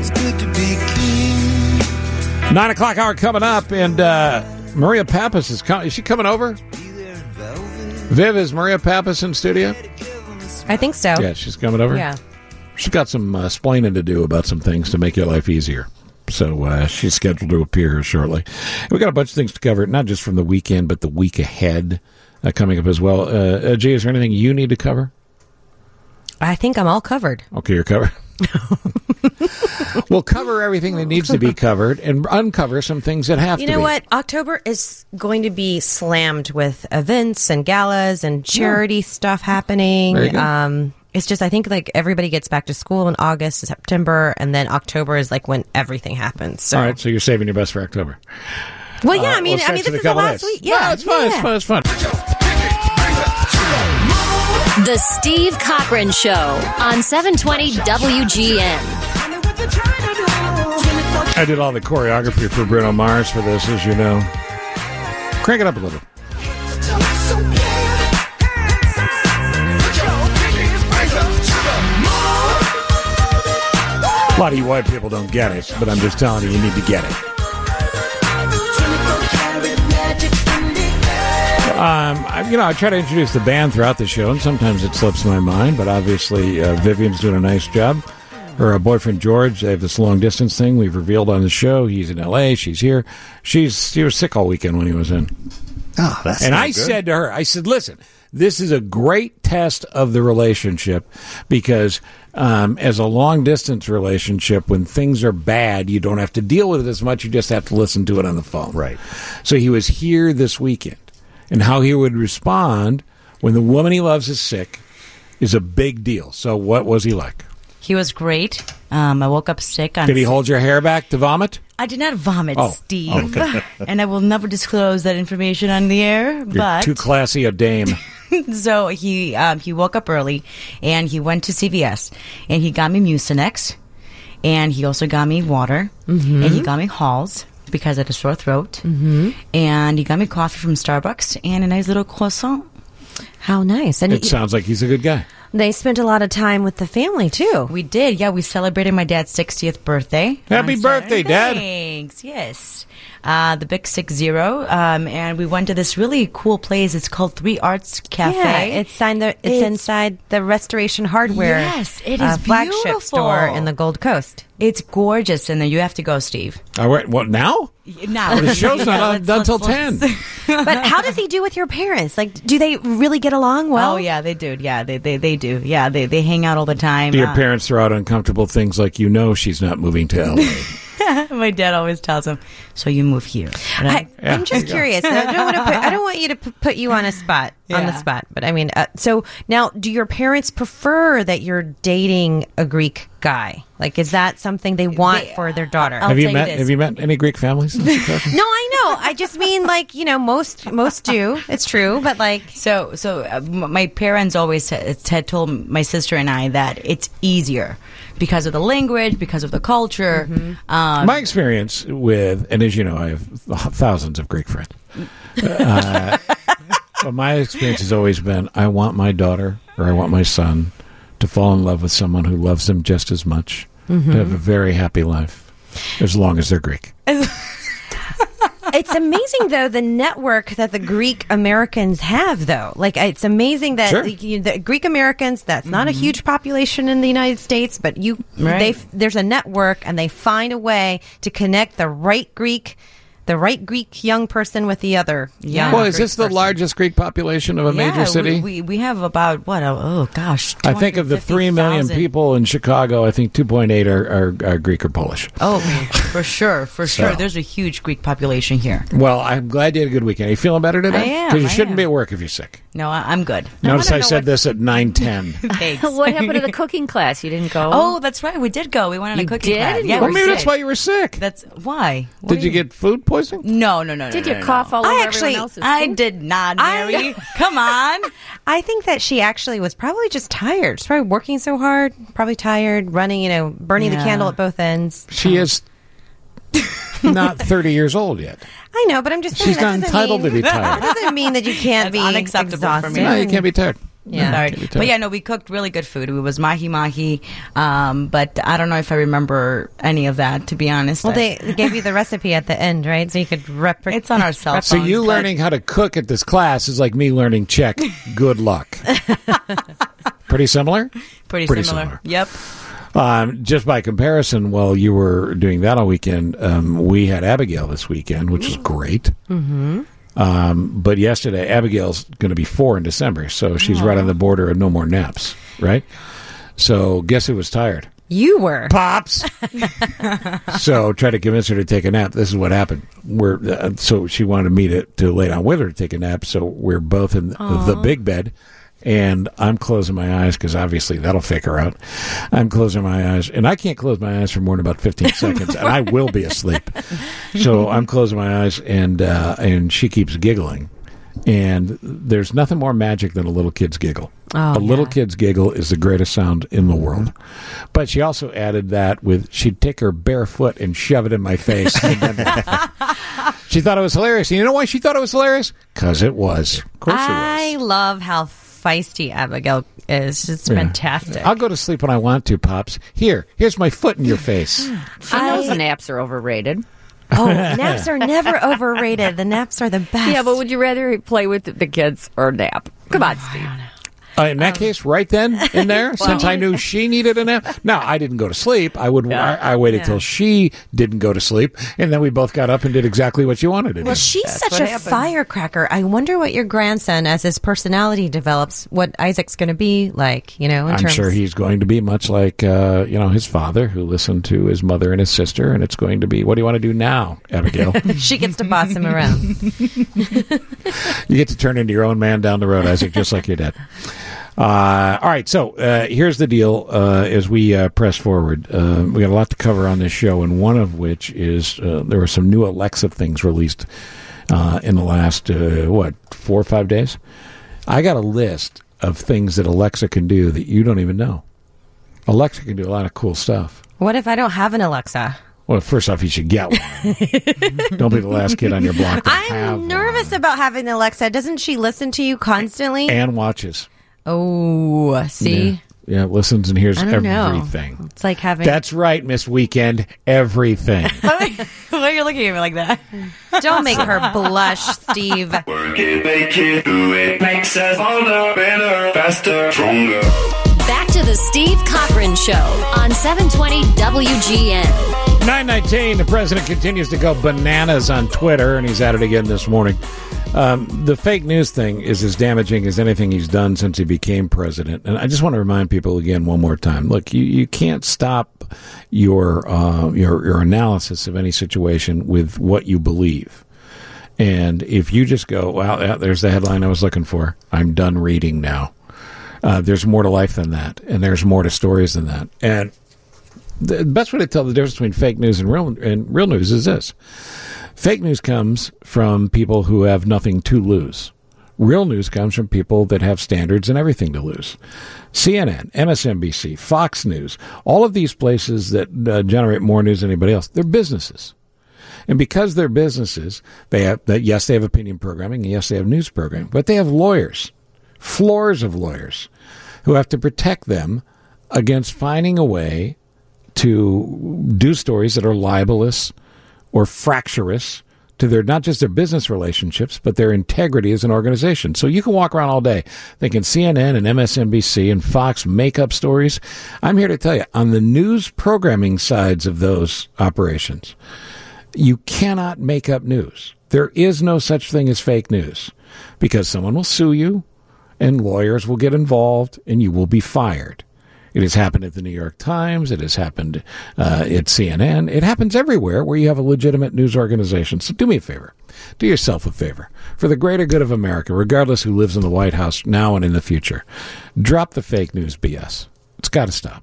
Nine o'clock hour coming up, and uh, Maria Pappas is coming. Is she coming over? Viv, is Maria Pappas in studio? I think so. Yeah, she's coming over. Yeah. She's got some uh, explaining to do about some things to make your life easier. So uh, she's scheduled to appear here shortly. We've got a bunch of things to cover, not just from the weekend, but the week ahead uh, coming up as well. Uh, uh, G, is there anything you need to cover? I think I'm all covered. Okay, you're covered. We'll cover everything that needs to be covered and uncover some things that have You to be. know what? October is going to be slammed with events and galas and charity stuff happening. Very good. Um, it's just, I think, like everybody gets back to school in August, September, and then October is like when everything happens. So. All right, so you're saving your best for October. Well, yeah, Uh, I mean, we'll I mean, stretch it this a is the couple last days. week. Yeah, No, it's fun. yeah. It's fun. It's fun. The Steve Cochran Show on seven twenty W G N. I did all the choreography for Bruno Mars for this, as you know. Crank it up a little. A lot of you white people don't get it, but I'm just telling you, you need to get it. Um, I, you know, I try to introduce the band throughout the show, and sometimes it slips my mind, but obviously uh, Vivian's doing a nice job. Her uh, boyfriend, George, they have this long-distance thing we've revealed on the show. He's in L A, she's here. She's She was sick all weekend when he was in. Oh, that's And not I good. said to her, I said, listen, this is a great test of the relationship because um, as a long-distance relationship, when things are bad, you don't have to deal with it as much. You just have to listen to it on the phone. Right. So he was here this weekend. And how he would respond when the woman he loves is sick is a big deal. So what was he like? He was great. Um, I woke up sick on. Did he hold your hair back to vomit? I did not vomit, Oh. Steve. Okay. And I will never disclose that information on the air. You're but too classy a dame. so he um, he woke up early and he went to C V S and he got me Mucinex and he also got me water Mhm. and he got me Halls because I had a sore throat Mhm. and he got me coffee from Starbucks and a nice little croissant. How nice. And It sounds like he's a good guy. they spent a lot of time with the family, too. We did. Yeah, we celebrated my dad's sixtieth birthday. Happy on birthday, Saturday. Dad. Thanks. Yes. Uh, the Big Six Zero. Um, and we went to this really cool place. It's called Three Arts Cafe. Yeah, it's, signed the, it's, It's- inside the Restoration Hardware Yes, it uh, is flagship beautiful. store in the Gold Coast. It's gorgeous in there. You have to go, Steve. I went, what, now? Now. The show's not Yeah, on- let's- done till let's- ten. But how does he do with your parents? Like, do they really get along well? Oh, yeah, they do. Yeah, they, they, they do. Yeah, they, they hang out all the time. Do your Uh, parents throw out uncomfortable things like, you know she's not moving to L A? My dad always tells him, "So you move here." Right? I, I'm just curious. I don't want to put. I don't want you to p- put you on a spot on the Yeah. spot. But I mean, uh, so now, do your parents prefer that you're dating a Greek guy? Like, is that something they want They- for their daughter? I'll have you tell you met this. Have you met any Greek families? in Chicago? No, I know. I just mean like you know most most do. It's true, but like So, so uh, m- my parents always had, had told my sister and I that it's easier because of the language, because of the culture. Um, My experience with, and as you know, I have thousands of Greek friends. Uh, but my experience has always been: I want my daughter or I want my son to fall in love with someone who loves them just as much, Mhm. to have a very happy life, as long as they're Greek. it's amazing though the network that the Greek Americans have though. Like it's amazing that Sure. the, you, the Greek Americans. That's not a huge population in the United States, but you Right. they there's a network and they find a way to connect the right Greek. The right Greek young person with the other. young Well, is Greek this the largest Greek population of a yeah, major city? We, we, we have about, what, oh, oh gosh. I think of the three million people in Chicago, I think two point eight are, are, are Greek or Polish. Oh, for sure, for sure. So. There's a huge Greek population here. Well, I'm glad you had a good weekend. Are you feeling better today? I am, Because you I shouldn't am. be at work if you're sick. No, I, I'm good. Notice I, said this at nine ten. Thanks. What happened to the cooking class? You didn't go? Oh, that's right. We did go. We went on You a cooking did? class. You Yeah, Well, we maybe did. that's why you were sick. That's why. What Did do you get food poisoning? No, no, no, no. Did no, you no, cough no. all over I actually- everyone else's I food? did not, I- Mary. Come on. I think that she actually was probably just tired. She's probably working so hard, probably tired, running, you know, burning the Yeah. candle at both ends. She is not thirty years old yet. I know, but I'm just saying She's that not doesn't entitled mean, to be tired. That doesn't mean that you can't That's be unacceptable for exhausted. me. No, you can't be tired. Yeah. Sorry. Can't be tired. But yeah, no, we cooked really good food. It was mahi mahi, um, but I don't know if I remember any of that, to be honest. Well, I- they they gave you the recipe at the end, right? So you could rep. It's on our cell So phones, you but- learning how to cook at this class is like me learning Czech. Good luck. Pretty similar? Pretty, Pretty similar. similar. Yep. Um, just by comparison, while you were doing that all weekend, um, we had Abigail this weekend, which was great. Mm-hmm. Um, but yesterday, Abigail's going to be four in December, so she's right on the border of no more naps, right? So guess who was tired? You were. Pops. So try to convince her to take a nap. This is what happened. We're uh, so she wanted me to, to lay down with her to take a nap. So we're both in the big bed, and I'm closing my eyes because obviously that'll fake her out. I'm closing my eyes, and I can't close my eyes for more than about fifteen seconds, and I will be asleep. So I'm closing my eyes, and uh, and she keeps giggling. And there's nothing more magic than a little kid's giggle. Oh, a little yeah. kid's giggle is the greatest sound in the world. But she also added that with she'd take her bare foot and shove it in my face. And then laugh. She thought it was hilarious. And you know why she thought it was hilarious? Because it was. Of course I it was. love how feisty Abigail is. It's Yeah. fantastic. I'll go to sleep when I want to, Pops. Here, here's my foot in your face. She knows naps are overrated. Oh, naps are never overrated. The naps are the best. Yeah, but would you rather play with the kids or nap? Come on, Steve. Uh, in that case, right then and there, since I knew she needed a nap. No, I didn't go to sleep. I would. I, I waited Yeah. till she didn't go to sleep, and then we both got up and did exactly what she wanted to do. Well, she's That's such what a happened. firecracker. I wonder what your grandson, as his personality develops, what Isaac's going to be like. You know, in I'm terms. sure he's going to be much like uh, you know his father, who listened to his mother and his sister, and it's going to be, what do you want to do now, Abigail? she gets to boss him around. You get to turn into your own man down the road, Isaac, just like your dad. Uh, all right, so uh, here's the deal. Uh, as we uh, press forward, uh, we got a lot to cover on this show, and one of which is uh, there were some new Alexa things released uh, in the last uh, what four or five days. I got a list of things that Alexa can do that you don't even know. Alexa can do a lot of cool stuff. What if I don't have an Alexa? Well, first off, you should get one. Don't be the last kid on your block to have I'm nervous about having an Alexa. Doesn't she listen to you constantly? and watches. Oh, see? Yeah. Yeah, listens and hears I don't know. everything. It's like having. That's right, Miss Weekend. Everything. Why are you looking at me like that? Don't make her blush, Steve. Work it, make it, do it. Makes us harder, better, faster, stronger. Back to the Steve Cochran Show on seven twenty W G N. nine nineteen, the president continues to go bananas on Twitter, and he's at it again this morning. Um, the fake news thing is as damaging as anything he's done since he became president. And I just want to remind people again one more time. Look, you, you can't stop your, uh, your your analysis of any situation with what you believe. And if you just go, well, yeah, there's the headline I was looking for. I'm done reading now. Uh, there's more to life than that. And there's more to stories than that. And the best way to tell the difference between fake news and real and real news is this. Fake news comes from people who have nothing to lose. Real news comes from people that have standards and everything to lose. C N N, M S N B C, Fox News, all of these places that uh, generate more news than anybody else, they're businesses. And because they're businesses, they have that. Yes, they have opinion programming, and yes, they have news programming, but they have lawyers, floors of lawyers, who have to protect them against finding a way to do stories that are libelous or fractious to their, not just their business relationships, but their integrity as an organization. So you can walk around all day thinking C N N and M S N B C and Fox make up stories. I'm here to tell you, on the news programming sides of those operations, you cannot make up news. There is no such thing as fake news, because someone will sue you and lawyers will get involved and you will be fired. It has happened at the New York Times. It has happened uh, at C N N. It happens everywhere where you have a legitimate news organization. So do me a favor. Do yourself a favor. For the greater good of America, regardless who lives in the White House now and in the future, drop the fake news B S. It's got to stop.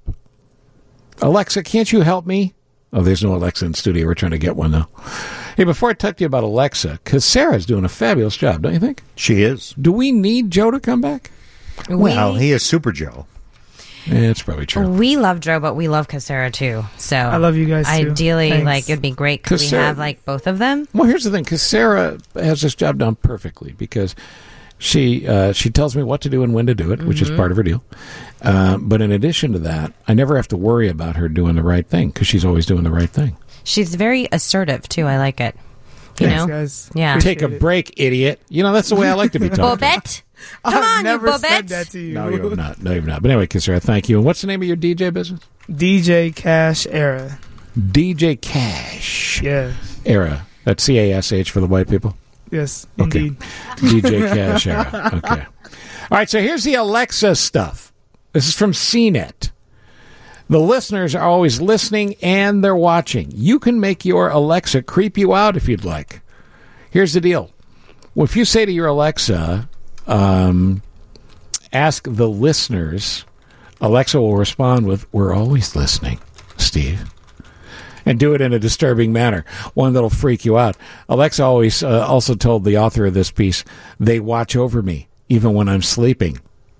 Alexa, can't you help me? Oh, there's no Alexa in the studio. We're trying to get one now. Hey, before I talk to you about Alexa, because Sarah's doing a fabulous job, don't you think? She is. Do we need Joe to come back? Well, he is Super Joe. Yeah, it's probably true. We love Joe, but we love Cassera too. So I love you guys too. Ideally, Thanks. like it'd be great because we Cassera- have like both of them. Well, here's the thing. Cassera has this job done perfectly because she uh, she tells me what to do and when to do it, which is Mhm. part of her deal. Uh, but in addition to that, I never have to worry about her doing the right thing because she's always doing the right thing. She's very assertive too. I like it. You Thanks, know, guys. yeah. Take a break, idiot. You know, that's the way I like to be talked to. Bobette, come I've on, never you said Bobette. that to you. No, you're not. No, you're not. But anyway, Cassera, thank you. And what's the name of your D J business? D J Cash Era. D J Cash Yeah. Era. That's C A S H for the white people. Yes, Okay. indeed. D J Cash Era. Okay. All right, so here's the Alexa stuff. This is from C net. The listeners are always listening and they're watching. You can make your Alexa creep you out if you'd like. Here's the deal. Well, if you say to your Alexa, um, ask the listeners, Alexa will respond with, "We're always listening, Steve." And do it in a disturbing manner, one that'll freak you out. Alexa always uh, also told the author of this piece, "They watch over me, even when I'm sleeping."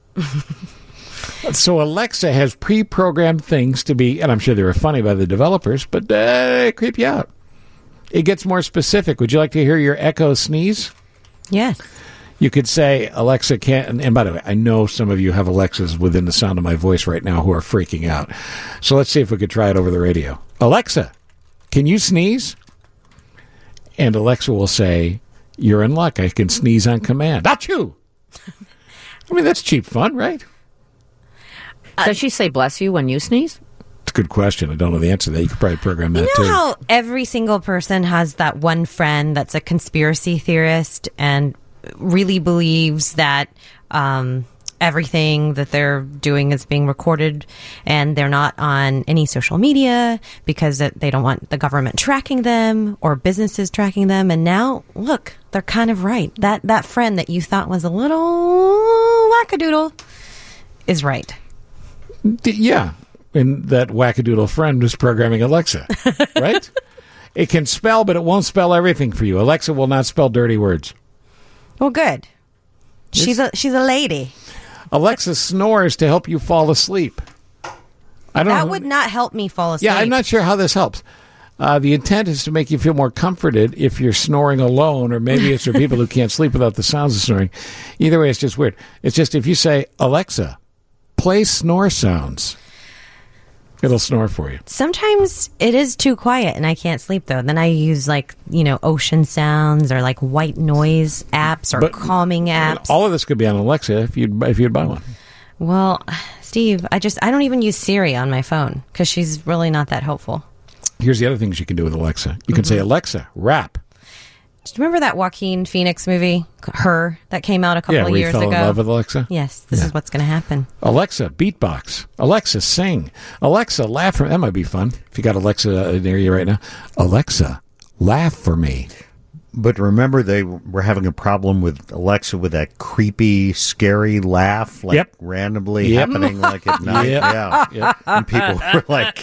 So Alexa has pre-programmed things to be, and I'm sure they were funny by the developers, but uh, they creep you out. It gets more specific. Would you like to hear your Echo sneeze? Yes. You could say, Alexa can't, and, and by the way, I know some of you have Alexas within the sound of my voice right now who are freaking out. So let's see if we could try it over the radio. Alexa, can you sneeze? And Alexa will say, "You're in luck. I can sneeze on command." Achoo! I mean, that's cheap fun, right? Does she say bless you when you sneeze? It's a good question. I don't know the answer to that. You could probably program that You know too. how every single person has that one friend that's a conspiracy theorist and really believes that um, everything that they're doing is being recorded, and they're not on any social media because that they don't want the government tracking them or businesses tracking them. And now, look, they're kind of right. That that friend that you thought was a little wackadoodle is right. D- yeah. And that wackadoodle friend was programming Alexa, right? It can spell, but it won't spell everything for you. Alexa will not spell dirty words. Well, good. She's a she's a lady. Alexa snores to help you fall asleep. I don't That know. would not help me fall asleep. Yeah, I'm not sure how this helps. Uh, the intent is to make you feel more comforted if you're snoring alone, or maybe it's for people who can't sleep without the sounds of snoring. Either way, it's just weird. It's just if you say, Alexa, play snore sounds, it'll snore for you. Sometimes it is too quiet and I can't sleep though. Then I use like, you know, ocean sounds or like white noise apps or But- calming apps. All of this could be on Alexa if you'd if you'd buy one. Well, Steve, I just I don't even use Siri on my phone because she's really not that helpful. Here's the other things you can do with Alexa. You can say, Alexa, rap. Do you remember that Joaquin Phoenix movie, Her, that came out a couple Yeah, of where he years fell ago? in love with Alexa? Yes, this Yeah. is what's going to happen. Alexa, beatbox. Alexa, sing. Alexa, laugh for me. That might be fun if you got Alexa near you right now. Alexa, laugh for me. But remember, they were having a problem with Alexa with that creepy, scary laugh, like Yep. randomly Yep. happening like at night. Yep. Yeah. Yep. And people were like,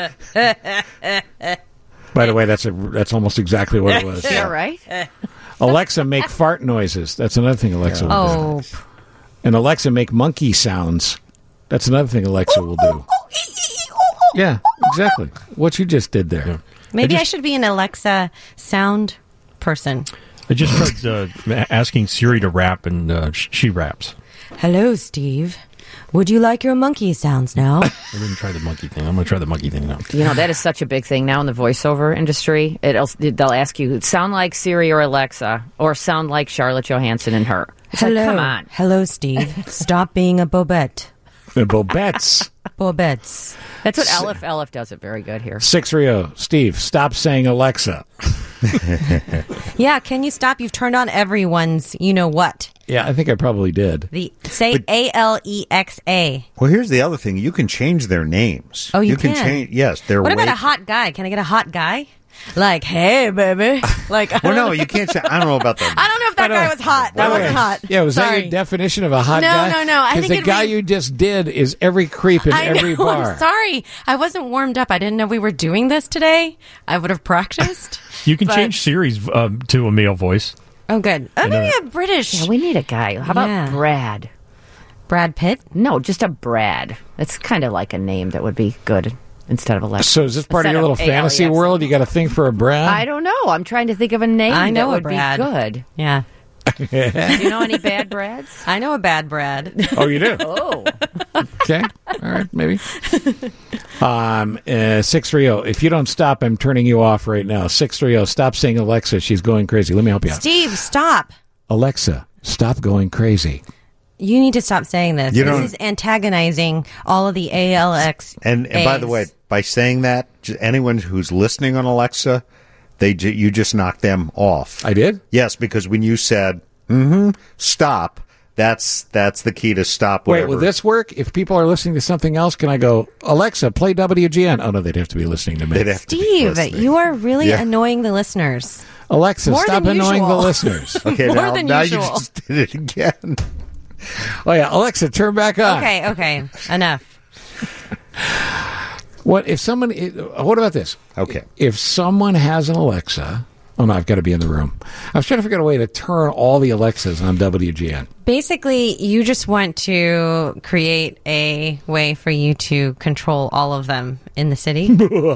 By the way, that's a that's almost exactly what it was. Yeah, right? Alexa, make fart noises. That's another thing Alexa will Oh, do. And Alexa, make monkey sounds. That's another thing Alexa will do. Yeah, exactly. What you just did there. maybe I, just- should be an Alexa sound person. I just tried uh, asking Siri to rap, and uh, sh- she raps. Hello, Steve. Would you like your monkey sounds now? I didn't try the monkey thing. I'm going to try the monkey thing now. You know, that is such a big thing now in the voiceover industry. It'll, they'll ask you, sound like Siri or Alexa, or sound like Charlotte Johansson and Her. It's Hello. like, come on. Hello, Steve. Stop being a bobette. The Bobettes. Bobettes. That's what Elif Elif does it very good here. six three zero. Steve, stop saying Alexa. Yeah, can you stop? You've turned on everyone's you know what. Yeah, I think I probably did. The Say A L E X A. well, here's the other thing. You can change their names. Oh, you can. can? change. Yes, they're What about way- a hot guy? Can I get a hot guy? Like, hey, baby. Like, I Well, don't no, know. you can't say. I don't know about that. I don't know if that guy was hot. That wasn't hot. Yeah, was Sorry. that your definition of a hot No, guy? no, no. I 'Cause think the it'd guy be- you just did is every creep in I every know, bar. I'm sorry. I wasn't warmed up. I didn't know we were doing this today. I would have practiced. You can But- change Siri's um, to a male voice. Oh, good. Oh, I know maybe that. a British. Yeah, we need a guy. How about Yeah. Brad? Brad Pitt? No, just a Brad. That's kind of like a name that would be good instead of Alexa. So is this part of Instead your little of A L E X. fantasy world? You got to think for a Brad? I don't know. I'm trying to think of a name I know that a would Brad. be good. Yeah. Do you know any bad Brads? I know a bad Brad. Oh, you do? Oh. Okay. All right, maybe. Um, uh, six three zero. If you don't stop, I'm turning you off right now. six three zero. Stop saying Alexa. She's going crazy. Let me help you out. Steve, stop. Alexa, stop going crazy. You need to stop saying this. You this don't- is antagonizing all of the A L X. And, and by the way, by saying that, j- anyone who's listening on Alexa, they j- you just knocked them off. I did? Yes, because when you said mm-hmm, stop, that's that's the key to stop. Wait, Whatever. will this work? If people are listening to something else, can I go, Alexa, play W G N? Oh, no, they'd have to be listening to me. They'd have to be Steve, listening. you are really Yeah. annoying the listeners. Alexa, More stop than annoying the usual. listeners. Okay, More now, than now usual. you just did it again. Oh, yeah, Alexa, turn back on. Okay, okay. Enough. What if someone? What about this? Okay, if someone has an Alexa, oh no, I've got to be in the room. I was trying to figure out a way to turn all the Alexas on W G N. Basically, you just want to create a way for you to control all of them in the city.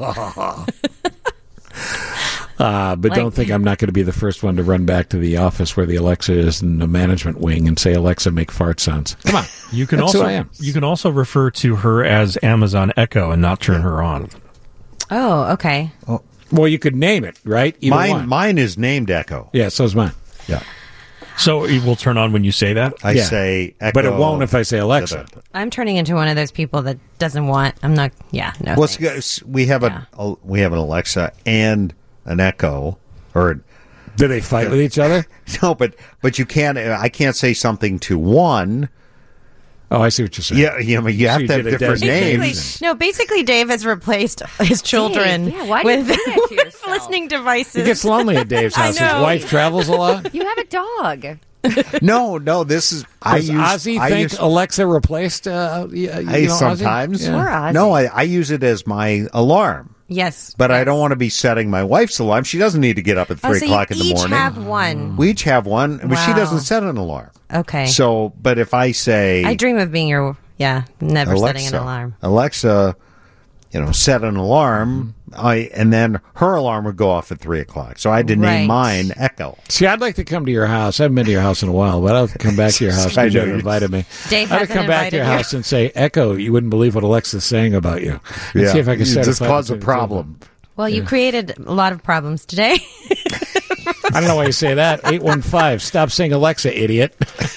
Uh, but Like- don't think I'm not going to be the first one to run back to the office where the Alexa is in the management wing and say, Alexa, make fart sounds. Come on. You can That's also who I am. you can also refer to her as Amazon Echo and not turn her on. Oh, okay. Well, you could name it, right? Either mine one. mine is named Echo. Yeah, so's mine. Yeah, So it will turn on when you say that? I Yeah. say Echo, But it won't if I say Alexa. I'm turning into one of those people that doesn't want. I'm not. Yeah, no. Well, thanks. it's- we have a, a we have an Alexa and an Echo, or do they fight with each other? No, but but you can't. I can't say something to one. Oh, I see what you're saying. Yeah, you know, you So have you to have did a different designation. names. Basically, no, basically, Dave has replaced his children yeah, why do you with, do that to with listening devices. It gets lonely at Dave's I house. His know. wife travels a lot. You have a dog. No, no, this is. I Does use. Ozzy I think use, Alexa replaced? Uh, y- you I know, Ozzy? sometimes. Yeah. Poor Ozzy. No, I, I use it as my alarm. Yes, But I don't want to be setting my wife's alarm. She doesn't need to get up at Oh, three so o'clock you in the each morning. have one. We each have one, but she Wow. doesn't set an alarm. Okay. So, but if I say I dream of being your. Yeah, never setting an Alexa, alarm. Alexa, you know, set an alarm, I and then her alarm would go off at three o'clock. So I had to Right. name mine Echo. See, I'd like to come to your house. I haven't been to your house in a while, but I'll come back to your house. I You know haven't you- invited me. Dave I'd hasn't come back to your invited you. house and say, Echo, you wouldn't believe what Alexa's saying about you. And Yeah, see if I can you set just up cause a problem. Well, you created a lot of problems today. I don't know why you say that. eight one five. Stop saying Alexa, idiot.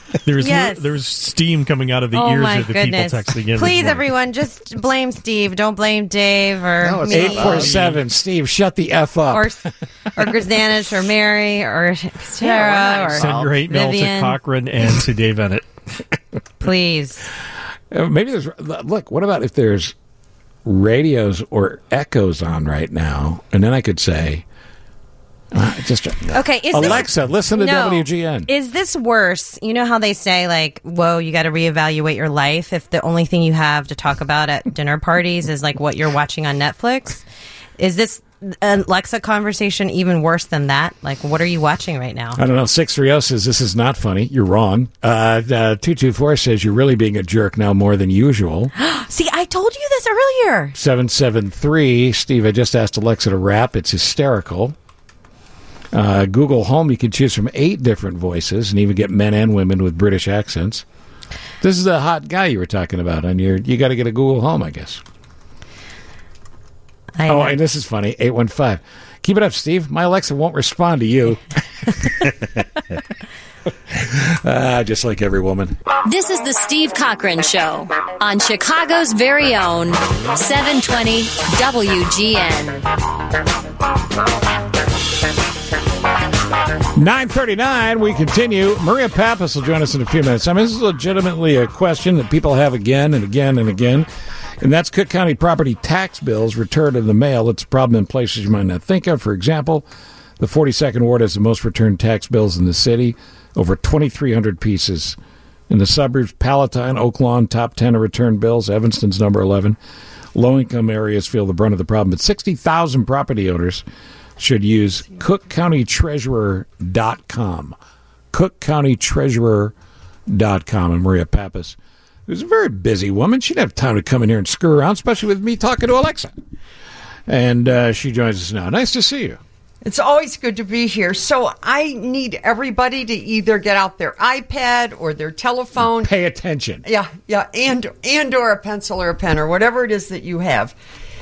There's Yes. there's steam coming out of the oh ears my of the goodness. people texting in. this Please, morning. everyone, just blame Steve. Don't blame Dave or me. eight four seven, Steve, shut the F up. Or, or Grzanish or Mary or Sarah or Send your hate mail to Vivian. Cochran and to Dave Ennett. Please. Uh, Maybe there's, look, what about if there's radios or echoes on right now? And then I could say, uh, just Okay, is Alexa, this, listen to no. W G N. Is this worse? You know how they say, like, whoa, you got to reevaluate your life if the only thing you have to talk about at dinner parties is, like, what you're watching on Netflix? Is this Alexa conversation even worse than that? Like, what are you watching right now? I don't know. six three zero says this is not funny. You're wrong. Uh, uh, two two four says you're really being a jerk now more than usual. See, I told you this earlier. seven seven three, Steve, I just asked Alexa to rap. It's hysterical. Uh, Google Home, you can choose from eight different voices and even get men and women with British accents. This is the hot guy you were talking about on your, you got to get a Google Home, I guess. I oh, and this is funny. eight one five. Keep it up, Steve. My Alexa won't respond to you. uh, just like every woman. This is the Steve Cochran Show on Chicago's very own seven twenty W G N. nine thirty-nine, we continue. Maria Pappas will join us in a few minutes. I mean, this is legitimately a question that people have again and again and again, and that's Cook County property tax bills returned in the mail. It's a problem in places you might not think of. For example, the forty-second Ward has the most returned tax bills in the city, over twenty-three hundred pieces. In the suburbs, Palatine, Oak Lawn, top ten of returned bills. Evanston's number eleven. Low-income areas feel the brunt of the problem, but sixty thousand property owners should use cook county treasurer dot com. cook county treasurer dot com. And Maria Pappas, who's a very busy woman, she'd have time to come in here and screw around, especially with me talking to Alexa. And uh, she joins us now. Nice to see you. It's always good to be here. So I need everybody to either get out their iPad or their telephone. Pay attention. Yeah, yeah, and and or a pencil or a pen or whatever it is that you have.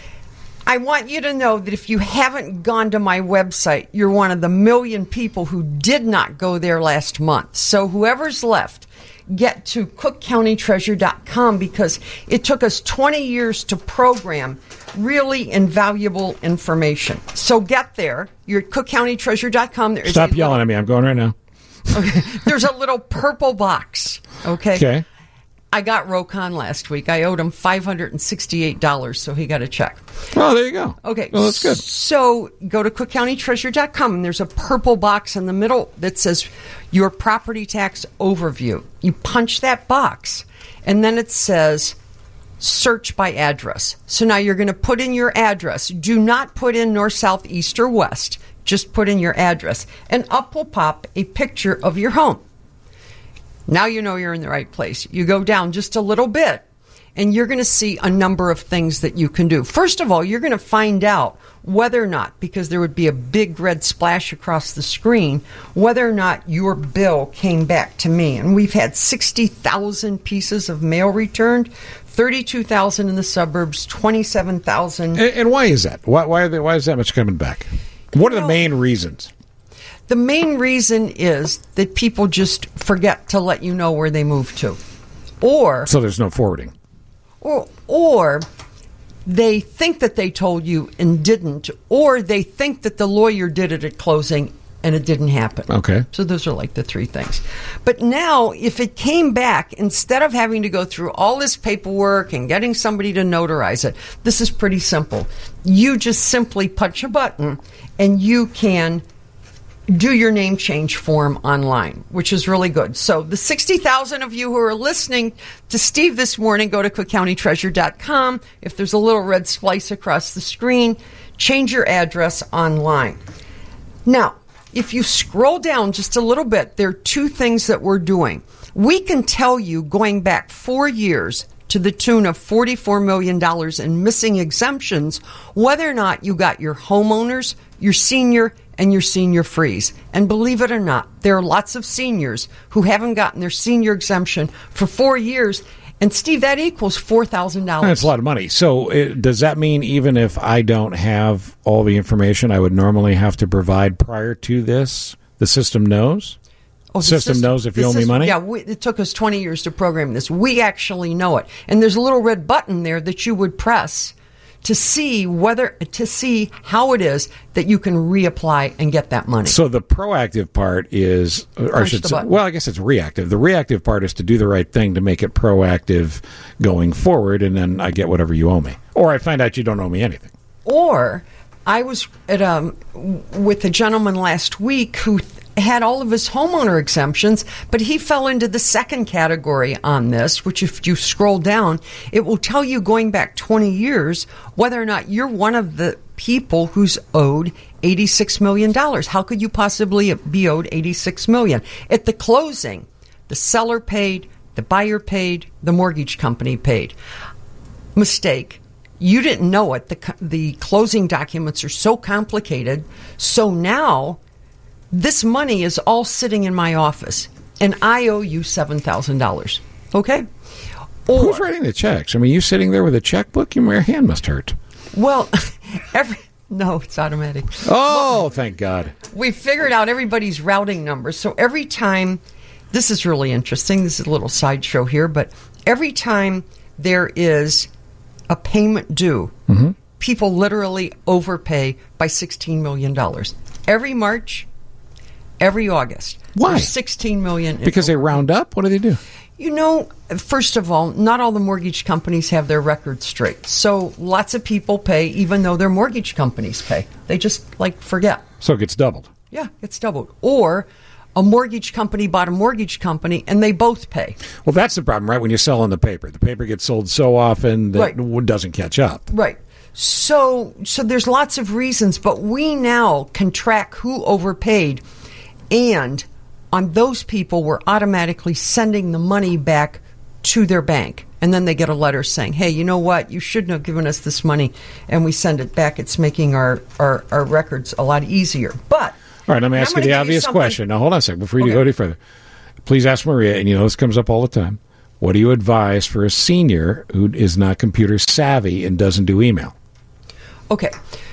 I want you to know that if you haven't gone to my website, you're one of the million people who did not go there last month. So whoever's left, get to cook county treasure dot com because it took us twenty years to program really invaluable information. So get there. You're at cook county treasure dot com. There is Stop a yelling little, at me. I'm going right now. Okay, there's a little purple box. Okay. Okay. I got Rokon last week. I owed him five hundred sixty-eight dollars, so he got a check. Oh, there you go. Okay. Well, that's good. So go to cook county treasure dot com, and there's a purple box in the middle that says your property tax overview. You punch that box, and then it says search by address. So now you're going to put in your address. Do not put in north, south, east, or west. Just put in your address. And up will pop a picture of your home. Now you know you're in the right place. You go down just a little bit, and you're going to see a number of things that you can do. First of all, you're going to find out whether or not, because there would be a big red splash across the screen, whether or not your bill came back to me. And we've had sixty thousand pieces of mail returned, thirty-two thousand in the suburbs, twenty-seven thousand. And, and why is that? Why, why, are they, why is that much coming back? What are the main reasons? The main reason is that people just forget to let you know where they moved to. Or So there's no forwarding. or or they think that they told you and didn't, or they think that the lawyer did it at closing and it didn't happen. Okay. So those are like the three things. But now, if it came back, instead of having to go through all this paperwork and getting somebody to notarize it, this is pretty simple. You just simply punch a button and you can do your name change form online, which is really good. So the sixty thousand of you who are listening to Steve this morning, go to cook county treasure dot com. If there's a little red splice across the screen, change your address online. Now, if you scroll down just a little bit, there are two things that we're doing. We can tell you, going back four years to the tune of forty-four million dollars in missing exemptions, whether or not you got your homeowners, your senior, and your senior freeze. And believe it or not, there are lots of seniors who haven't gotten their senior exemption for four years. And, Steve, that equals four thousand dollars. That's a lot of money. So it, does that mean even if I don't have all the information I would normally have to provide prior to this, the system knows? Oh, the system, knows if you the owe me system- money? Yeah, we, it took us twenty years to program this. We actually know it. And there's a little red button there that you would press to see whether to see how it is that you can reapply and get that money. So the proactive part is, or I Punch should the say, button. well, I guess it's reactive. The reactive part is to do the right thing to make it proactive going forward, and then I get whatever you owe me. Or I find out you don't owe me anything. Or I was at um with a gentleman last week who th- had all of his homeowner exemptions, but he fell into the second category on this, which if you scroll down, it will tell you going back twenty years whether or not you're one of the people who's owed eighty-six million dollars. How could you possibly be owed eighty-six million dollars? At the closing, the seller paid, the buyer paid, the mortgage company paid. Mistake. You didn't know it. The, the closing documents are so complicated. So now this money is all sitting in my office, and I owe you seven thousand dollars. Okay? Or, Who's writing the checks? I mean, you sitting there with a checkbook? Your hand must hurt. well, every no, it's automatic. Oh, thank God. We figured out everybody's routing numbers. So every time, this is really interesting. This is a little sideshow here, but every time there is a payment due, Mm-hmm. people literally overpay by sixteen million dollars. Every March, every August. Why? There's sixteen million dollars. Because they round up? What do they do? You know, first of all, not all the mortgage companies have their records straight. So lots of people pay even though their mortgage companies pay. They just, like, forget. So it gets doubled. Yeah, it's doubled. Or a mortgage company bought a mortgage company and they both pay. Well, that's the problem, right? When you sell on the paper. The paper gets sold so often that Right. it doesn't catch up. Right. So so there's lots of reasons, but we now can track who overpaid, and on those people we're automatically sending the money back to their bank. And then they get a letter saying, hey, you know what? You shouldn't have given us this money, and we send it back. It's making our, our, our records a lot easier. But All right, let me I'm ask you gonna the give obvious something- question. Now, hold on a second before you Okay. go any further. Please ask Maria, and you know this comes up all the time. What do you advise for a senior who is not computer savvy and doesn't do email? Okay.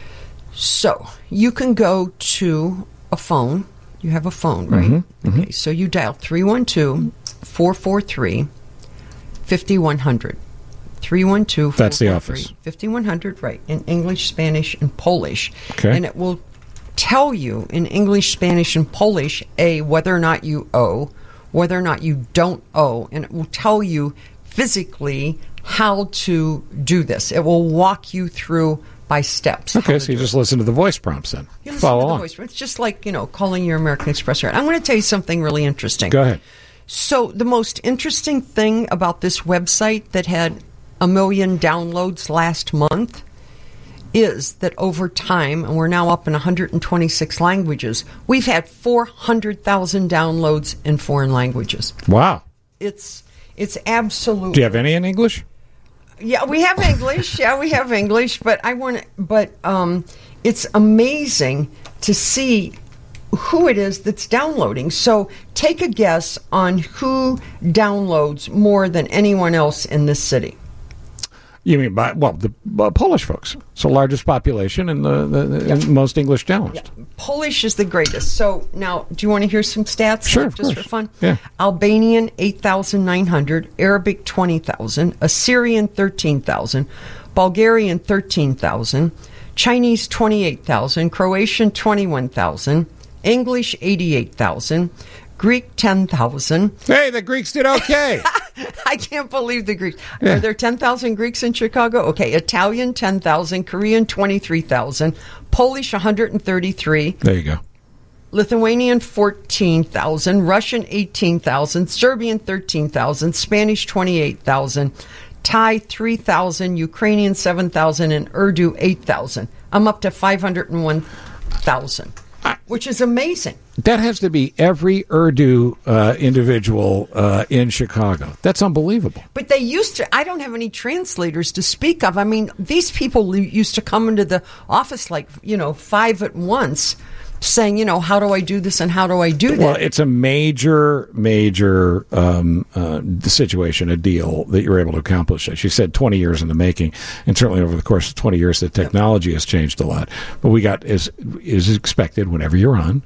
So you can go to a phone. You have a phone, right? Mhm, mhm. Okay. So you dial three one two, four four three, five one zero zero. three one two, four four three, That's the office. five one zero zero, right, in English, Spanish, and Polish. Okay. And it will tell you in English, Spanish, and Polish, A, whether or not you owe, whether or not you don't owe, and it will tell you physically how to do this. It will walk you through by steps. Okay, so you just listen to the voice prompts then. You listen Follow to the on. voice. It's just like, you know, calling your American Express. Right? I'm going to tell you something really interesting. Go ahead. So the most interesting thing about this website that had a million downloads last month is that over time, and we're now up in one hundred twenty-six languages, we've had four hundred thousand downloads in foreign languages. Wow. It's it's absolutely. Do you have any in English? Yeah, we have English. Yeah, we have English, but I want to, but um, it's amazing to see who it is that's downloading. So take a guess on who downloads more than anyone else in this city. You mean by, well, the uh, Polish folks. It's the largest population and the, the, the and most English challenged. Polish is the greatest. So now, do you want to hear some stats? Sure, like, of just course. for fun. Yeah. Albanian eight thousand nine hundred, Arabic twenty thousand, Assyrian thirteen thousand, Bulgarian thirteen thousand, Chinese twenty-eight thousand, Croatian twenty-one thousand, English eighty-eight thousand, Greek ten thousand. Hey, the Greeks did okay. I can't believe the Greeks. Yeah. Are there ten thousand Greeks in Chicago? Okay, Italian ten thousand, Korean twenty-three thousand, Polish one hundred thirty-three. There you go. Lithuanian fourteen thousand, Russian eighteen thousand, Serbian thirteen thousand, Spanish twenty-eight thousand, Thai three thousand, Ukrainian seven thousand, and Urdu eight thousand. I'm up to five hundred one thousand, which is amazing. That has to be every Urdu uh, individual uh, in Chicago. That's unbelievable. But they used to, I don't have any translators to speak of. I mean, these people used to come into the office like, you know, five at once saying, you know, how do I do this and how do I do that? Well, it's a major, major um, uh, situation, a deal that you're able to accomplish. She said twenty years in the making, and certainly over the course of twenty years, the technology has changed a lot. But we got, as is expected, whenever you're on,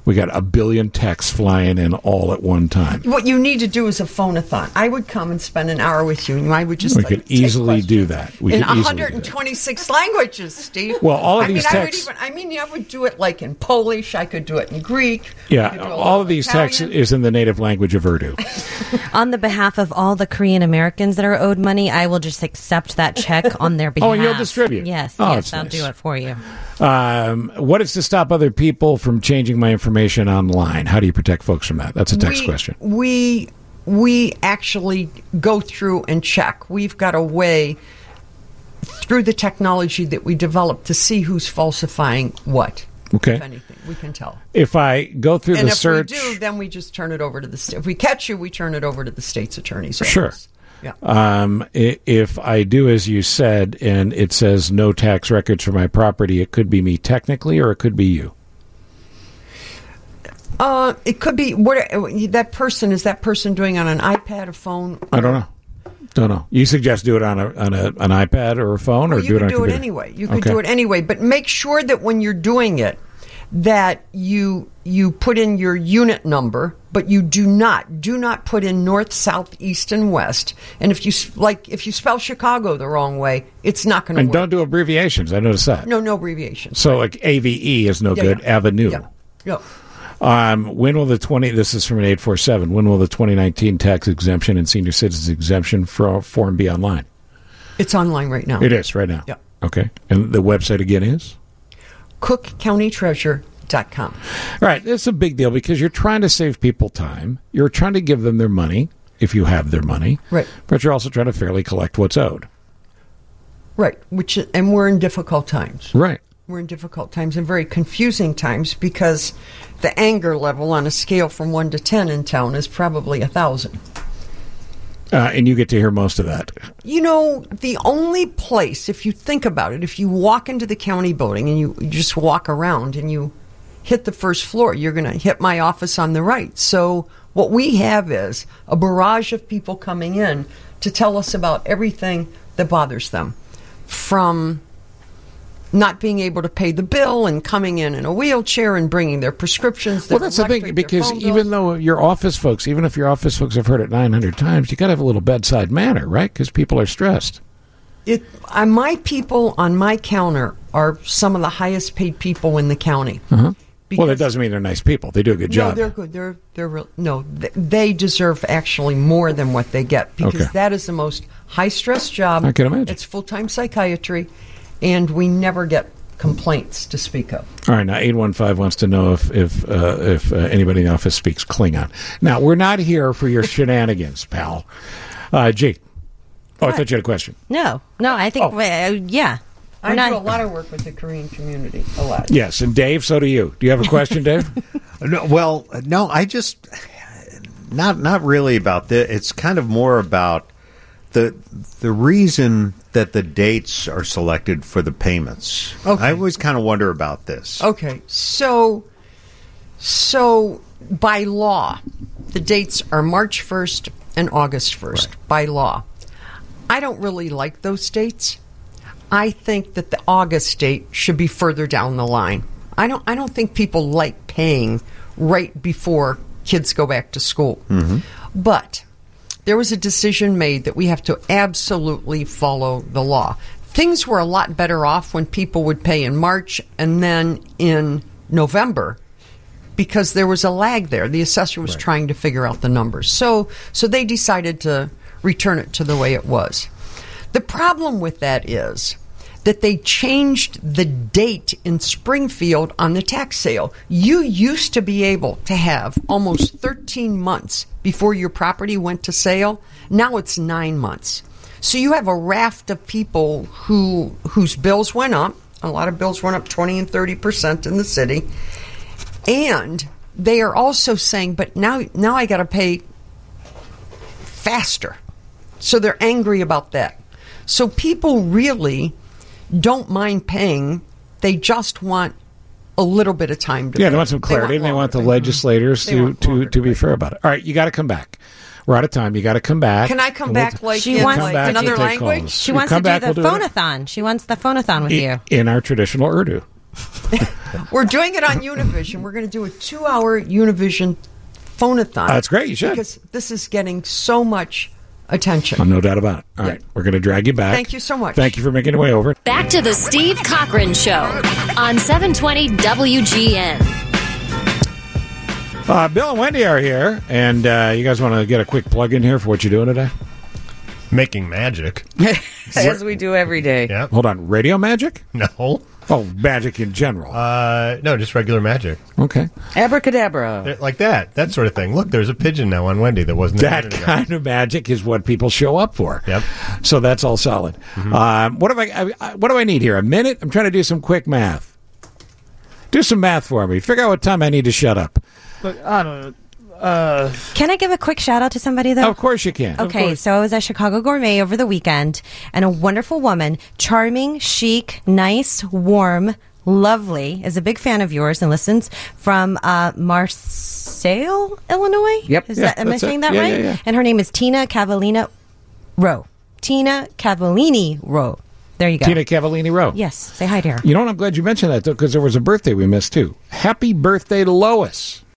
We got a billion texts flying in all at one time. What you need to do is a phone-a-thon. I would come and spend an hour with you, and I would just We like, could take easily do that. We in could easily one hundred twenty-six languages, Steve. Well, all of I these mean, texts- I would even, I mean, I would do it like in Polish. I could do it in Greek. I could Yeah, do a all little of these Italian. texts is in the native language of Urdu. On the behalf of all the Korean Americans that are owed money, I will just accept that check on their behalf. Oh, and you'll distribute? Yes, Oh, yes, that's I'll nice. do it for you. Um, what is to stop other people from changing my information online? How do you protect folks from that? That's a text we, question. We we actually go through and check. We've got a way through the technology that we developed to see who's falsifying what. Okay. If anything, we can tell. If I go through and the if search, we do, then we just turn it over to the state. If we catch you, we turn it over to the state's attorney's office. sure. Yeah. Um, i- if I do as you said, and it says no tax records for my property, it could be me technically, or it could be you. Uh, it could be what that person is. That person doing on an iPad, a phone. I don't know. Don't know. You suggest do it on a on a an iPad or a phone, or Well, you do it could on a do it computer? anyway. You could Okay. do it anyway, but make sure that when you're doing it, that you you put in your unit number, but you do not do not put in north, south, east, and west. And if you s- like, if you spell Chicago the wrong way, it's not going to And work. don't do abbreviations. I noticed that. No, no abbreviations. So like A V E is no Yeah, good. yeah. Avenue. Yeah. No. Um, when will the twenty? This is from an eight four seven. When will the twenty nineteen tax exemption and senior citizens exemption for form be online? It's online right now. It is right now. Yeah. Okay. And the website again is cook county treasurer dot com. All right. It's a big deal because you're trying to save people time. You're trying to give them their money if you have their money, Right. but you're also trying to fairly collect what's owed. Right. Which and we're in difficult times. Right. We're in difficult times and very confusing times because the anger level on a scale from one to ten in town is probably a thousand. Uh, and you get to hear most of that. You know, the only place, if you think about it, if you walk into the county building and you, you just walk around and you hit the first floor, you're going to hit my office on the right. So what we have is a barrage of people coming in to tell us about everything that bothers them, from not being able to pay the bill and coming in in a wheelchair and bringing their prescriptions. Well, their that's the thing, electric, their because phone even bills. though your office folks, even if your office folks have heard it nine hundred times, you got to have a little bedside manner, right? Because people are stressed. It, uh, my people on my counter are some of the highest paid people in the county. Uh-huh. Well, that doesn't mean they're nice people. They do a good No, job. they're good. They're they're real, no. Th- they deserve actually more than what they get because Okay. that is the most high stress job. I can imagine. It's full time psychiatry, and we never get complaints to speak of. All right, now eight one five wants to know if if uh, if uh, anybody in the office speaks Klingon. Now, we're not here for your shenanigans, pal. Uh, G. Oh, I thought you had a question. No, no, I think, Oh. uh, yeah. I We're not- do a lot of work with the Korean community. A lot. Yes, and Dave, so do you. Do you have a question, Dave? No, well, no, I just not not really about this. It's kind of more about the the reason that the dates are selected for the payments. Okay. I always kind of wonder about this. Okay, so so by law, the dates are March first and August first by law. I don't really like those dates. I think that the August date should be further down the line. I don't I don't think people like paying right before kids go back to school. Mm-hmm. But there was a decision made that we have to absolutely follow the law. Things were a lot better off when people would pay in March and then in November because there was a lag there. The assessor was trying to figure out the numbers. So so they decided to return it to the way it was. The problem with that is that they changed the date in Springfield on the tax sale. You used to be able to have almost thirteen months before your property went to sale. Now it's nine months. So you have a raft of people who whose bills went up. A lot of bills went up twenty and thirty percent in the city. And they are also saying, but now now I got to pay faster. So they're angry about that. So people really don't mind paying. They just want a little bit of time to Yeah, pay. they want some clarity, and they want the legislators They to, want to, to be fair about it. All right, you got to come back. We're out of time. You got to come back. Can I come And we'll- back like She in wants like back another and take language? calls. She You wants come to do back, the we'll do it. phone-a-thon. She wants the phone-a-thon with you. in our traditional Urdu. We're doing it on Univision. We're going to do a two-hour Univision phone-a-thon. That's great. You should. Because this is getting so much attention. Oh, no doubt about it. All right. We're going to drag you back. Thank you so much. Thank you for making your way over. Back to the Steve Cochran Show on seven twenty W G N. Uh, Bill and Wendy are here, and uh, you guys want to get a quick plug in here for what you're doing today? Making magic. As we do every day. Yeah. Hold on. Radio magic? No. Oh, magic in general. Uh, no, just regular magic. Okay. Abracadabra. Like that. That sort of thing. Look, there's a pigeon now on Wendy that wasn't there. That kind of magic is what people show up for. Yep. So that's all solid. Mm-hmm. Um, what, do I, I, what do I need here? A minute? I'm trying to do some quick math. Do some math for me. Figure out what time I need to shut up. Look, I don't know. Uh, Can I give a quick shout out to somebody, though? Of course you can. Okay, so I was at Chicago Gourmet over the weekend, and a wonderful woman, charming, chic, nice, warm, lovely, is a big fan of yours and listens from uh, Marseille, Illinois? Yep. Is Yeah, that, am I that's saying it. that Yeah, right? yeah, yeah. And her name is Tina Cavallina Rowe. Tina Cavallini Rowe. There you go. Tina Cavallini Rowe. Yes, say hi to her. You know what? I'm glad you mentioned that, though, because there was a birthday we missed, too. Happy birthday to Lois.